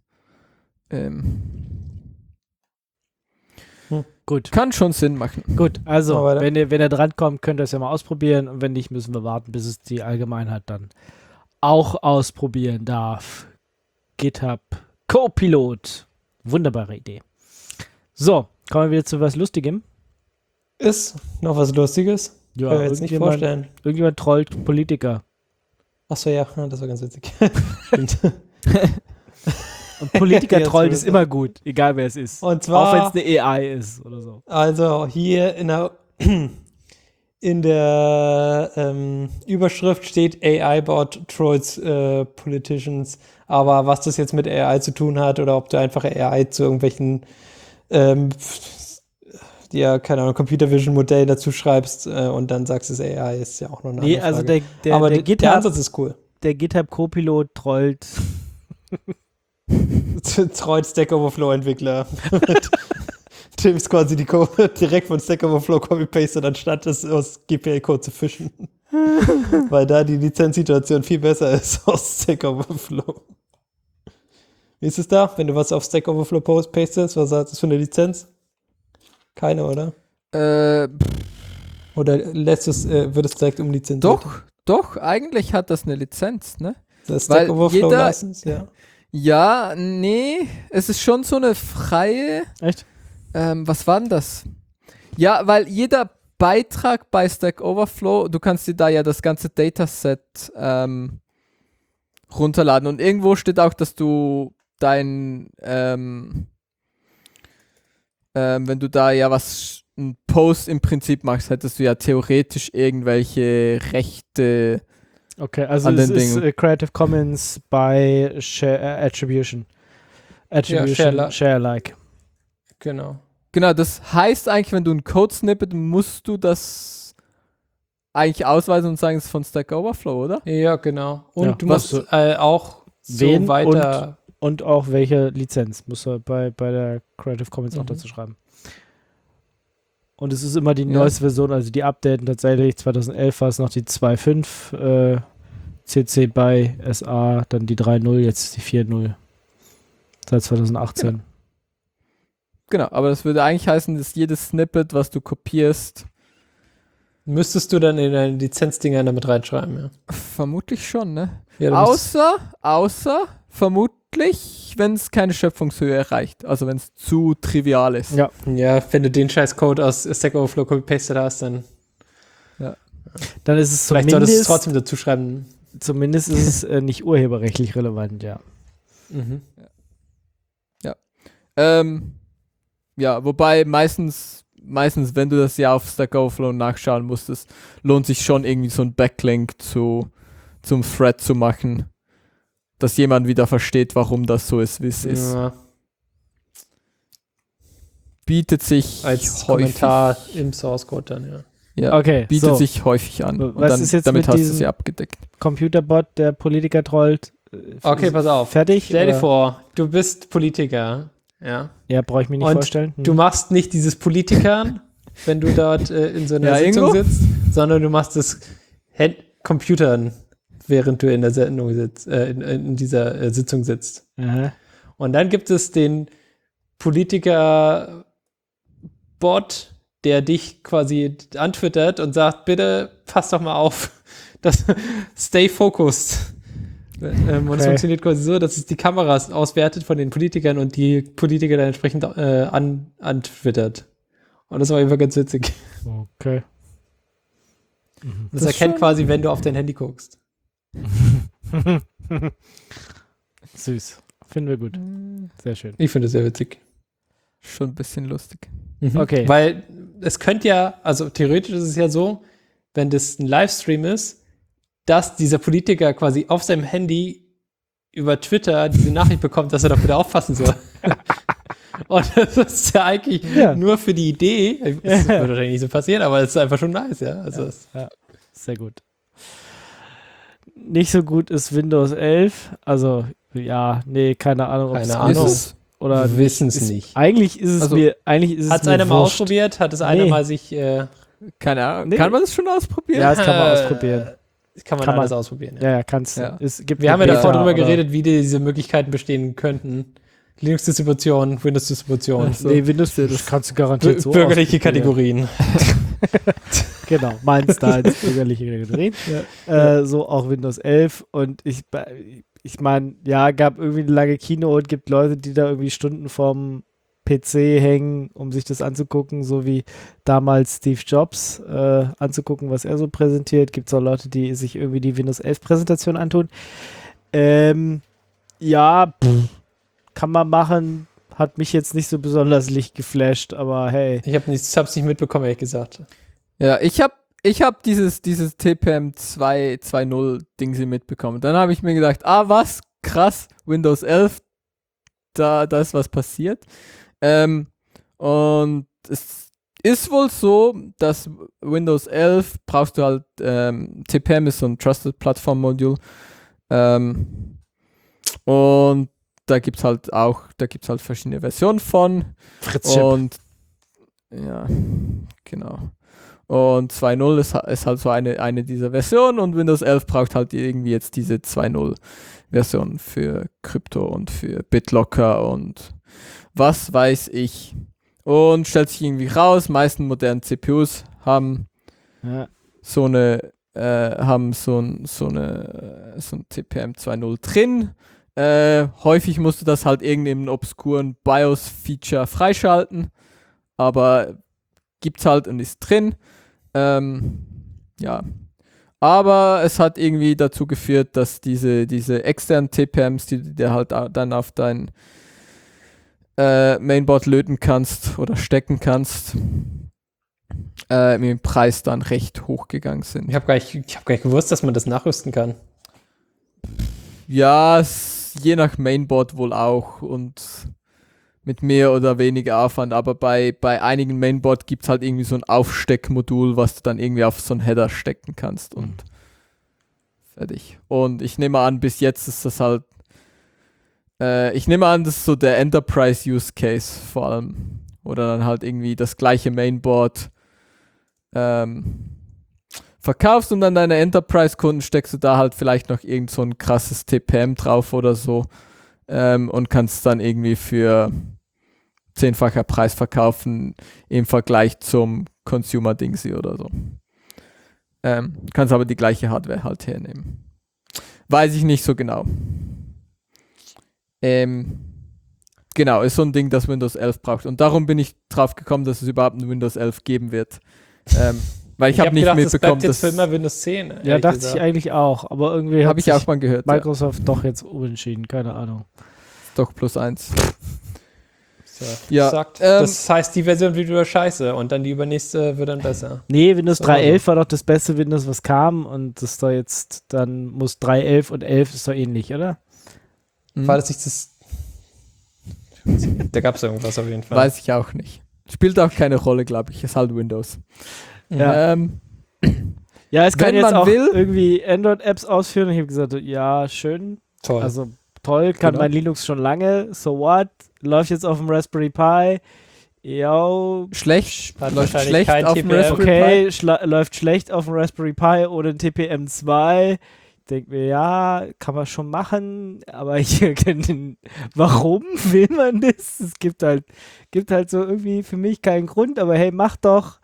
Gut. Kann schon Sinn machen. Gut, also, Aber wenn ihr drankommt, könnt ihr es ja mal ausprobieren, und wenn nicht, müssen wir warten, bis es die Allgemeinheit dann auch ausprobieren darf. GitHub Copilot. Wunderbare Idee. So, kommen wir wieder zu was Lustigem. Ist noch was Lustiges? Ja, Kann ich mir jetzt nicht vorstellen. Irgendjemand trollt Politiker. Achso, ja, das war ganz witzig. Stimmt. Und Politiker Ja, trollen so ist immer gut, egal wer es ist. Und zwar, auch wenn es eine AI ist oder so. Also hier in der Überschrift steht AI-Bot trolls Politicians, aber was das jetzt mit AI zu tun hat oder ob du einfach AI zu irgendwelchen keine Ahnung, Computer Vision Modell dazu schreibst und dann sagst es AI, ist ja auch noch eine andere Frage. Also der aber GitHub, der Ansatz ist cool. Der GitHub Copilot trollt Trollt Stack Overflow Entwickler. Tim ist quasi die Code direkt von Stack Overflow copy-pasted, anstatt es aus GPL-Code zu fischen. Weil da die Lizenzsituation viel besser ist aus Stack Overflow. Wie ist es da, wenn du was auf Stack Overflow pastest? Was hat das für eine Lizenz? Keine, oder? Oder wird es direkt umlizenziert? Doch, eigentlich hat das eine Lizenz, ne? Das Stack Overflow License, ja. Ja, nee, es ist schon so eine freie. Echt? Was war denn das? Ja, weil jeder Beitrag bei Stack Overflow, du kannst dir da ja das ganze Dataset runterladen, und irgendwo steht auch, dass du wenn du da ja einen Post im Prinzip machst, hättest du ja theoretisch irgendwelche Rechte. Okay, also an es den ist Dingen. Creative Commons by Attribution. Attribution, Share-alike. Genau. Genau, das heißt eigentlich, wenn du ein Code-Snippet, musst du das eigentlich ausweisen und sagen, es ist von Stack Overflow, oder? Ja, genau. Und Ja, du musst auch wen so weiter. Und auch welche Lizenz musst du bei der Creative Commons auch Mhm. dazu schreiben. Und es ist immer die Ja. neueste Version, also die updaten tatsächlich. 2011 war es noch die 2.5 CC by SA, dann die 3.0, jetzt die 4.0. Seit 2018. Genau, aber das würde eigentlich heißen, dass jedes Snippet, was du kopierst, Müsstest du dann in deine Lizenzdinger damit reinschreiben, ja. vermutlich schon, ne? Ja, du musst- Außer vermutlich, wenn es keine Schöpfungshöhe erreicht. Also wenn es zu trivial ist. Ja. ja, wenn du den scheiß Code aus Stack Overflow copy-pasted hast, dann Dann ist es vielleicht solltest du es zumindest, trotzdem dazu schreiben. zumindest ist es nicht urheberrechtlich relevant, ja. Mhm. Ja, wobei meistens, wenn du das ja auf Stack Overflow nachschauen musstest, lohnt sich schon irgendwie so ein Backlink zum Thread zu machen, dass jemand wieder versteht, warum das so ist, wie es ist. Ja, Bietet sich als häufig, Kommentar im Source Code dann, ja. ja, Okay, bietet so. sich häufig an. Und Was dann, ist jetzt damit mit hast du diesem- sie abgedeckt. Computerbot, der Politiker trollt. Okay, pass auf. Fertig? Stell dir oder? vor, du bist Politiker, ja. Ja, brauche ich mir nicht Und vorstellen. Du machst nicht dieses Politikern, wenn du dort in so einer Ja, Sitzung Ingo? sitzt, sondern du machst das Computern, während du in der Sendung sitzt, in dieser Sitzung sitzt. Aha. Und dann gibt es den Politiker-Bot, der dich quasi antwittert und sagt, bitte pass doch mal auf, stay focused. Und es funktioniert quasi so, dass es die Kameras auswertet von den Politikern und die Politiker dann entsprechend antwittert. Und das war einfach ganz witzig. Okay. Das Das erkennt schon- quasi, wenn du auf dein Handy guckst. Süß. Finden wir gut. Sehr schön. Ich finde es sehr witzig. Schon ein bisschen lustig. Okay. Weil es könnte ja, also theoretisch ist es ja so, wenn das ein Livestream ist, dass dieser Politiker quasi auf seinem Handy über Twitter diese Nachricht bekommt, dass er doch bitte aufpassen soll. Und das ist ja eigentlich Ja. nur für die Idee. Das wird wahrscheinlich nicht so passieren, aber es ist einfach schon nice, ja. Also Sehr gut. Nicht so gut ist Windows 11. Also, ja, nee, keine Ahnung, ob Keine es Ahnung. gut ist. Oder wir wissen es ist, nicht. Eigentlich ist es Also, eigentlich ist Hat es es mir einer mal wurscht. ausprobiert? Hat es einer Nee. mal sich Keine Ahnung. Nee. Kann man das schon ausprobieren? Ja, das kann man ausprobieren. Kann man Kann alles man. ausprobieren. Ja. Ja, ja, kannst du. Ja. Es gibt Wir haben ja eine davor Beta, drüber oder- geredet, wie diese Möglichkeiten bestehen könnten. Linux-Distribution, Windows-Distribution, Ach so. Nee, Windows, das kannst du garantiert so bürgerliche ausprobieren. Kategorien. Genau, meins da als bürgerliche Kategorien. So auch Windows 11 und ich meine, ja, gab irgendwie eine lange Keynote, gibt Leute, die da irgendwie Stunden vorm PC hängen, um sich das anzugucken, so wie damals Steve Jobs anzugucken, was er so präsentiert. Gibt es auch Leute, die sich irgendwie die Windows 11 Präsentation antun. Ja, kann man machen, hat mich jetzt nicht so besonders Licht geflasht, aber hey. Ich hab's nicht mitbekommen, ehrlich gesagt. Ja, ich hab dieses TPM 2.2.0 Ding sie mitbekommen. Dann habe ich mir gedacht, was? Krass, Windows 11, da ist was passiert. Und es ist wohl so, dass Windows 11 brauchst du halt, TPM ist so ein Trusted Platform Module. Und da gibt's halt verschiedene Versionen von. Fritzchip. Und ja, genau. Und 2.0 ist halt so eine dieser Versionen und Windows 11 braucht halt irgendwie jetzt diese 2.0 Version für Krypto und für BitLocker und was weiß ich. Und stellt sich irgendwie raus, meisten modernen CPUs haben Ja. so ein TPM 2.0 drin. Häufig musst du das halt irgendeinem obskuren BIOS-Feature freischalten, aber gibt's halt und ist drin. Ja. Aber es hat irgendwie dazu geführt, dass diese externen TPMs, die du halt dann auf dein Mainboard löten kannst oder stecken kannst, mit dem Preis dann recht hochgegangen sind. Ich hab gar nicht gewusst, dass man das nachrüsten kann. Ja, je nach Mainboard wohl auch und mit mehr oder weniger Aufwand, aber bei einigen Mainboard gibt es halt irgendwie so ein Aufsteckmodul, was du dann irgendwie auf so einen Header stecken kannst und fertig. Und ich nehme an, bis jetzt ist das halt ich nehme an, das ist so der Enterprise-Use-Case vor allem. Oder dann halt irgendwie das gleiche Mainboard verkaufst und dann deine Enterprise-Kunden steckst du da halt vielleicht noch irgend so ein krasses TPM drauf oder so und kannst dann irgendwie für 10-facher Preis verkaufen im Vergleich zum Consumer-Dingsy oder so. Kannst aber die gleiche Hardware halt hernehmen. Weiß ich nicht so genau. Genau, ist so ein Ding, das Windows 11 braucht. Und darum bin ich drauf gekommen, dass es überhaupt ein Windows 11 geben wird. Weil ich habe nicht gedacht, mitbekommen, das bleibt jetzt für immer Windows 10. Ja, dachte ich eigentlich auch. Aber irgendwie habe ich auch mal gehört. Microsoft doch jetzt umentschieden, keine Ahnung. Doch +1. So, Ja, sagt, das heißt, die Version wird wieder scheiße und dann die übernächste wird dann besser. Nee, Windows So, 3.11 war doch das beste Windows, was kam. Und das ist doch jetzt, dann muss 3.11 und 11 ist doch ähnlich, oder? War das nicht das? Da gab es irgendwas auf jeden Fall. Weiß ich auch nicht. Spielt auch keine Rolle, glaube ich. Ist halt Windows. Ja. Ja, es kann Wenn jetzt man auch will- irgendwie Android-Apps ausführen. Ich habe gesagt, ja, schön. Toll. Also toll, kann Genau. mein Linux schon lange. So what? Läuft jetzt auf dem Raspberry Pi. Yo, Schlecht. Hat Läuft wahrscheinlich schlecht kein auf dem TPM. Raspberry okay, Pi. läuft schlecht auf dem Raspberry Pi ohne ein TPM2. Ich denke mir, ja, kann man schon machen, aber warum will man das? Es gibt halt so irgendwie für mich keinen Grund, aber hey, mach doch.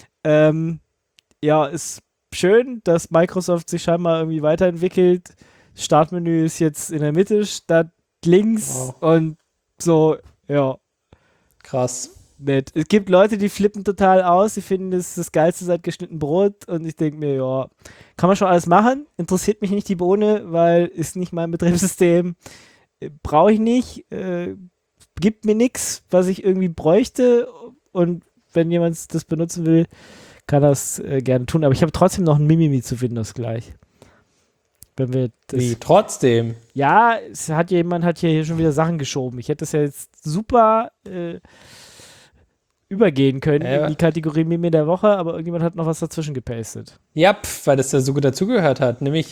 Ja, ist schön, dass Microsoft sich scheinbar irgendwie weiterentwickelt. Startmenü ist jetzt in der Mitte statt links Wow. und so, ja, Krass. nett. Es gibt Leute, die flippen total aus, die finden das Geilste seit geschnitten Brot und ich denke mir, ja, kann man schon alles machen, interessiert mich nicht die Bohne, weil ist nicht mein Betriebssystem, brauche ich nicht, gibt mir nichts, was ich irgendwie bräuchte und wenn jemand das benutzen will, kann das gerne tun, aber ich habe trotzdem noch ein Mimimi zu Windows gleich. Wenn wir das Wie, trotzdem. ja, jemand hat hier schon wieder Sachen geschoben. Ich hätte das ja jetzt super übergehen können in die Kategorie Meme der Woche, aber irgendjemand hat noch was dazwischen gepastet. Ja, weil das ja so gut dazugehört hat. Nämlich,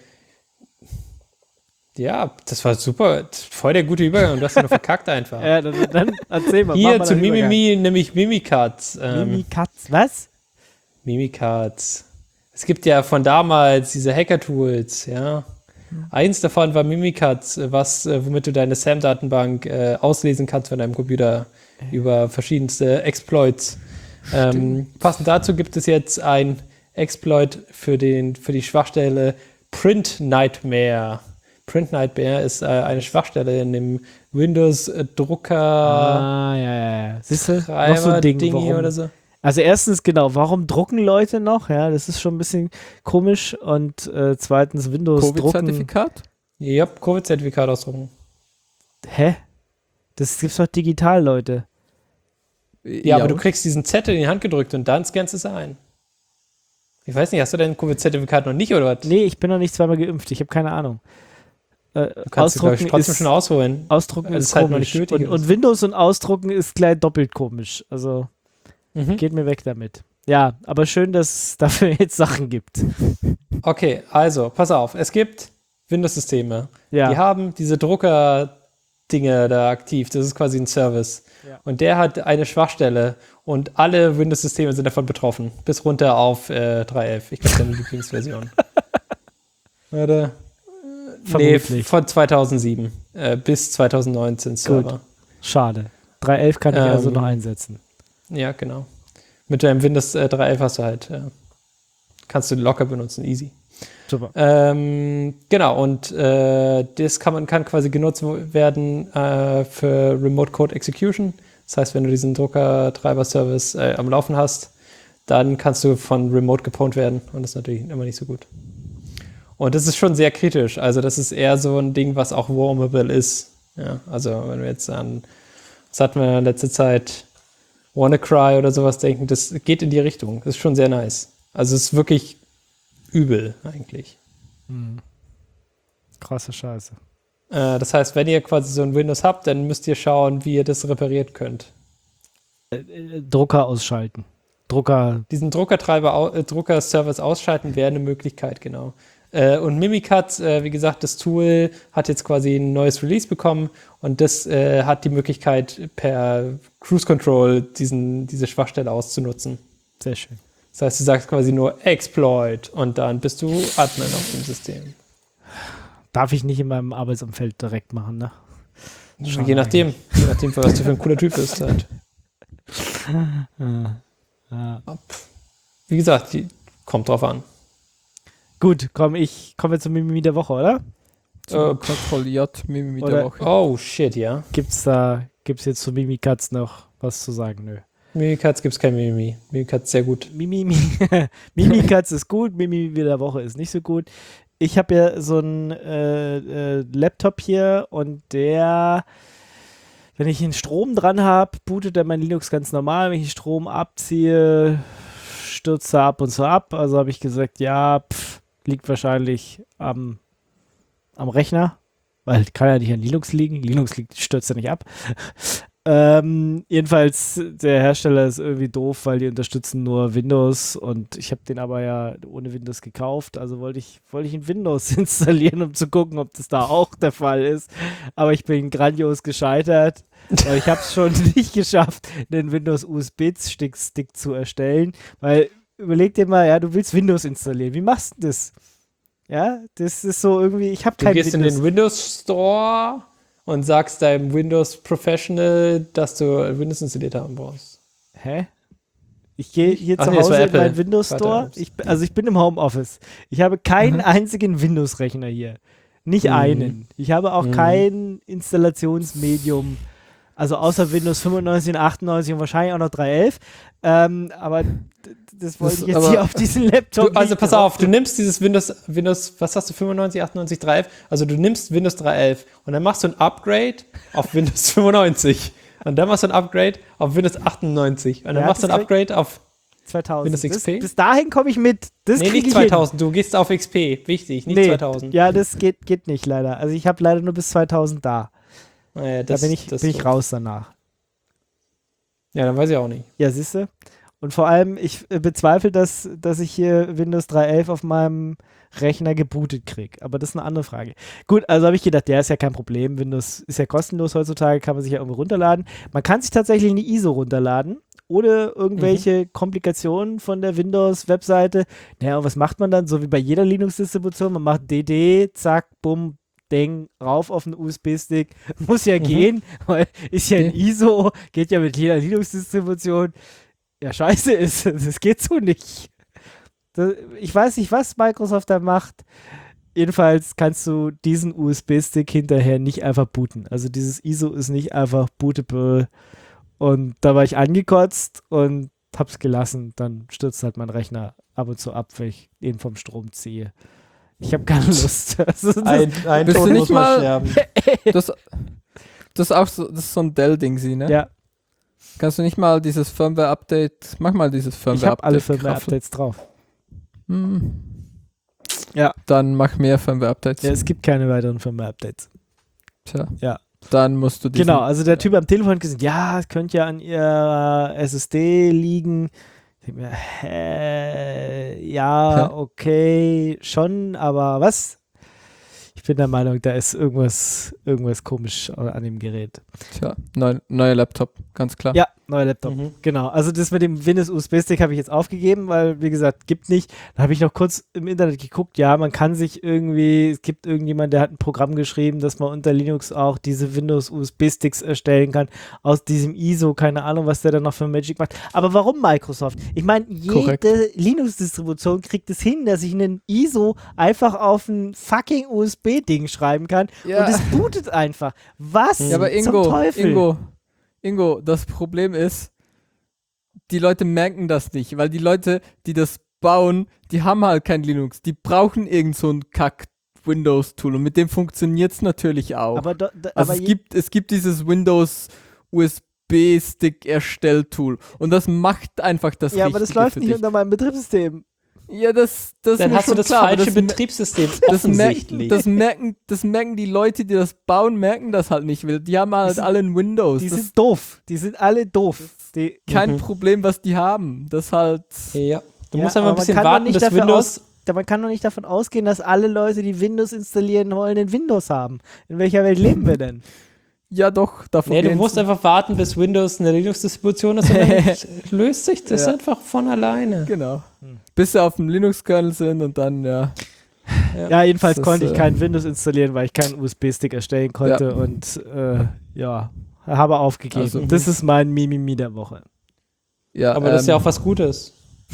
ja, das war super. Voll der gute Übergang und du hast ja noch verkackt einfach. Ja, dann erzähl mal. Hier zu Mimimi, nämlich Mimikatz. Mimikatz, was? Mimikatz. Es gibt ja von damals diese Hacker-Tools, ja. Eins davon war Mimikatz, womit du deine SAM-Datenbank auslesen kannst von deinem Computer über verschiedenste Exploits. Passend dazu gibt es jetzt ein Exploit für die Schwachstelle Print Nightmare. Print Nightmare ist eine Schwachstelle in dem Windows-Drucker Ja. Siehst du? Noch so ein Ding, Dingi warum? oder so. Also erstens, genau, warum drucken Leute noch? Ja, das ist schon ein bisschen komisch. Und zweitens, Windows drucken. Covid-Zertifikat? Ja, Covid-Zertifikat ausdrucken. Hä? Das gibt's doch digital, Leute. Ja, aber du kriegst diesen Zettel in die Hand gedrückt und dann scannst du es ein. Ich weiß nicht, hast du dein Covid-Zertifikat noch nicht oder was? Nee, ich bin noch nicht zweimal geimpft. Ich habe keine Ahnung. Du kannst es, glaube ich, trotzdem schon ausholen. Ausdrucken Das ist ist halt noch komisch. nicht nötig Und ist. Windows und Ausdrucken ist gleich doppelt komisch. Also geht mir weg damit. Ja, aber schön, dass es dafür jetzt Sachen gibt. Okay, also, pass auf. Es gibt Windows-Systeme. Ja. Die haben diese Drucker-Dinge da aktiv. Das ist quasi ein Service. Ja. Und der hat eine Schwachstelle und alle Windows-Systeme sind davon betroffen. Bis runter auf 3.11. Ich glaube, deine Lieblingsversion. Warte. Nee, Vermutlich. von 2007 bis 2019 Server. Schade. 3.11 kann ich also noch einsetzen. Ja, genau. Mit deinem Windows 3.11 hast du halt, kannst du locker benutzen, easy. Super. Genau, und das kann quasi genutzt werden für Remote Code Execution. Das heißt, wenn du diesen Drucker-Treiber-Service am Laufen hast, dann kannst du von Remote gepwned werden und das ist natürlich immer nicht so gut. Und das ist schon sehr kritisch. Also das ist eher so ein Ding, was auch warmable ist. Ja, also wenn wir jetzt an, was hatten wir in letzter Zeit, WannaCry oder sowas denken, das geht in die Richtung. Das ist schon sehr nice. Also es ist wirklich übel eigentlich. Krasse Scheiße. Das heißt, wenn ihr quasi so ein Windows habt, dann müsst ihr schauen, wie ihr das repariert könnt. Drucker ausschalten. Diesen Drucker-Service ausschalten wäre eine Möglichkeit, genau. Und Mimikatz, wie gesagt, das Tool hat jetzt quasi ein neues Release bekommen und das hat die Möglichkeit, per Cruise Control diese Schwachstelle auszunutzen. Sehr schön. Das heißt, du sagst quasi nur Exploit und dann bist du Admin auf dem System. Darf ich nicht in meinem Arbeitsumfeld direkt machen, ne? Je nachdem, was du für ein cooler Typ bist halt. Ja. Wie gesagt, kommt drauf an. Gut, kommen wir zum Mimimi der Woche, oder? Kontrolliert Mimimi der Oder- Woche. Oh, shit, ja. Gibt's jetzt zu Mimikatz noch was zu sagen? Nö. Mimikatz gibt's kein Mimimi. Mimikatz sehr gut. Mimikatz ist gut, Mimimi der Woche ist nicht so gut. Ich habe ja so einen Laptop hier und der, wenn ich den Strom dran habe, bootet er mein Linux ganz normal. Wenn ich den Strom abziehe, stürzt er ab und zu ab. Also habe ich gesagt, ja, liegt wahrscheinlich am Rechner, weil kann ja nicht an Linux liegen. Linux stürzt ja nicht ab. Jedenfalls, der Hersteller ist irgendwie doof, weil die unterstützen nur Windows und ich habe den aber ja ohne Windows gekauft, also wollte ich in Windows installieren, um zu gucken, ob das da auch der Fall ist, aber ich bin grandios gescheitert, weil ich habe es schon nicht geschafft, einen Windows USB-Stick zu erstellen, weil überleg dir mal, ja, du willst Windows installieren, wie machst du das? Ja, das ist so irgendwie, ich habe kein Du gehst in den Windows Store und sagst deinem Windows Professional, dass du Windows installiert haben brauchst. Hä? Ich gehe hier Ach zu nee, das Hause war in Apple. meinen Windows Store. Weiter. Ich bin im Homeoffice. Ich habe keinen einzigen Windows-Rechner hier. Nicht einen. Ich habe auch kein Installationsmedium. Also außer Windows 95 und 98 und wahrscheinlich auch noch 3.11. Aber das wollte ich jetzt hier auf diesen Laptop Also nicht pass drauf. auf, du nimmst dieses Windows, was hast du, 95, 98, 3.11? Also du nimmst Windows 3.11 und dann machst du ein Upgrade auf Windows 95. Und dann machst du ein Upgrade auf Windows 98. Und dann Ja, machst du ein das Upgrade auf 2000. Windows XP? Bis dahin komme ich mit. Das Nee, krieg nicht ich 2000, du gehst auf XP. Wichtig, nicht hin. 2000. Ja, das geht nicht leider. Also ich habe leider nur bis 2000 da. Naja, Da bin ich raus danach. Ja, dann weiß ich auch nicht. Ja, siehst du? Und vor allem, ich bezweifle, dass ich hier Windows 3.11 auf meinem Rechner gebootet kriege. Aber das ist eine andere Frage. Gut, also habe ich gedacht, ja, ist ja kein Problem. Windows ist ja kostenlos heutzutage, kann man sich ja irgendwo runterladen. Man kann sich tatsächlich eine ISO runterladen, ohne irgendwelche Komplikationen von der Windows-Webseite. Naja, und was macht man dann? So wie bei jeder Linux-Distribution, man macht DD, zack, bumm, Ding, rauf auf den USB-Stick. Muss ja gehen, weil ist ja ein ISO, geht ja mit jeder Linux-Distribution. Ja, scheiße ist, das geht so nicht. Ich weiß nicht, was Microsoft da macht. Jedenfalls kannst du diesen USB-Stick hinterher nicht einfach booten. Also dieses ISO ist nicht einfach bootable. Und da war ich angekotzt und hab's gelassen. Dann stürzt halt mein Rechner ab und zu ab, wenn ich ihn vom Strom ziehe. Ich habe keine Lust. Also Ein Bist Tod du nicht muss man mal- sterben. Das ist auch so, das ist so ein Dell-Ding, ne? ja, Kannst du nicht mal dieses Firmware-Update, mach mal dieses ich Firmware-Update. habe alle Firmware-Updates drauf. Ja. Dann mach mehr Firmware-Updates. Ja, es gibt keine weiteren Firmware-Updates. Tja. Ja. Dann musst du diesen, Genau, also der Typ am Telefon hat gesagt, ja, es könnte ja an ihrer SSD liegen. Ich denke mir, ja, okay, schon, aber was? Ich bin der Meinung, da ist irgendwas komisch an dem Gerät. Tja, neuer Laptop, ganz klar. Ja, neuer Laptop. Mhm. Genau, also das mit dem Windows USB-Stick habe ich jetzt aufgegeben, weil, wie gesagt, gibt nicht. Da habe ich noch kurz im Internet geguckt, ja, man kann sich irgendwie, es gibt irgendjemand, der hat ein Programm geschrieben, dass man unter Linux auch diese Windows USB-Sticks erstellen kann, aus diesem ISO, keine Ahnung, was der dann noch für Magic macht. Aber warum Microsoft? Ich meine, Korrekt. jede Linux-Distribution kriegt es hin, dass ich einen ISO einfach auf ein fucking USB-Ding schreiben kann Ja. und es bootet einfach. Was Ja, aber zum Teufel? Ingo, das Problem ist, die Leute merken das nicht, weil die Leute, die das bauen, die haben halt kein Linux. Die brauchen irgend so ein Kack-Windows-Tool und mit dem funktioniert es natürlich auch. Aber, Also es gibt dieses Windows USB-Stick-Erstell-Tool und das macht einfach das ja, Richtige aber das läuft für nicht dich. unter meinem Betriebssystem. Ja, das Dann ist mir hast du schon das klar, aber falsche Betriebssystem das offensichtlich. merken die Leute, die das bauen, merken das halt nicht, weil die haben halt sind- alle ein Windows. Die Das sind doof. Die sind alle doof. Die, kein Problem, was die haben. Das halt. Ja. Du Ja, musst einfach aber ein bisschen man kann doch warten, nicht bis dafür Windows. man kann doch nicht davon ausgehen, dass alle Leute, die Windows installieren wollen, den Windows haben. In welcher Welt leben wir denn? Ja, doch, davon Nee, du gehen's. musst einfach warten, bis Windows eine Linux-Distribution ist und dann löst sich das Ja. einfach von alleine. Genau. Bis sie auf dem Linux-Kernel sind und dann, ja. Ja, jedenfalls Das, konnte ich kein Windows installieren, weil ich keinen USB-Stick erstellen konnte Ja. und habe aufgegeben. Also- Das ist mein Mimimi der Woche. Ja, Aber das ist ja auch was Gutes.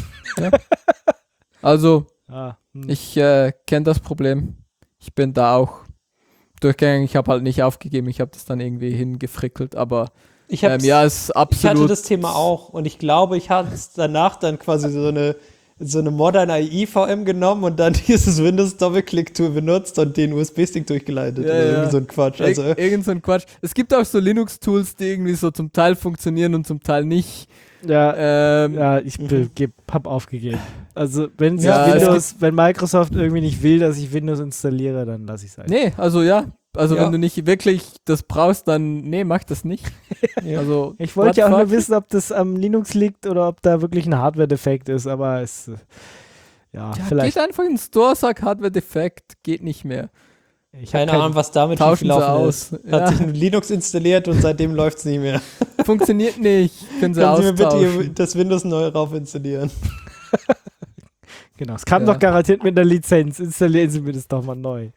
also, Hm. ich kenne das Problem. Ich bin da auch durchgegangen. Ich habe halt nicht aufgegeben. Ich habe das dann irgendwie hingefrickelt. Aber Ich, hab's, ja, es ist ich absolut. hatte das Thema auch und ich glaube, ich hatte danach dann quasi so eine Modern AI VM genommen und dann dieses Windows-Doppelklick-Tool benutzt und den USB-Stick durchgeleitet. Ja, oder ja. irgendwie so ein Quatsch. Also, Irgend so ein Quatsch. Es gibt auch so Linux-Tools, die irgendwie so zum Teil funktionieren und zum Teil nicht. Ja, ich hab aufgegeben. Also, wenn Ja, wenn Microsoft irgendwie nicht will, dass ich Windows installiere, dann lasse ich es halt. Nee, also ja. Also Ja. wenn du nicht wirklich das brauchst, dann nee, mach das nicht. Ja. Also Ich wollte ja what auch the nur fuck? wissen, ob das am Linux liegt oder ob da wirklich ein Hardware-Defekt ist, aber es, Ja, vielleicht. geht einfach in den Store, sag Hardware-Defekt, geht nicht mehr. Ich hab keine kein- Ahnung, was damit Tauschen sie gelaufen aus. ist. Ja. Hat sich ein Linux installiert und seitdem läuft es nicht mehr. Funktioniert nicht. Können sie Können Sie mir bitte austauschen. das Windows neu rauf installieren? Genau, es kam Ja. doch garantiert mit einer Lizenz. Installieren Sie mir das doch mal neu.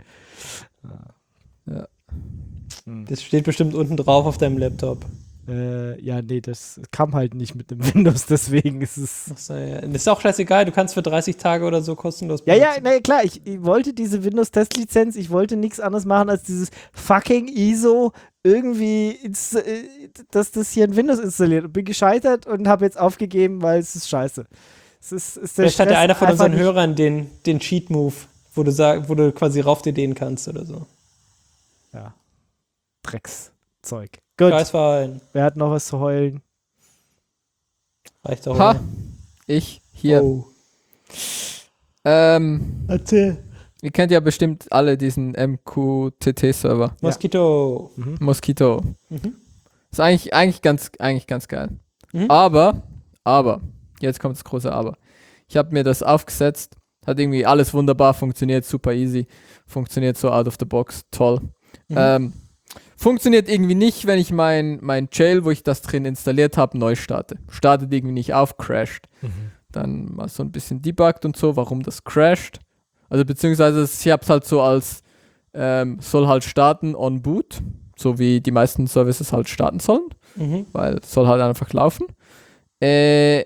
Das steht bestimmt unten drauf auf deinem Laptop. Ja, nee, das kam halt nicht mit dem Windows, deswegen ist es. Achso, ja. Das ist auch scheißegal, du kannst für 30 Tage oder so kostenlos Ja, benutzen. na klar, ich wollte diese Windows-Testlizenz, ich wollte nichts anderes machen als dieses fucking ISO irgendwie, dass das hier ein Windows installiert. Und bin gescheitert und habe jetzt aufgegeben, weil es ist scheiße. Es ist der Vielleicht hat ja Stress einer von einfach unseren nicht- Hörern den Cheat-Move, wo du quasi raufdehnen kannst oder so. Ja. Dreckszeug. Gut, Scheißverein. wer hat noch was zu heulen? Reicht doch. Ha, oder? ich hier. Oh. Erzähl. Ihr kennt ja bestimmt alle diesen MQTT-Server. Moskito. Mosquito. Mhm. Ist eigentlich ganz geil. Mhm. Aber, jetzt kommt das große Aber. Ich habe mir das aufgesetzt, hat irgendwie alles wunderbar funktioniert, super easy, funktioniert so out of the box, toll. Mhm. Funktioniert irgendwie nicht, wenn ich mein Jail, wo ich das drin installiert habe, neu starte. Startet irgendwie nicht auf, crasht. Dann mal so ein bisschen debuggt und so, warum das crasht. Also beziehungsweise ich habe es halt so als soll halt starten on boot, so wie die meisten Services halt starten sollen, Mhm. weil es soll halt einfach laufen. Habe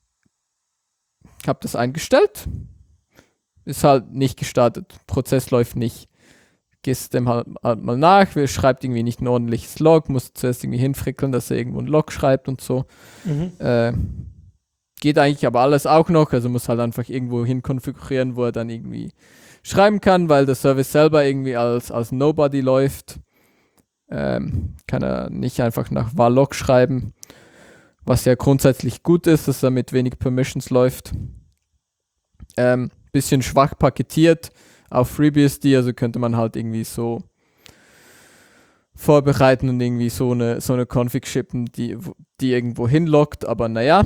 das eingestellt, ist halt nicht gestartet, Prozess läuft nicht. Gehst dem halt mal nach, schreibt irgendwie nicht ein ordentliches Log, musst zuerst irgendwie hinfrickeln, dass er irgendwo ein Log schreibt und so. Mhm. Geht eigentlich aber alles auch noch, also muss halt einfach irgendwo hin konfigurieren, wo er dann irgendwie schreiben kann, weil der Service selber irgendwie als Nobody läuft. Kann er nicht einfach nach var log schreiben, was ja grundsätzlich gut ist, dass er mit wenig Permissions läuft. Bisschen schwach paketiert auf FreeBSD, also könnte man halt irgendwie so vorbereiten und irgendwie so eine Config shippen, die irgendwo hinlockt, aber naja.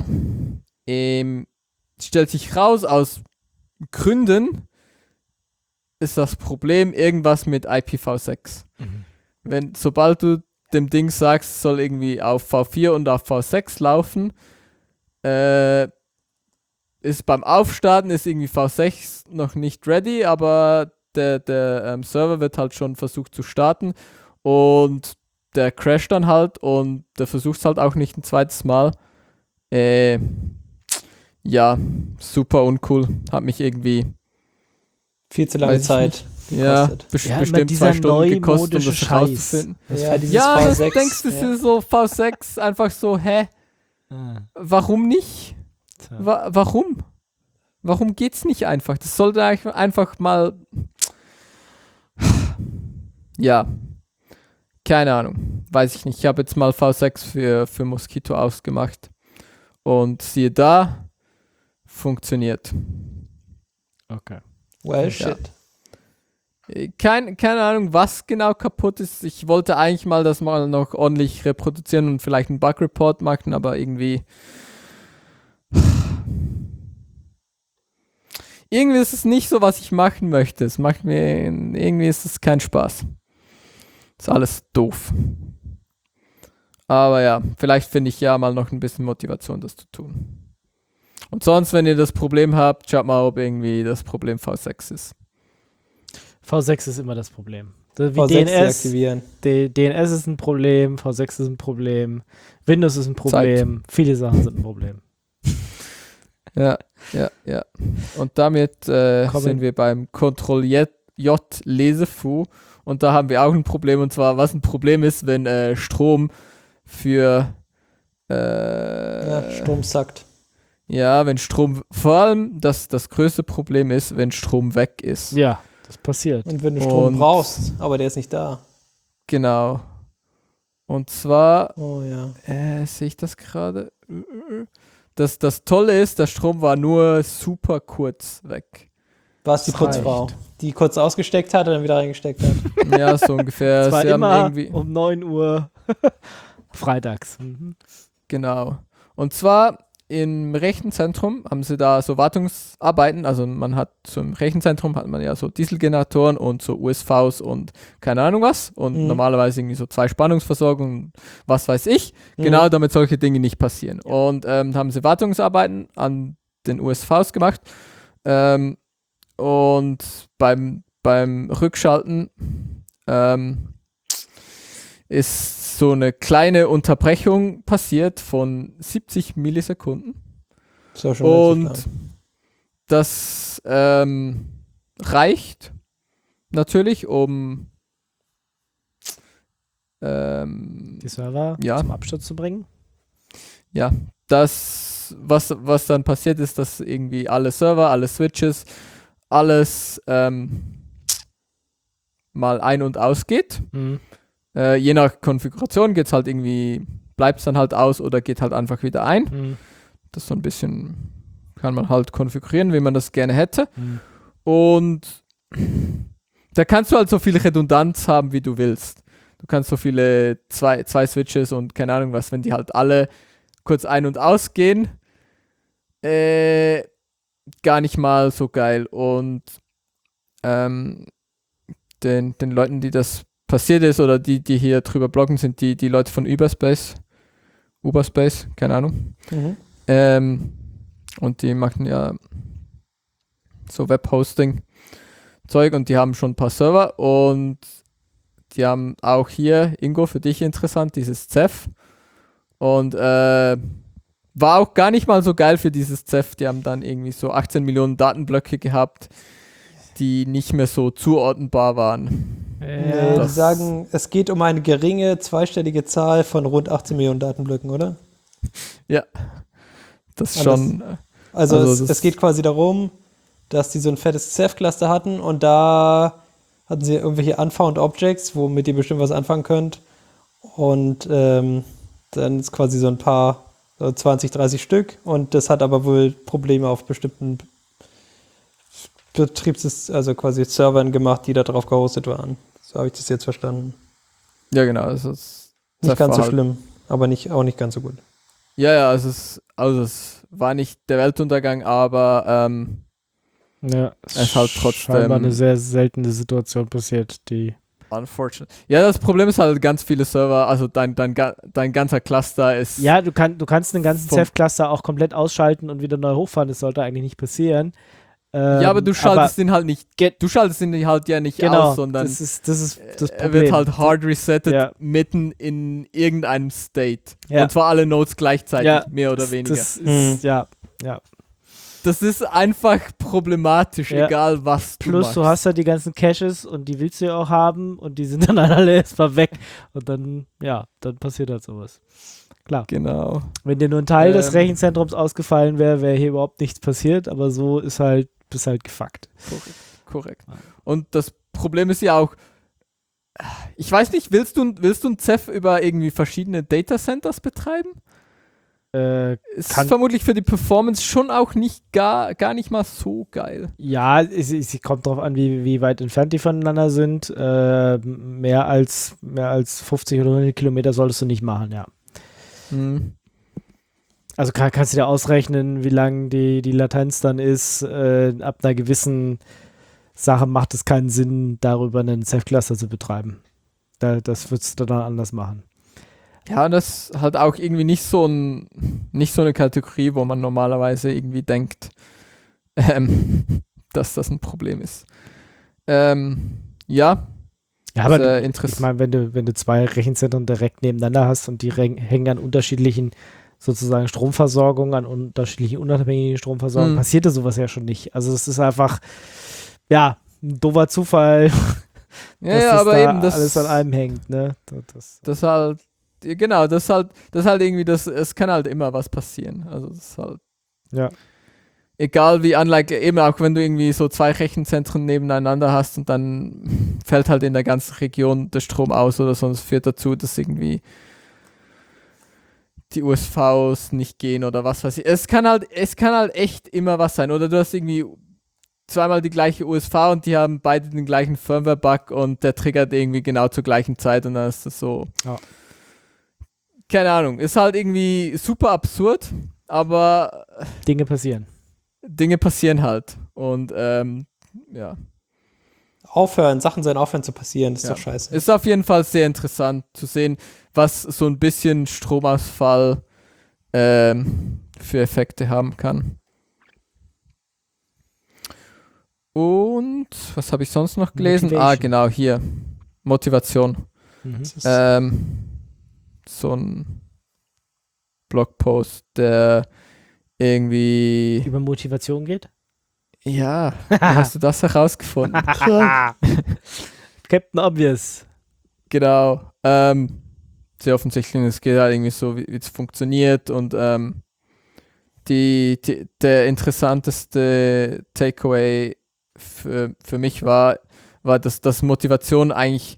Stellt sich raus, aus Gründen ist das Problem irgendwas mit IPv6. Sobald du dem Ding sagst, es soll irgendwie auf V4 und auf V6 laufen, ist beim Aufstarten ist irgendwie V6 noch nicht ready, aber der Server wird halt schon versucht zu starten und der crasht dann halt und der versucht es halt auch nicht ein zweites Mal. Ja, super uncool. Hat mich irgendwie Viel zu lange Weiß ich Zeit. ja, gekostet. Ja, immer bestimmt dieser 2 Stunden gekostet, um neumodische das Scheiß. rauszufinden. Ja, dieses Ja, das V6. denkst du, das ist so V6 einfach so, hä? Warum nicht? Warum? Warum geht's nicht einfach? Das sollte eigentlich einfach mal. Ja. Keine Ahnung. Weiß ich nicht. Ich habe jetzt mal V6 für Mosquito ausgemacht. Und siehe da, funktioniert. Okay. Well, Ja. shit. Keine Ahnung, was genau kaputt ist. Ich wollte eigentlich mal das mal noch ordentlich reproduzieren und vielleicht einen Bug-Report machen, aber irgendwie ist es nicht so, was ich machen möchte. Irgendwie ist es kein Spaß. Ist alles doof. Aber ja, vielleicht finde ich ja mal noch ein bisschen Motivation, das zu tun. Und sonst, wenn ihr das Problem habt, schaut mal, ob irgendwie das Problem V6 ist. V6 ist immer das Problem. Wie V6 DNS, deaktivieren. DNS ist ein Problem, V6 ist ein Problem, Windows ist ein Problem, viele Sachen sind ein Problem. Ja. Und damit sind wir beim Ctrl-J-Lesefu und da haben wir auch ein Problem, und zwar, was ein Problem ist, wenn Strom für Strom sackt. ja, wenn Strom, vor allem das größte Problem ist, wenn Strom weg ist. Ja, das passiert. Und wenn du Strom Und- brauchst, aber der ist nicht da. Genau. Und zwar Oh ja. sehe ich das gerade? Das Tolle ist, der Strom war nur super kurz weg. War es die Das Putzfrau, die kurz ausgesteckt hat und dann wieder reingesteckt hat? Ja, so ungefähr. Es war Sie haben immer irgendwie, um 9 Uhr freitags. Mhm. genau. Und zwar im Rechenzentrum haben sie da so Wartungsarbeiten, also man hat so im Rechenzentrum hat man ja so Dieselgeneratoren und so USVs und keine Ahnung was und normalerweise irgendwie so 2 Spannungsversorgungen, was weiß ich, genau damit solche Dinge nicht passieren. Und haben sie Wartungsarbeiten an den USVs gemacht und beim Rückschalten ist so eine kleine Unterbrechung passiert von 70 Millisekunden. So schon Und relativ lang. das reicht natürlich, um Die Server Ja. zum Absturz zu bringen. ja, das, was dann passiert ist, dass irgendwie alle Server, alle Switches, alles mal ein- und ausgeht. Mhm. Je nach Konfiguration geht's halt irgendwie, bleibt es dann halt aus oder geht halt einfach wieder ein. Mhm. Das so ein bisschen kann man halt konfigurieren, wie man das gerne hätte. Mhm. Und da kannst du halt so viel Redundanz haben, wie du willst. Du kannst so viele zwei Switches und keine Ahnung was, wenn die halt alle kurz ein- und ausgehen, gar nicht mal so geil. Und den Leuten, die das passiert ist oder die hier drüber bloggen, sind die Leute von Uberspace, keine Ahnung. Mhm. Und die machen ja so Webhosting-Zeug und die haben schon ein paar Server und die haben auch hier, Ingo, für dich interessant, dieses Ceph. Und war auch gar nicht mal so geil für dieses Ceph. Die haben dann irgendwie so 18 Millionen Datenblöcke gehabt, die nicht mehr so zuordnenbar waren. Nee, die das- sagen, es geht um eine geringe zweistellige Zahl von rund 18 Millionen Datenblöcken, oder? Ja, das Und schon. Also, Also es geht quasi darum, dass die so ein fettes Ceph-Cluster hatten und da hatten sie irgendwelche Unfound Objects, womit ihr bestimmt was anfangen könnt. Und dann ist quasi so ein paar, so 20, 30 Stück und das hat aber wohl Probleme auf bestimmten also quasi Servern gemacht, die da drauf gehostet waren. So habe ich das jetzt verstanden. Ja, genau. Also das Nicht Ceph ganz war so halt- schlimm, aber auch nicht ganz so gut. Ja, also es war nicht der Weltuntergang, aber Ja, Es ist halt trotzdem- scheinbar eine sehr seltene Situation passiert, die unfortunate. Ja, das Problem ist halt ganz viele Server, also dein ganzer Cluster ist. Ja, du kannst einen ganzen Vom- Ceph-Cluster auch komplett ausschalten und wieder neu hochfahren. Das sollte eigentlich nicht passieren. Ja, aber du schaltest ihn halt nicht. Du schaltest ihn halt ja nicht genau, aus, sondern das ist das er Problem. wird halt hard resettet Ja. mitten in irgendeinem State. Ja. Und zwar alle Nodes gleichzeitig, Ja, mehr oder weniger. Das ist, ja. Das ist einfach problematisch, Ja. egal was du Plus machst. du hast ja die ganzen Caches und die willst du ja auch haben und die sind dann alle erstmal weg und dann passiert halt sowas. Klar. Genau. Wenn dir nur ein Teil des Ähm. Rechenzentrums ausgefallen wäre, wäre hier überhaupt nichts passiert, aber so bist halt gefuckt. Korrekt. Und das Problem ist ja auch, ich weiß nicht, willst du ein Ceph über irgendwie verschiedene Datacenters betreiben? ist vermutlich für die Performance schon auch nicht gar nicht mal so geil. Ja, es kommt drauf an, wie weit entfernt die voneinander sind. Mehr als 50 oder 100 Kilometer solltest du nicht machen, ja. Also kannst du dir ausrechnen, wie lang die Latenz dann ist. Ab einer gewissen Sache macht es keinen Sinn, darüber einen Ceph-Cluster zu betreiben. Das würdest du dann anders machen. Ja, und das ist halt auch irgendwie nicht so eine Kategorie, wo man normalerweise irgendwie denkt, dass das ein Problem ist. Ja, aber interessant. Ich meine, wenn du zwei Rechenzentren direkt nebeneinander hast und die hängen an unterschiedlichen sozusagen Stromversorgungen, an unterschiedlichen unabhängigen Stromversorgungen, passierte sowas ja schon nicht. Also es ist einfach, ja, ein doofer Zufall, dass aber da eben das alles an einem hängt, ne? Das halt, genau, das halt irgendwie, es kann halt immer was passieren. Also das ist halt, ja. Egal wie eben auch wenn du irgendwie so zwei Rechenzentren nebeneinander hast und dann fällt halt in der ganzen Region der Strom aus oder sonst führt dazu, dass irgendwie die USVs nicht gehen oder was weiß ich. Es kann halt echt immer was sein. Oder du hast irgendwie zweimal die gleiche USV und die haben beide den gleichen Firmware-Bug und der triggert irgendwie genau zur gleichen Zeit und dann ist das so. Ja. Keine Ahnung. Ist halt irgendwie super absurd, aber Dinge passieren halt. Und ja. Sachen sollen aufhören zu passieren, das ist doch scheiße. Ist auf jeden Fall sehr interessant zu sehen, was so ein bisschen Stromausfall für Effekte haben kann. Und was habe ich sonst noch gelesen? Genau, hier. Motivation. So ein Blogpost, der irgendwie über Motivation geht? Ja, wie hast du das herausgefunden? Captain Obvious. Genau. Sehr offensichtlich, es geht halt irgendwie so, wie es funktioniert und der interessanteste Takeaway für mich war, dass Motivation eigentlich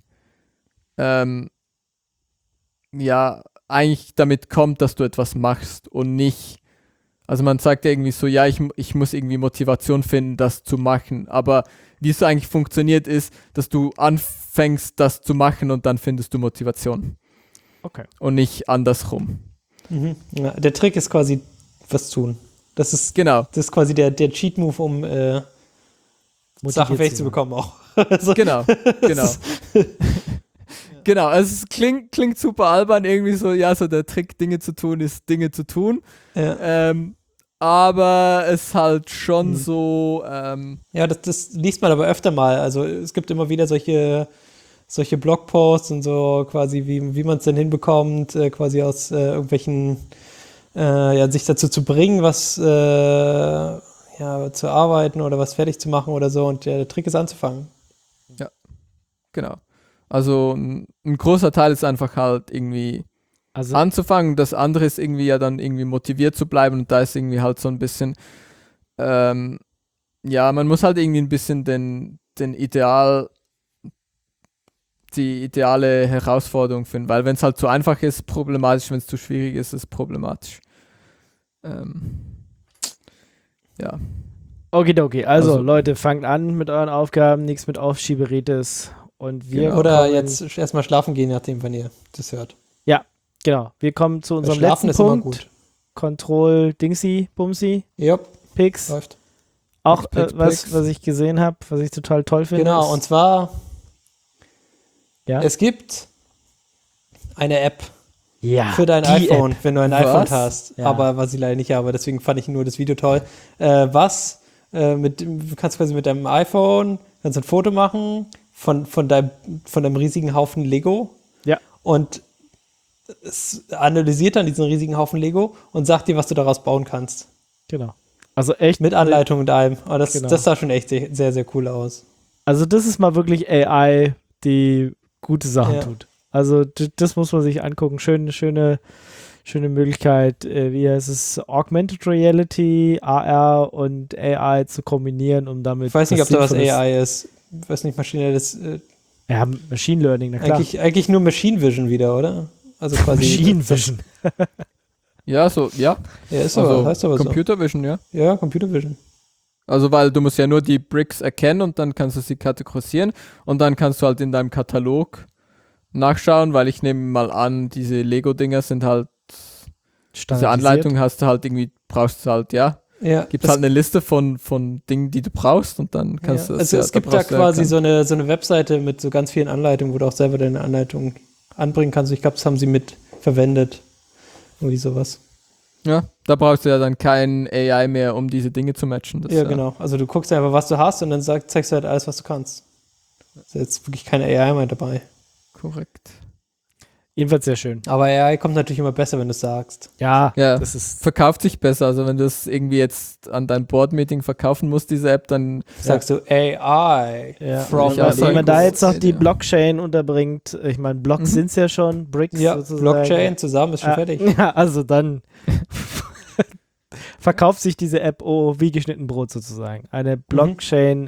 eigentlich damit kommt, dass du etwas machst und nicht, also man sagt ja irgendwie so, ja, ich muss irgendwie Motivation finden, das zu machen, aber wie es eigentlich funktioniert ist, dass du anfängst, das zu machen und dann findest du Motivation. Okay. Und nicht andersrum. Mhm. Ja, der Trick ist quasi was tun. Das ist quasi der Cheat-Move, um Sachen fähig zu bekommen auch. Also, genau. Genau, also es klingt super albern, irgendwie so, ja, so der Trick, Dinge zu tun, ist Dinge zu tun. Ja. Aber es halt schon so. Ja, das liest man aber öfter mal. Also es gibt immer wieder solche Blogposts und so quasi, wie man es denn hinbekommt, quasi aus irgendwelchen, sich dazu zu bringen, was zu arbeiten oder was fertig zu machen oder so. Und der Trick ist anzufangen. Ja, genau. Also ein großer Teil ist einfach halt irgendwie anzufangen. Das andere ist irgendwie ja dann irgendwie motiviert zu bleiben und da ist irgendwie halt so ein bisschen, man muss halt irgendwie ein bisschen die ideale Herausforderung finden, weil wenn es halt zu einfach ist, problematisch, wenn es zu schwierig ist, ist problematisch. Ja. Okay, also Leute, fangt an mit euren Aufgaben, nichts mit Aufschieberitis. Und wir oder jetzt erstmal schlafen gehen, nachdem, wenn ihr das hört. Ja, genau. Wir kommen zu unserem letzten Punkt. Control Dingsy, Bumsy, Pix. Läuft. Auch was ich gesehen habe, was ich total toll finde. Genau, und zwar es gibt eine App für dein iPhone, wenn du ein iPhone hast. Ja. Aber was ich leider nicht habe, deswegen fand ich nur das Video toll. Du kannst quasi mit deinem iPhone ein Foto machen von deinem riesigen Haufen Lego. Ja. Und es analysiert dann diesen riesigen Haufen Lego und sagt dir, was du daraus bauen kannst. Genau. Also echt. Mit Anleitung und allem. Aber das sah schon echt sehr, sehr cool aus. Also das ist mal wirklich AI, die gute Sachen tut. Also das muss man sich angucken. Schöne Möglichkeit, wie heißt es, Augmented Reality, AR und AI zu kombinieren, um damit. Ich weiß nicht, ob da was AI ist. Ich weiß nicht, maschinelles. Ja, Machine Learning, na klar. Eigentlich nur Machine Vision wieder, oder? Also quasi. Machine Vision. Ja, so, ja. Ja, ist Also aber, heißt aber Computer Vision, ja. so. Ja, Computer Vision. Also weil du musst ja nur die Bricks erkennen und dann kannst du sie kategorisieren und dann kannst du halt in deinem Katalog nachschauen, weil ich nehme mal an, diese Lego-Dinger sind halt, diese Anleitung hast du halt irgendwie, brauchst du halt, ja. Ja, Gibt halt eine Liste von Dingen, die du brauchst und dann kannst du also es gibt da quasi so eine Webseite mit so ganz vielen Anleitungen, wo du auch selber deine Anleitung anbringen kannst. Ich glaube, das haben sie mit verwendet. Irgendwie sowas. Ja, da brauchst du ja dann kein AI mehr, um diese Dinge zu matchen. Das, Ja, genau. Also du guckst einfach, was du hast und dann zeigst du halt alles, was du kannst. Ist jetzt wirklich keine AI mehr dabei. Korrekt. Jedenfalls sehr schön. Aber AI kommt natürlich immer besser, wenn du es sagst. Ja, Ja, das ist. verkauft sich besser. Also wenn du es irgendwie jetzt an dein Board-Meeting verkaufen musst, diese App, dann Sagst du AI Ja, from Ja, wenn man da Lego. jetzt noch die Ja. Blockchain unterbringt, ich meine, Blocks sind es ja schon, Bricks Ja, sozusagen. Blockchain zusammen ist schon fertig. Ja, also dann verkauft sich diese App wie geschnitten Brot sozusagen. Eine Blockchain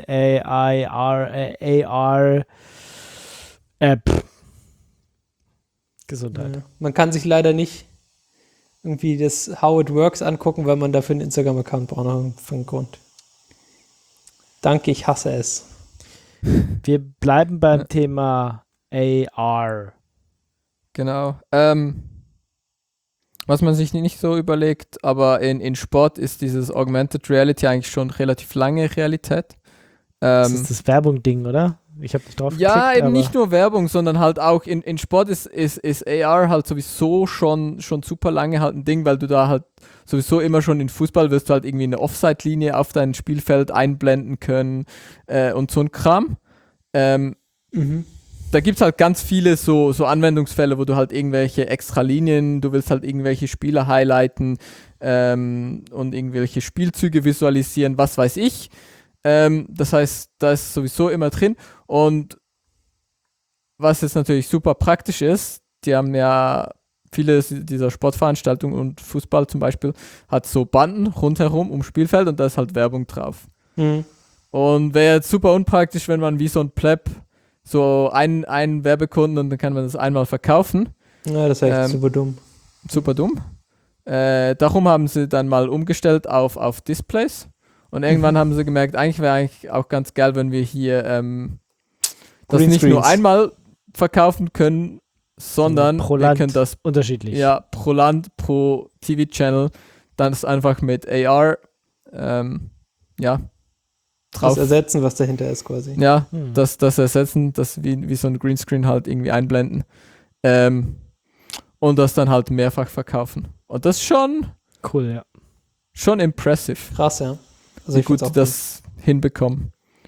AR App. Gesundheit. Ja. Man kann sich leider nicht irgendwie das How It Works angucken, weil man dafür einen Instagram-Account braucht, noch für einen Grund. Danke, ich hasse es. Wir bleiben beim Thema AR. genau. Was man sich nicht so überlegt, aber in Sport ist dieses Augmented Reality eigentlich schon relativ lange Realität. Das ist das Werbung-Ding, oder? Ich habe nicht drauf Ja, geklickt, eben aber nicht nur Werbung, sondern halt auch in Sport ist AR halt sowieso schon super lange halt ein Ding, weil du da halt sowieso immer schon in Fußball wirst du halt irgendwie eine Offside-Linie auf dein Spielfeld einblenden können und so ein Kram. Da gibt es halt ganz viele so Anwendungsfälle, wo du halt irgendwelche extra Linien, du willst halt irgendwelche Spieler highlighten und irgendwelche Spielzüge visualisieren, was weiß ich. Das heißt, da ist sowieso immer drin. Und was jetzt natürlich super praktisch ist, die haben ja viele dieser Sportveranstaltungen und Fußball zum Beispiel hat so Banden rundherum ums Spielfeld und da ist halt Werbung drauf. Und wäre jetzt super unpraktisch, wenn man wie so ein Pleb so einen Werbekunden und dann kann man das einmal verkaufen. Ja, das ist echt super dumm. Super dumm. Darum haben sie dann mal umgestellt auf Displays. Und irgendwann haben sie gemerkt, eigentlich wäre auch ganz geil, wenn wir hier das nicht nur einmal verkaufen können, sondern pro wir Land können das unterschiedlich. ja pro Land, pro TV-Channel, dann ist einfach mit AR drauf. Das ersetzen, was dahinter ist quasi. Ja, das ersetzen, das wie so ein Greenscreen halt irgendwie einblenden. Und das dann halt mehrfach verkaufen. Und das ist schon Cool, ja. impressive. Krass, ja. Also Wie ich gut find's die auch das hinbekommen.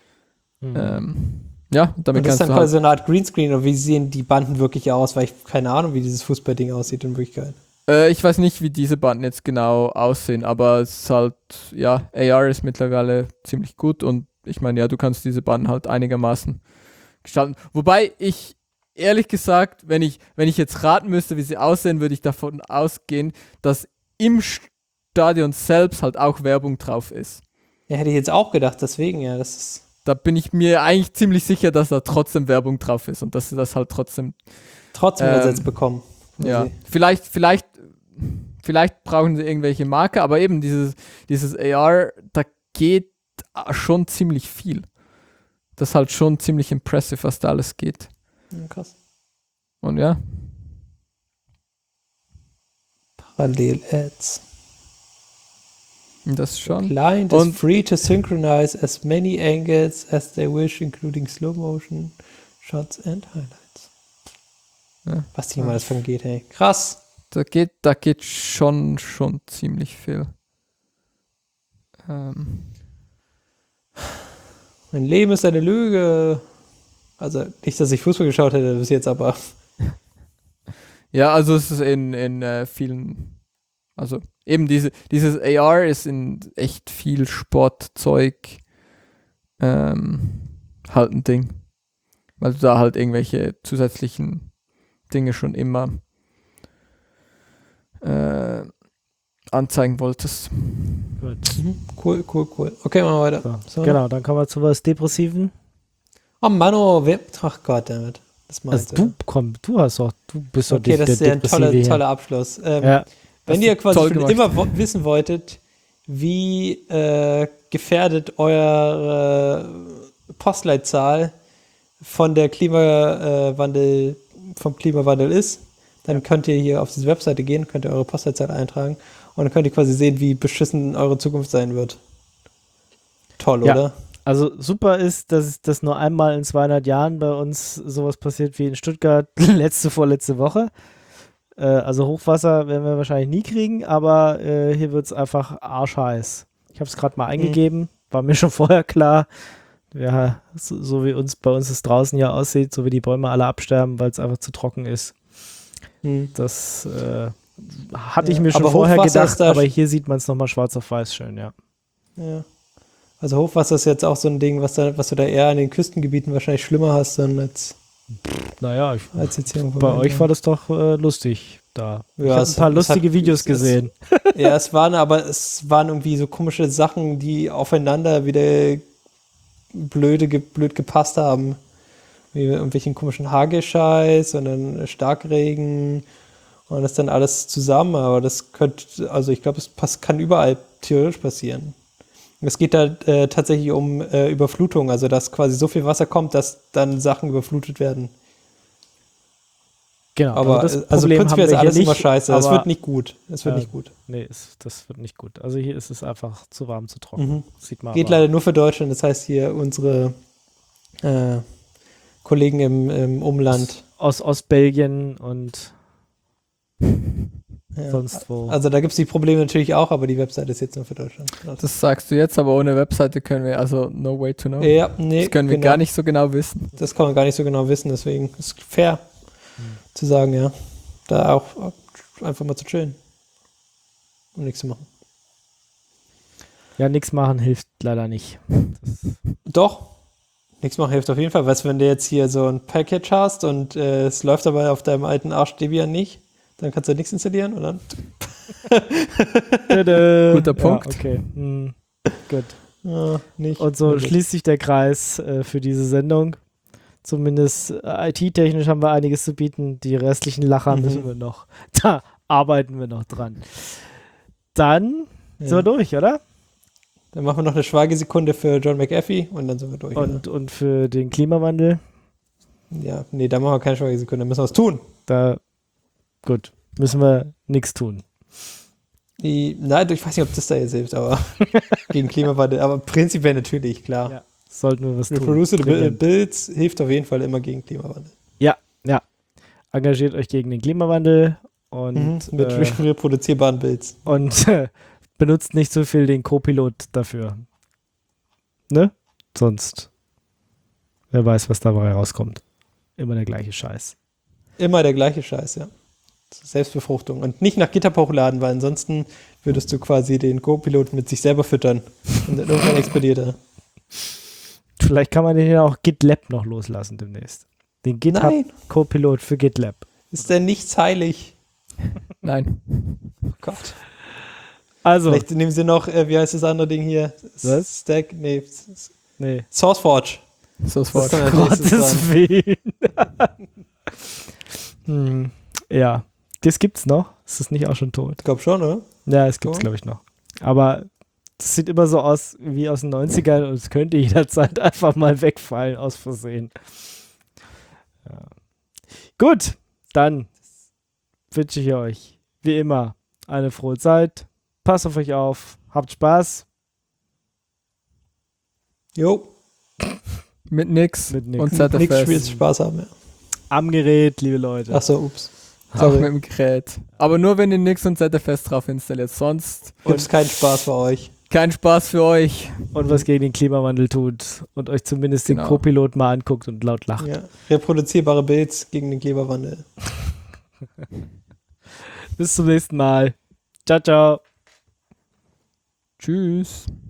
Ja, damit Und das ist kannst dann du quasi halt, so eine Art Greenscreen und wie sehen die Banden wirklich aus, weil ich keine Ahnung, wie dieses Fußballding aussieht in Wirklichkeit. ich weiß nicht, wie diese Banden jetzt genau aussehen, aber es ist halt, ja, AR ist mittlerweile ziemlich gut und ich meine, ja, du kannst diese Banden halt einigermaßen gestalten. Wobei ich, ehrlich gesagt, wenn ich jetzt raten müsste, wie sie aussehen, würde ich davon ausgehen, dass im Stadion selbst halt auch Werbung drauf ist. Ja, hätte ich jetzt auch gedacht, deswegen, ja, das ist. Da bin ich mir eigentlich ziemlich sicher, dass da trotzdem Werbung drauf ist und dass sie das halt trotzdem ersetzt bekommen. ja, vielleicht brauchen sie irgendwelche Marke, aber eben dieses AR, da geht schon ziemlich viel. Das ist halt schon ziemlich impressive, was da alles geht. Ja, krass. Und ja. Parallel-Ads. Das schon. Client is free to synchronize as many angles as they wish, including Slow Motion, Shots and Highlights. Ja. Was die mal das von geht, hey. Krass. Da geht schon ziemlich viel. Mein Leben ist eine Lüge. Also nicht, dass ich Fußball geschaut hätte bis jetzt, aber Ja, also es ist in vielen, also eben dieses AR ist in echt viel Sportzeug halt ein Ding. Weil du da halt irgendwelche zusätzlichen Dinge schon immer anzeigen wolltest. Gut. cool. Okay, machen wir weiter. So. Genau, dann kommen wir zu was Depressiven. Oh Mann, ach Gott, damit. Das meinst Also du bist doch Okay, das ist ja ein Depressive hier. toller Abschluss. Ja. Wenn Hast ihr du quasi toll schon gemacht. immer wissen wolltet, wie gefährdet eure Postleitzahl vom Klimawandel ist, dann könnt ihr hier auf diese Webseite gehen, könnt ihr eure Postleitzahl eintragen und dann könnt ihr quasi sehen, wie beschissen eure Zukunft sein wird. Toll, Ja. oder? Also super ist, dass das nur einmal in 200 Jahren bei uns sowas passiert wie in Stuttgart vorletzte Woche. Also Hochwasser werden wir wahrscheinlich nie kriegen, aber hier wird es einfach arschheiß. Ich habe es gerade mal eingegeben, war mir schon vorher klar. Ja, so wie bei uns es draußen ja aussieht, so wie die Bäume alle absterben, weil es einfach zu trocken ist. Das hatte ich mir schon aber vorher Hochwasser gedacht, ist da aber hier sieht man es nochmal schwarz auf weiß schön, ja. Ja. Also Hochwasser ist jetzt auch so ein Ding, was du da eher an den Küstengebieten wahrscheinlich schlimmer hast, dann Naja, als jetzt hier irgendwo. bei euch war das doch lustig da. Ja, Ich habe ein es- paar es lustige hat- Videos es- gesehen. Ja, es waren irgendwie so komische Sachen, die aufeinander wieder blöd gepasst haben. Wie irgendwelchen komischen Hagelscheiß und dann Starkregen und das dann alles zusammen, aber das könnte, also ich glaube, kann überall theoretisch passieren. Es geht da tatsächlich um Überflutung, also dass quasi so viel Wasser kommt, dass dann Sachen überflutet werden. Genau, Aber das also Problem prinzipiell haben ist wir alles hier immer nicht, scheiße. Das aber- wird nicht gut. Das wird Ja. nicht gut. Nee, das wird nicht gut. Also hier ist es einfach zu warm, zu trocken. Mhm. Sieht man Geht aber. leider nur für Deutschland. Das heißt hier unsere Kollegen im Umland. Aus Ostbelgien und Ja. sonst wo. Also da gibt es die Probleme natürlich auch, aber die Webseite ist jetzt nur für Deutschland. Das sagst du jetzt, aber ohne Webseite können wir, also no way to know. Ja, nee, Das können wir genau. gar nicht so genau wissen. Das kann man gar nicht so genau wissen, deswegen ist es fair zu sagen, ja. Da auch einfach mal zu chillen. Und nichts zu machen. Ja, nichts machen hilft leider nicht. Doch, nichts machen hilft auf jeden Fall. Weißt du, wenn du jetzt hier so ein Package hast und es läuft dabei auf deinem alten Arsch Debian nicht, dann kannst du nichts installieren und dann Guter Punkt. Ja, okay. Gut. nicht. Und so wirklich. schließt sich der Kreis für diese Sendung. Zumindest IT-technisch haben wir einiges zu bieten. Die restlichen Lacher müssen wir noch. Da arbeiten wir noch dran. Dann sind wir durch, oder? Dann machen wir noch eine Schweigesekunde für John McAfee und dann sind wir durch. Und für den Klimawandel. Ja, nee, da machen wir keine Schweigesekunde, da müssen wir was tun. Da, gut, müssen wir nichts tun. Nein, ich weiß nicht, ob das da jetzt hilft, aber gegen Klimawandel, aber prinzipiell natürlich, klar. Ja, sollten wir was tun. Reproducible Builds hilft auf jeden Fall immer gegen Klimawandel. Ja. Engagiert euch gegen den Klimawandel und, Mit reproduzierbaren Builds. und benutzt nicht so viel den Co-Pilot dafür. Ne? Sonst, wer weiß, was dabei rauskommt. Immer der gleiche Scheiß. Immer der gleiche Scheiß, ja. Selbstbefruchtung. Und nicht nach GitHub hochladen, weil ansonsten würdest du quasi den Co-Pilot mit sich selber füttern. Und dann irgendwann explodiert er. Vielleicht kann man den ja auch GitLab noch loslassen demnächst. Den GitHub Nein, Co-Pilot für GitLab. ist denn nichts heilig? Nein. Oh Gott. Also, Vielleicht nehmen sie noch, wie heißt das andere Ding hier? Was? Stack? Nee, nee. SourceForge. So ist Das voll. kann als nächstes Gottes dran. Willen. Ja, das gibt's noch. Ist das nicht auch schon tot? Ich glaube schon, oder? Ja, es gibt's, So. glaube ich, noch. Aber das sieht immer so aus wie aus den 90ern und es könnte jederzeit einfach mal wegfallen aus Versehen. Ja. Gut, dann wünsche ich euch wie immer eine frohe Zeit. Passt auf euch auf. Habt Spaß Jo, Mit nix. Mit nix. Und nichts ZFS. Spiels Spaß haben, ja. am Gerät, liebe Leute. Achso, ups. Auch Sorry. mit dem Gerät. Aber nur wenn ihr nix und ZFS drauf installiert. Sonst Gibt's keinen Spaß für euch. kein Spaß für euch. Und was gegen den Klimawandel tut und euch zumindest den Genau. Co-Pilot mal anguckt und laut lacht. Ja. Reproduzierbare Builds gegen den Klimawandel. Bis zum nächsten Mal. Ciao, ciao. Tschüss.